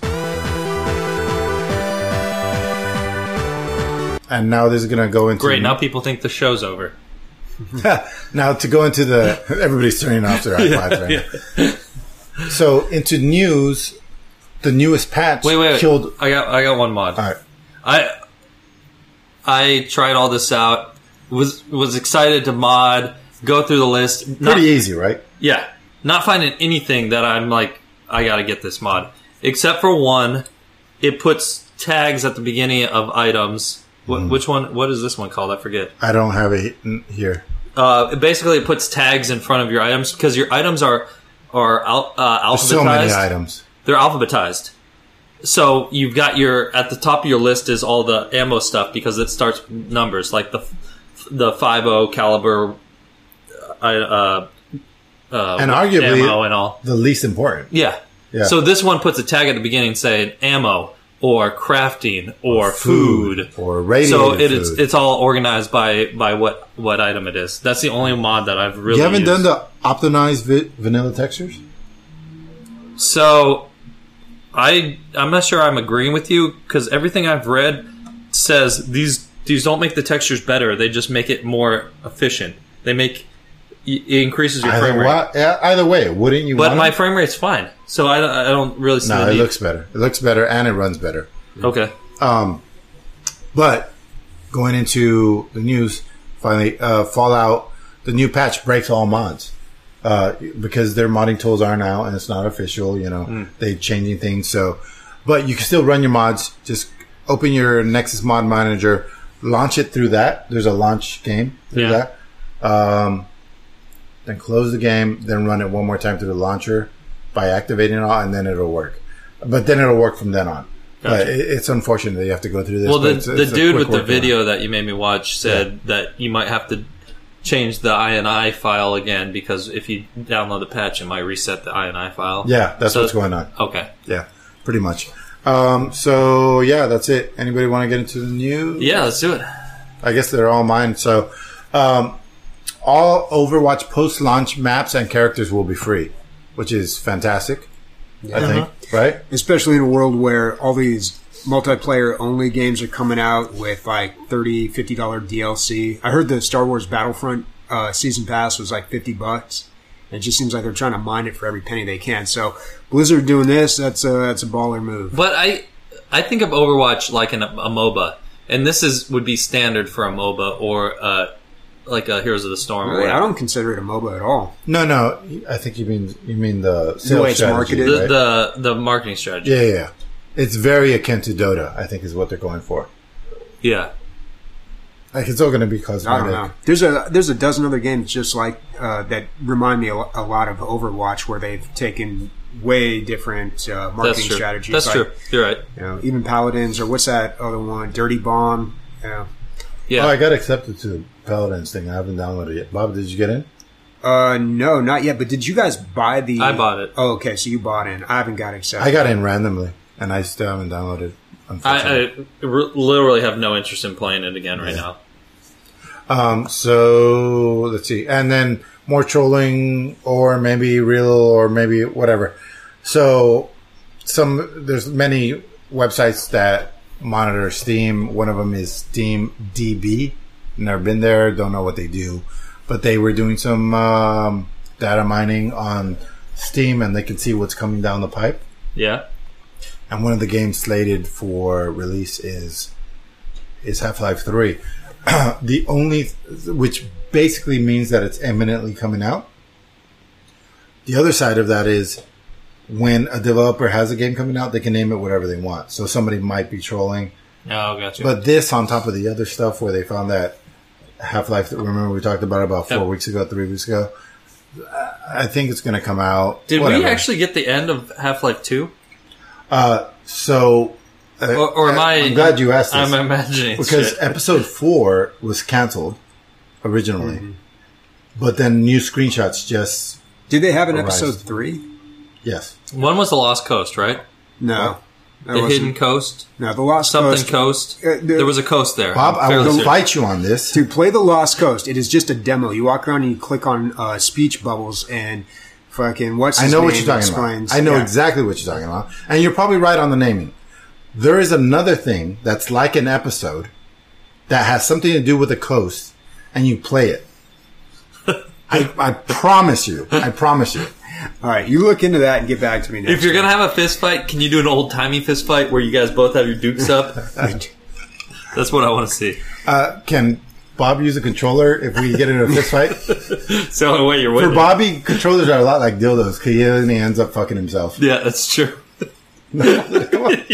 [SPEAKER 3] And now this is going to go into
[SPEAKER 2] Great. Now people think the show's over.
[SPEAKER 3] now to go into the everybody's turning off their iPods right now. So into news, the newest patch
[SPEAKER 2] Wait, wait, wait.
[SPEAKER 3] killed.
[SPEAKER 2] I got I got one mod.
[SPEAKER 3] All right.
[SPEAKER 2] I I tried all this out. Was was excited to mod. Go through the list. Not-
[SPEAKER 3] Pretty easy, right?
[SPEAKER 2] Yeah, not finding anything that I'm like I got to get this mod, except for one. It puts tags at the beginning of items. What, Which one? What is this one called? I forget.
[SPEAKER 3] I don't have it here.
[SPEAKER 2] Uh, basically, it puts tags in front of your items because your items are are al- uh, alphabetized.
[SPEAKER 3] So many items.
[SPEAKER 2] They're alphabetized. So you've got your at the top of your list is all the ammo stuff because it starts with numbers like the the five oh caliber, uh, uh, uh,
[SPEAKER 3] And arguably-
[SPEAKER 2] ammo and all.
[SPEAKER 3] The least important.
[SPEAKER 2] Yeah.
[SPEAKER 3] Yeah.
[SPEAKER 2] So this one puts a tag at the beginning saying ammo or crafting or food,
[SPEAKER 3] or radiated
[SPEAKER 2] So it, it's
[SPEAKER 3] food.
[SPEAKER 2] it's all organized by by what what item it is. That's the only mod that I've really.
[SPEAKER 3] You haven't
[SPEAKER 2] used.
[SPEAKER 3] done the optimized vi- vanilla textures?
[SPEAKER 2] So I I'm not sure I'm agreeing with you because everything I've read says these these don't make the textures better. They just make it more efficient. They make it increases your
[SPEAKER 3] Either,
[SPEAKER 2] frame rate.
[SPEAKER 3] wa- yeah, either way, wouldn't you
[SPEAKER 2] But
[SPEAKER 3] want
[SPEAKER 2] my
[SPEAKER 3] it?
[SPEAKER 2] frame rate's fine, so I don't, I don't really see
[SPEAKER 3] No,
[SPEAKER 2] the
[SPEAKER 3] it
[SPEAKER 2] need.
[SPEAKER 3] looks better. It looks better and it runs better.
[SPEAKER 2] Okay.
[SPEAKER 3] Um, but going into the news, finally, uh, Fallout, the new patch breaks all mods. Uh, because their modding tools aren't out and it's not official, you know,
[SPEAKER 2] Mm.
[SPEAKER 3] they changing things. So, but you can still run your mods. Just open your Nexus Mod Manager, launch it through that. There's a launch game through
[SPEAKER 2] Yeah.
[SPEAKER 3] that. Um, then close the game, then run it one more time through the launcher by activating it all, and then it'll work. But then it'll work from then on. But
[SPEAKER 2] Gotcha.
[SPEAKER 3] it, it's unfortunate that you have to go through this.
[SPEAKER 2] Well,
[SPEAKER 3] but
[SPEAKER 2] the
[SPEAKER 3] it's-
[SPEAKER 2] the
[SPEAKER 3] it's a
[SPEAKER 2] dude
[SPEAKER 3] quick
[SPEAKER 2] with the
[SPEAKER 3] workaround.
[SPEAKER 2] video that you made me watch said that you might have to change the I N I file again because if you download the patch, it might reset the I N I file.
[SPEAKER 3] Yeah, that's
[SPEAKER 2] So-
[SPEAKER 3] what's going on.
[SPEAKER 2] Okay.
[SPEAKER 3] Yeah, pretty much. Um, so yeah, that's it. Anybody want to get into the news?
[SPEAKER 2] Yeah, let's do it.
[SPEAKER 3] I guess they're all mine. So, um, all Overwatch post-launch maps and characters will be free, which is fantastic. I think, right?
[SPEAKER 4] especially in a world where all these multiplayer only games are coming out with like thirty dollars, fifty dollars D L C. I heard the Star Wars Battlefront uh, season pass was like fifty bucks. It just seems like they're trying to mine it for every penny they can. So Blizzard doing this, that's a, that's a baller move.
[SPEAKER 2] But I I think of Overwatch like an, a MOBA, and this is would be standard for a MOBA or uh, like a Heroes of the Storm.
[SPEAKER 4] Really?
[SPEAKER 2] Or
[SPEAKER 4] I don't consider it a MOBA at all.
[SPEAKER 3] No, no. I think you mean you mean the sales
[SPEAKER 4] The way it's
[SPEAKER 3] strategy,
[SPEAKER 4] marketed.
[SPEAKER 2] the,
[SPEAKER 3] right?
[SPEAKER 2] the the marketing strategy.
[SPEAKER 3] yeah, yeah, yeah. It's very akin to Dota. I think is what they're going for.
[SPEAKER 2] Yeah.
[SPEAKER 3] Like it's all going to be
[SPEAKER 4] I
[SPEAKER 3] cosmetic.
[SPEAKER 4] don't know. There's a there's a dozen other games just like uh, that remind me a, a lot of Overwatch, where they've taken way different uh, marketing
[SPEAKER 2] That's true.
[SPEAKER 4] strategies.
[SPEAKER 2] That's
[SPEAKER 4] like,
[SPEAKER 2] true. You're right.
[SPEAKER 4] You know, even Paladins, or what's that other one? Dirty Bomb. Yeah.
[SPEAKER 2] Yeah.
[SPEAKER 3] Oh, I got accepted to Paladins thing. I haven't downloaded it yet. Bob, did you get in?
[SPEAKER 4] Uh, no, not yet. But did you guys buy the?
[SPEAKER 2] I bought it.
[SPEAKER 4] Oh, okay. So you bought in. I haven't got accepted.
[SPEAKER 3] I got in randomly, and I still haven't downloaded. Unfortunately.
[SPEAKER 2] I, I re- literally have no interest in playing it again right
[SPEAKER 3] Yeah.
[SPEAKER 2] now.
[SPEAKER 3] Um, so let's see, and then more trolling, or maybe real, or maybe whatever. So some there's many websites that monitor Steam. One of them is Steam D B. Never been there, don't know what they do, but they were doing some um, data mining on Steam, and they can see what's coming down the pipe.
[SPEAKER 2] Yeah.
[SPEAKER 3] And one of the games slated for release is is Half-Life three. The only, which basically means that it's imminently coming out. The other side of that is when a developer has a game coming out, they can name it whatever they want. So somebody might be trolling.
[SPEAKER 2] Oh, gotcha.
[SPEAKER 3] But this on top of the other stuff where they found that Half-Life, remember we talked about it about four
[SPEAKER 2] Yep.
[SPEAKER 3] weeks ago, three weeks ago. I think it's going to come out.
[SPEAKER 2] Did
[SPEAKER 3] whatever.
[SPEAKER 2] we actually get the end of Half-Life two?
[SPEAKER 3] Uh, so, uh,
[SPEAKER 2] Or, or am I?
[SPEAKER 3] I'm glad you asked this.
[SPEAKER 2] I'm imagining
[SPEAKER 3] Because
[SPEAKER 2] shit.
[SPEAKER 3] episode four was canceled originally,
[SPEAKER 2] Mm-hmm.
[SPEAKER 3] but then new screenshots just
[SPEAKER 4] Did they have an
[SPEAKER 3] Arise.
[SPEAKER 4] episode three?
[SPEAKER 3] yes.
[SPEAKER 2] One was the Lost Coast, right?
[SPEAKER 4] No. That
[SPEAKER 2] The
[SPEAKER 4] wasn't-
[SPEAKER 2] Hidden Coast,
[SPEAKER 4] No, the Lost
[SPEAKER 2] something
[SPEAKER 4] Coast.
[SPEAKER 2] Coast.
[SPEAKER 4] Uh, the-
[SPEAKER 2] there was a coast there.
[SPEAKER 3] Bob,
[SPEAKER 2] I'm
[SPEAKER 3] I
[SPEAKER 2] fairly
[SPEAKER 3] will
[SPEAKER 2] certain.
[SPEAKER 3] fight you on this.
[SPEAKER 4] To play the Lost Coast, it is just a demo. You walk around and you click on uh, speech bubbles and fucking what's
[SPEAKER 3] I
[SPEAKER 4] his
[SPEAKER 3] know
[SPEAKER 4] name
[SPEAKER 3] what you're talking
[SPEAKER 4] explains.
[SPEAKER 3] about. I know
[SPEAKER 4] Yeah.
[SPEAKER 3] exactly what you're talking about, and you're probably right on the naming. There is another thing that's like an episode that has something to do with the coast, and you play it. I, I promise you. I promise you.
[SPEAKER 4] All right, you look into that and get back to me next.
[SPEAKER 2] If you're gonna have a fist fight, can you do an old timey fist fight where you guys both have your dukes up? That's what I want to see.
[SPEAKER 3] Uh, can Bob use a controller if we get into a fist fight?
[SPEAKER 2] It's the only way you're
[SPEAKER 3] For
[SPEAKER 2] winning.
[SPEAKER 3] Bobby, controllers are a lot like dildos because he only ends up fucking himself.
[SPEAKER 2] Yeah, that's true.
[SPEAKER 3] Come on.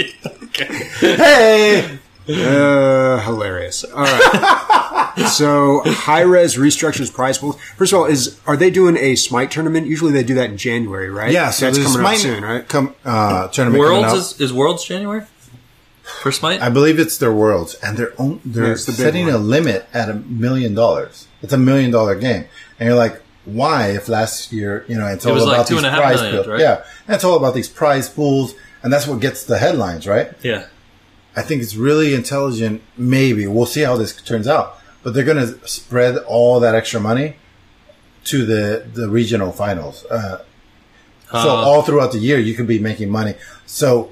[SPEAKER 3] Hey!
[SPEAKER 4] Uh, hilarious. All right. So, Hi-Res restructures prize pools. First of all, is are they doing a Smite tournament? Usually they do that in January, right?
[SPEAKER 3] Yeah, so
[SPEAKER 4] that's
[SPEAKER 3] there's
[SPEAKER 4] coming
[SPEAKER 3] Smite
[SPEAKER 4] up soon, right?
[SPEAKER 3] Come, uh, tournament coming
[SPEAKER 2] Worlds
[SPEAKER 3] up.
[SPEAKER 2] is, is Worlds January for Smite?
[SPEAKER 3] I believe it's their worlds, and they're own, they're
[SPEAKER 4] Yeah, it's the big
[SPEAKER 3] setting
[SPEAKER 4] one.
[SPEAKER 3] a limit at a million dollars. It's a million dollar game, and you're like, why? If last year, you know, it's
[SPEAKER 2] It
[SPEAKER 3] all
[SPEAKER 2] was like
[SPEAKER 3] about
[SPEAKER 2] two
[SPEAKER 3] these
[SPEAKER 2] and a half
[SPEAKER 3] prize
[SPEAKER 2] million,
[SPEAKER 3] pools.
[SPEAKER 2] right?
[SPEAKER 3] Yeah, and it's all about these prize pools, and that's what gets the headlines, right?
[SPEAKER 2] Yeah.
[SPEAKER 3] I think it's really intelligent. Maybe we'll see how this turns out, but they're going to spread all that extra money to the the regional finals. Uh, so
[SPEAKER 2] Uh,
[SPEAKER 3] all throughout the year, you could be making money. So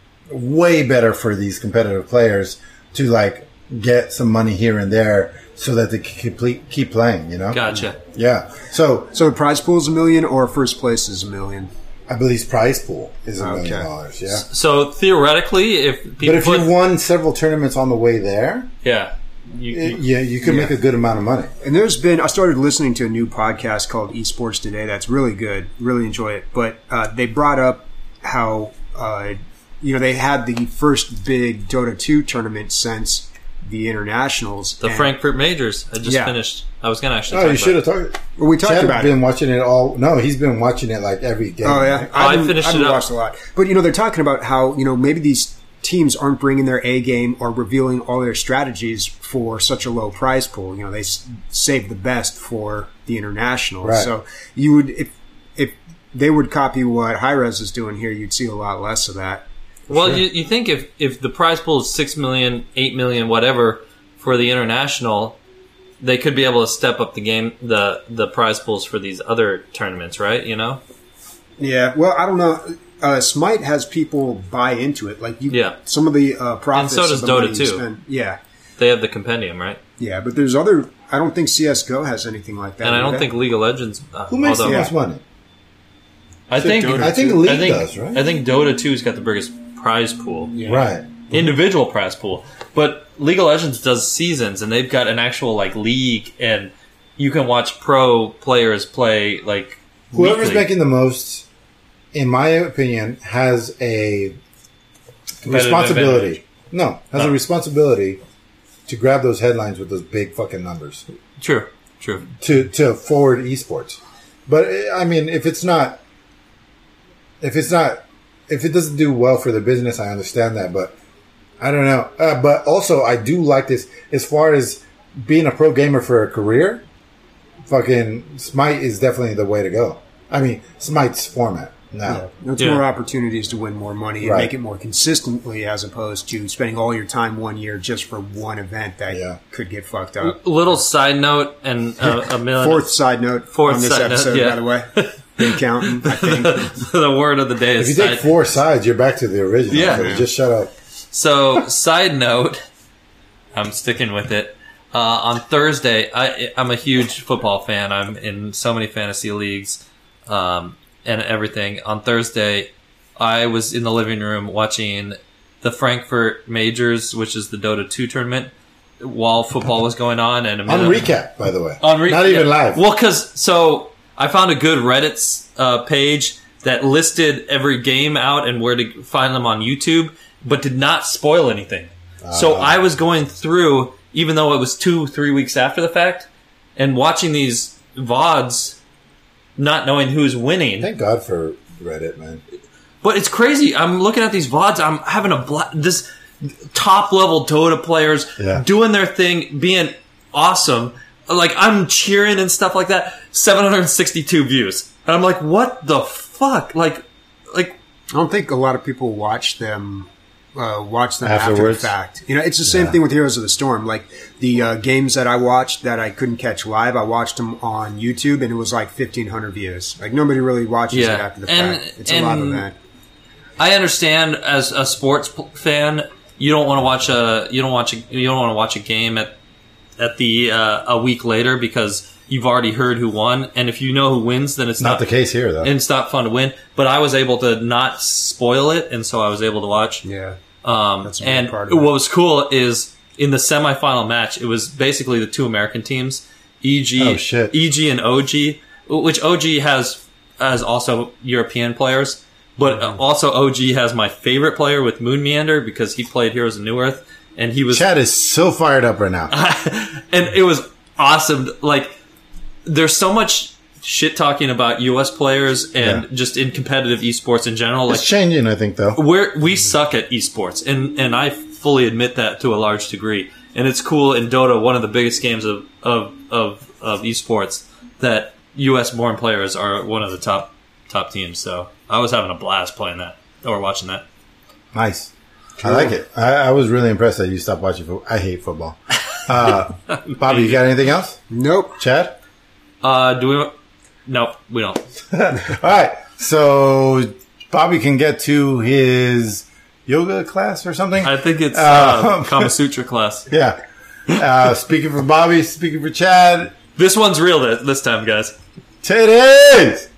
[SPEAKER 3] way better for these competitive players to like get some money here and there, so that they can complete, keep playing. You know?
[SPEAKER 2] Gotcha.
[SPEAKER 3] Yeah. So
[SPEAKER 4] So the prize pool is a million, or first place is a million.
[SPEAKER 3] I believe prize pool is a million
[SPEAKER 4] Okay.
[SPEAKER 3] dollars. Yeah.
[SPEAKER 2] So theoretically, if people
[SPEAKER 3] But if
[SPEAKER 2] put,
[SPEAKER 3] you won several tournaments on the way there,
[SPEAKER 2] yeah, you,
[SPEAKER 3] it,
[SPEAKER 2] you-
[SPEAKER 3] yeah, you could make a good amount of money.
[SPEAKER 4] And there's been, I started listening to a new podcast called Esports Today that's really good, really enjoy it. But uh, they brought up how, uh, you know, they had the first big Dota two tournament since the internationals.
[SPEAKER 2] the
[SPEAKER 4] and-
[SPEAKER 2] Frankfurt Majors. I just
[SPEAKER 4] Yeah.
[SPEAKER 2] finished. I was going to actually.
[SPEAKER 3] Oh,
[SPEAKER 2] talk
[SPEAKER 3] you
[SPEAKER 2] about
[SPEAKER 3] should
[SPEAKER 2] it.
[SPEAKER 3] have talked.
[SPEAKER 4] Well, we talked
[SPEAKER 3] Chad
[SPEAKER 4] about
[SPEAKER 3] been
[SPEAKER 4] it.
[SPEAKER 3] watching it all. No, he's been watching it like every day.
[SPEAKER 4] Oh, yeah.
[SPEAKER 2] I
[SPEAKER 4] haven't-
[SPEAKER 2] finished
[SPEAKER 4] I haven't
[SPEAKER 2] it up.
[SPEAKER 4] watched a lot. But, you know, they're talking about how, you know, maybe these teams aren't bringing their A game or revealing all their strategies for such a low prize pool. You know, they s- save the best for the international.
[SPEAKER 3] Right.
[SPEAKER 4] So you would, if, if they would copy what Hi-Res is doing here, you'd see a lot less of that.
[SPEAKER 2] Well,
[SPEAKER 3] Sure.
[SPEAKER 2] you, you think if, if the prize pool is six million, eight million, whatever for the international, they could be able to step up the game, the the prize pools for these other tournaments, right? You know,
[SPEAKER 4] Yeah. Well, I don't know. Uh, Smite has people buy into it. Like you,
[SPEAKER 2] Yeah.
[SPEAKER 4] some of the uh, profits.
[SPEAKER 2] And so does
[SPEAKER 4] of the money
[SPEAKER 2] Dota
[SPEAKER 4] you
[SPEAKER 2] too.
[SPEAKER 4] spend- Yeah.
[SPEAKER 2] they have the compendium, right?
[SPEAKER 4] Yeah, but there's other. I don't think C S G O has anything like that.
[SPEAKER 2] And I don't
[SPEAKER 4] do they?
[SPEAKER 2] think League of Legends. Uh,
[SPEAKER 3] Who makes
[SPEAKER 2] although,
[SPEAKER 3] the most money?
[SPEAKER 2] I think
[SPEAKER 3] I think League
[SPEAKER 2] I think,
[SPEAKER 3] does, right?
[SPEAKER 2] I think Dota two's got the biggest prize pool,
[SPEAKER 3] Right.
[SPEAKER 2] individual prize pool. But League of Legends does seasons, and they've got an actual like league, and you can watch pro players play like
[SPEAKER 3] Whoever's
[SPEAKER 2] weekly.
[SPEAKER 3] making the most, in my opinion, has a
[SPEAKER 2] Competitive
[SPEAKER 3] responsibility.
[SPEAKER 2] advantage.
[SPEAKER 3] No, has
[SPEAKER 2] No.
[SPEAKER 3] a responsibility to grab those headlines with those big fucking numbers
[SPEAKER 2] True, true.
[SPEAKER 3] to to forward esports. But I mean, if it's not, if it's not, if it doesn't do well for the business, I understand that. But I don't know. Uh, but also, I do like this as far as being a pro gamer for a career. Fucking Smite is definitely the way to go. I mean, Smite's format now.
[SPEAKER 4] There's
[SPEAKER 2] Yeah.
[SPEAKER 4] more opportunities to win more money and
[SPEAKER 3] Right.
[SPEAKER 4] make it more consistently, as opposed to spending all your time one year just for one event that
[SPEAKER 3] Yeah.
[SPEAKER 4] could get fucked up.
[SPEAKER 2] Little side note, and uh, a million.
[SPEAKER 4] Fourth side note
[SPEAKER 2] Fourth
[SPEAKER 4] on this
[SPEAKER 2] side note,
[SPEAKER 4] episode,
[SPEAKER 2] yeah.
[SPEAKER 4] by the way. Big counting, I think.
[SPEAKER 2] The word of the day
[SPEAKER 3] If
[SPEAKER 2] is
[SPEAKER 3] you take
[SPEAKER 2] side-
[SPEAKER 3] four sides, you're back to the original.
[SPEAKER 2] Yeah.
[SPEAKER 3] So just shut up.
[SPEAKER 2] So, side note, I'm sticking with it. Uh, on Thursday, I, I'm a huge football fan. I'm in so many fantasy leagues um, and everything. On Thursday, I was in the living room watching the Frankfurt Majors, which is the Dota two tournament, while football was going on. And a
[SPEAKER 3] On
[SPEAKER 2] minute-
[SPEAKER 3] recap, by the way.
[SPEAKER 2] On re-
[SPEAKER 3] Not even
[SPEAKER 2] yeah.
[SPEAKER 3] live.
[SPEAKER 2] Well, because so I found a good Reddit uh, page that listed every game out and where to find them on YouTube, but did not spoil anything. So I was going through, even though it was two, three weeks after the fact, and watching these V O Ds, not knowing who's winning.
[SPEAKER 3] Thank God for Reddit, man.
[SPEAKER 2] But it's crazy. I'm looking at these V O Ds. I'm having a bla- this top level Dota players
[SPEAKER 3] Yeah.
[SPEAKER 2] doing their thing, being awesome. Like I'm cheering and stuff like that. seven hundred sixty-two views, and I'm like, what the fuck? Like, like
[SPEAKER 4] I don't think a lot of people watch them. Uh, watch them
[SPEAKER 3] Afterwards?
[SPEAKER 4] after the fact. You know, it's the same
[SPEAKER 3] Yeah.
[SPEAKER 4] thing with Heroes of the Storm. Like the uh, games that I watched that I couldn't catch live, I watched them on YouTube, and it was like fifteen hundred views. Like nobody really watches
[SPEAKER 2] Yeah.
[SPEAKER 4] it after the
[SPEAKER 2] And-
[SPEAKER 4] fact. It's a live
[SPEAKER 2] and-
[SPEAKER 4] event.
[SPEAKER 2] I understand as a sports p- fan, you don't want to watch a you don't watch a, you don't want to watch a game at at the uh, a week later because you've already heard who won, and if you know who wins, then it's
[SPEAKER 3] Not
[SPEAKER 2] not,
[SPEAKER 3] the case here, though.
[SPEAKER 2] and it's not fun to win. But I was able to not spoil it, and so I was able to watch.
[SPEAKER 4] Yeah.
[SPEAKER 2] Um,
[SPEAKER 4] That's a big
[SPEAKER 2] and
[SPEAKER 4] part of it.
[SPEAKER 2] what was cool is in the semifinal match, it was basically the two American teams, E G,
[SPEAKER 3] Oh, shit.
[SPEAKER 2] E G and O G, which O G has has also European players, but
[SPEAKER 3] Mm-hmm.
[SPEAKER 2] uh, also O G has my favorite player with Moon Meander because he played Heroes of New Earth, and he was
[SPEAKER 3] Chad is so fired up right now.
[SPEAKER 2] and it was awesome. Like, there's so much shit talking about U S players and
[SPEAKER 3] Yeah.
[SPEAKER 2] just in competitive esports in general. Like,
[SPEAKER 3] It's changing, I think, though.
[SPEAKER 2] we're, we suck at esports, and, and I fully admit that to a large degree. And it's cool in Dota, one of the biggest games of, of, of, of esports, that U S born players are one of the top top teams. So I was having a blast playing that or watching that.
[SPEAKER 3] Nice. I like it. I, I was really impressed that you stopped watching football. I hate football. Uh, Bobby, you got anything else?
[SPEAKER 4] Nope.
[SPEAKER 3] Chad?
[SPEAKER 2] Uh, do we? No, we don't.
[SPEAKER 3] All right. So Bobby can get to his yoga class or something.
[SPEAKER 2] I think it's
[SPEAKER 3] Uh,
[SPEAKER 2] uh, Kama Sutra class.
[SPEAKER 3] yeah. Uh, speaking for Bobby, speaking for Chad,
[SPEAKER 2] This one's real th- this time, guys.
[SPEAKER 3] titties!